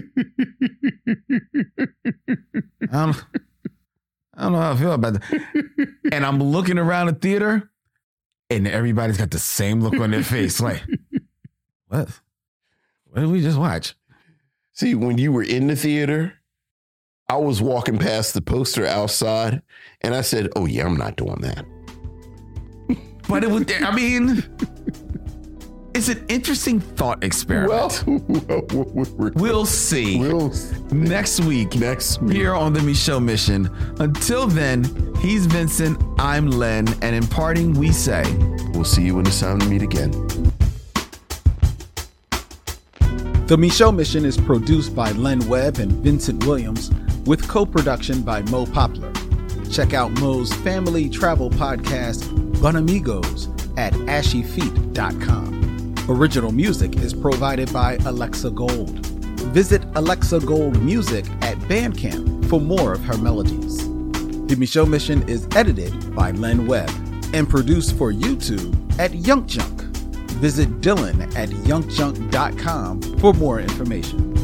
I, don't, I don't know how I feel about that. And I'm looking around the theater and everybody's got the same look on their face. Like, what? What did we just watch? See, when you were in the theater, I was walking past the poster outside and I said, oh, yeah, I'm not doing that. But it was, I mean, it's an interesting thought experiment. Well, we're, we'll see. We'll next week. Next week. Here on the Micheaux Mission. Until then, he's Vincent, I'm Len, and in parting, we say, we'll see you when it's time to meet again. The Micheaux Mission is produced by Len Webb and Vincent Williams, with co-production by Mo Poplar. Check out Mo's family travel podcast, Bunamigos, at ashy feet dot com. Original music is provided by Alexa Gold. Visit Alexa Gold Music at Bandcamp for more of her melodies. The Micheaux Mission is edited by Len Webb and produced for YouTube at Young Junk. Visit Dylan at young junk dot com for more information.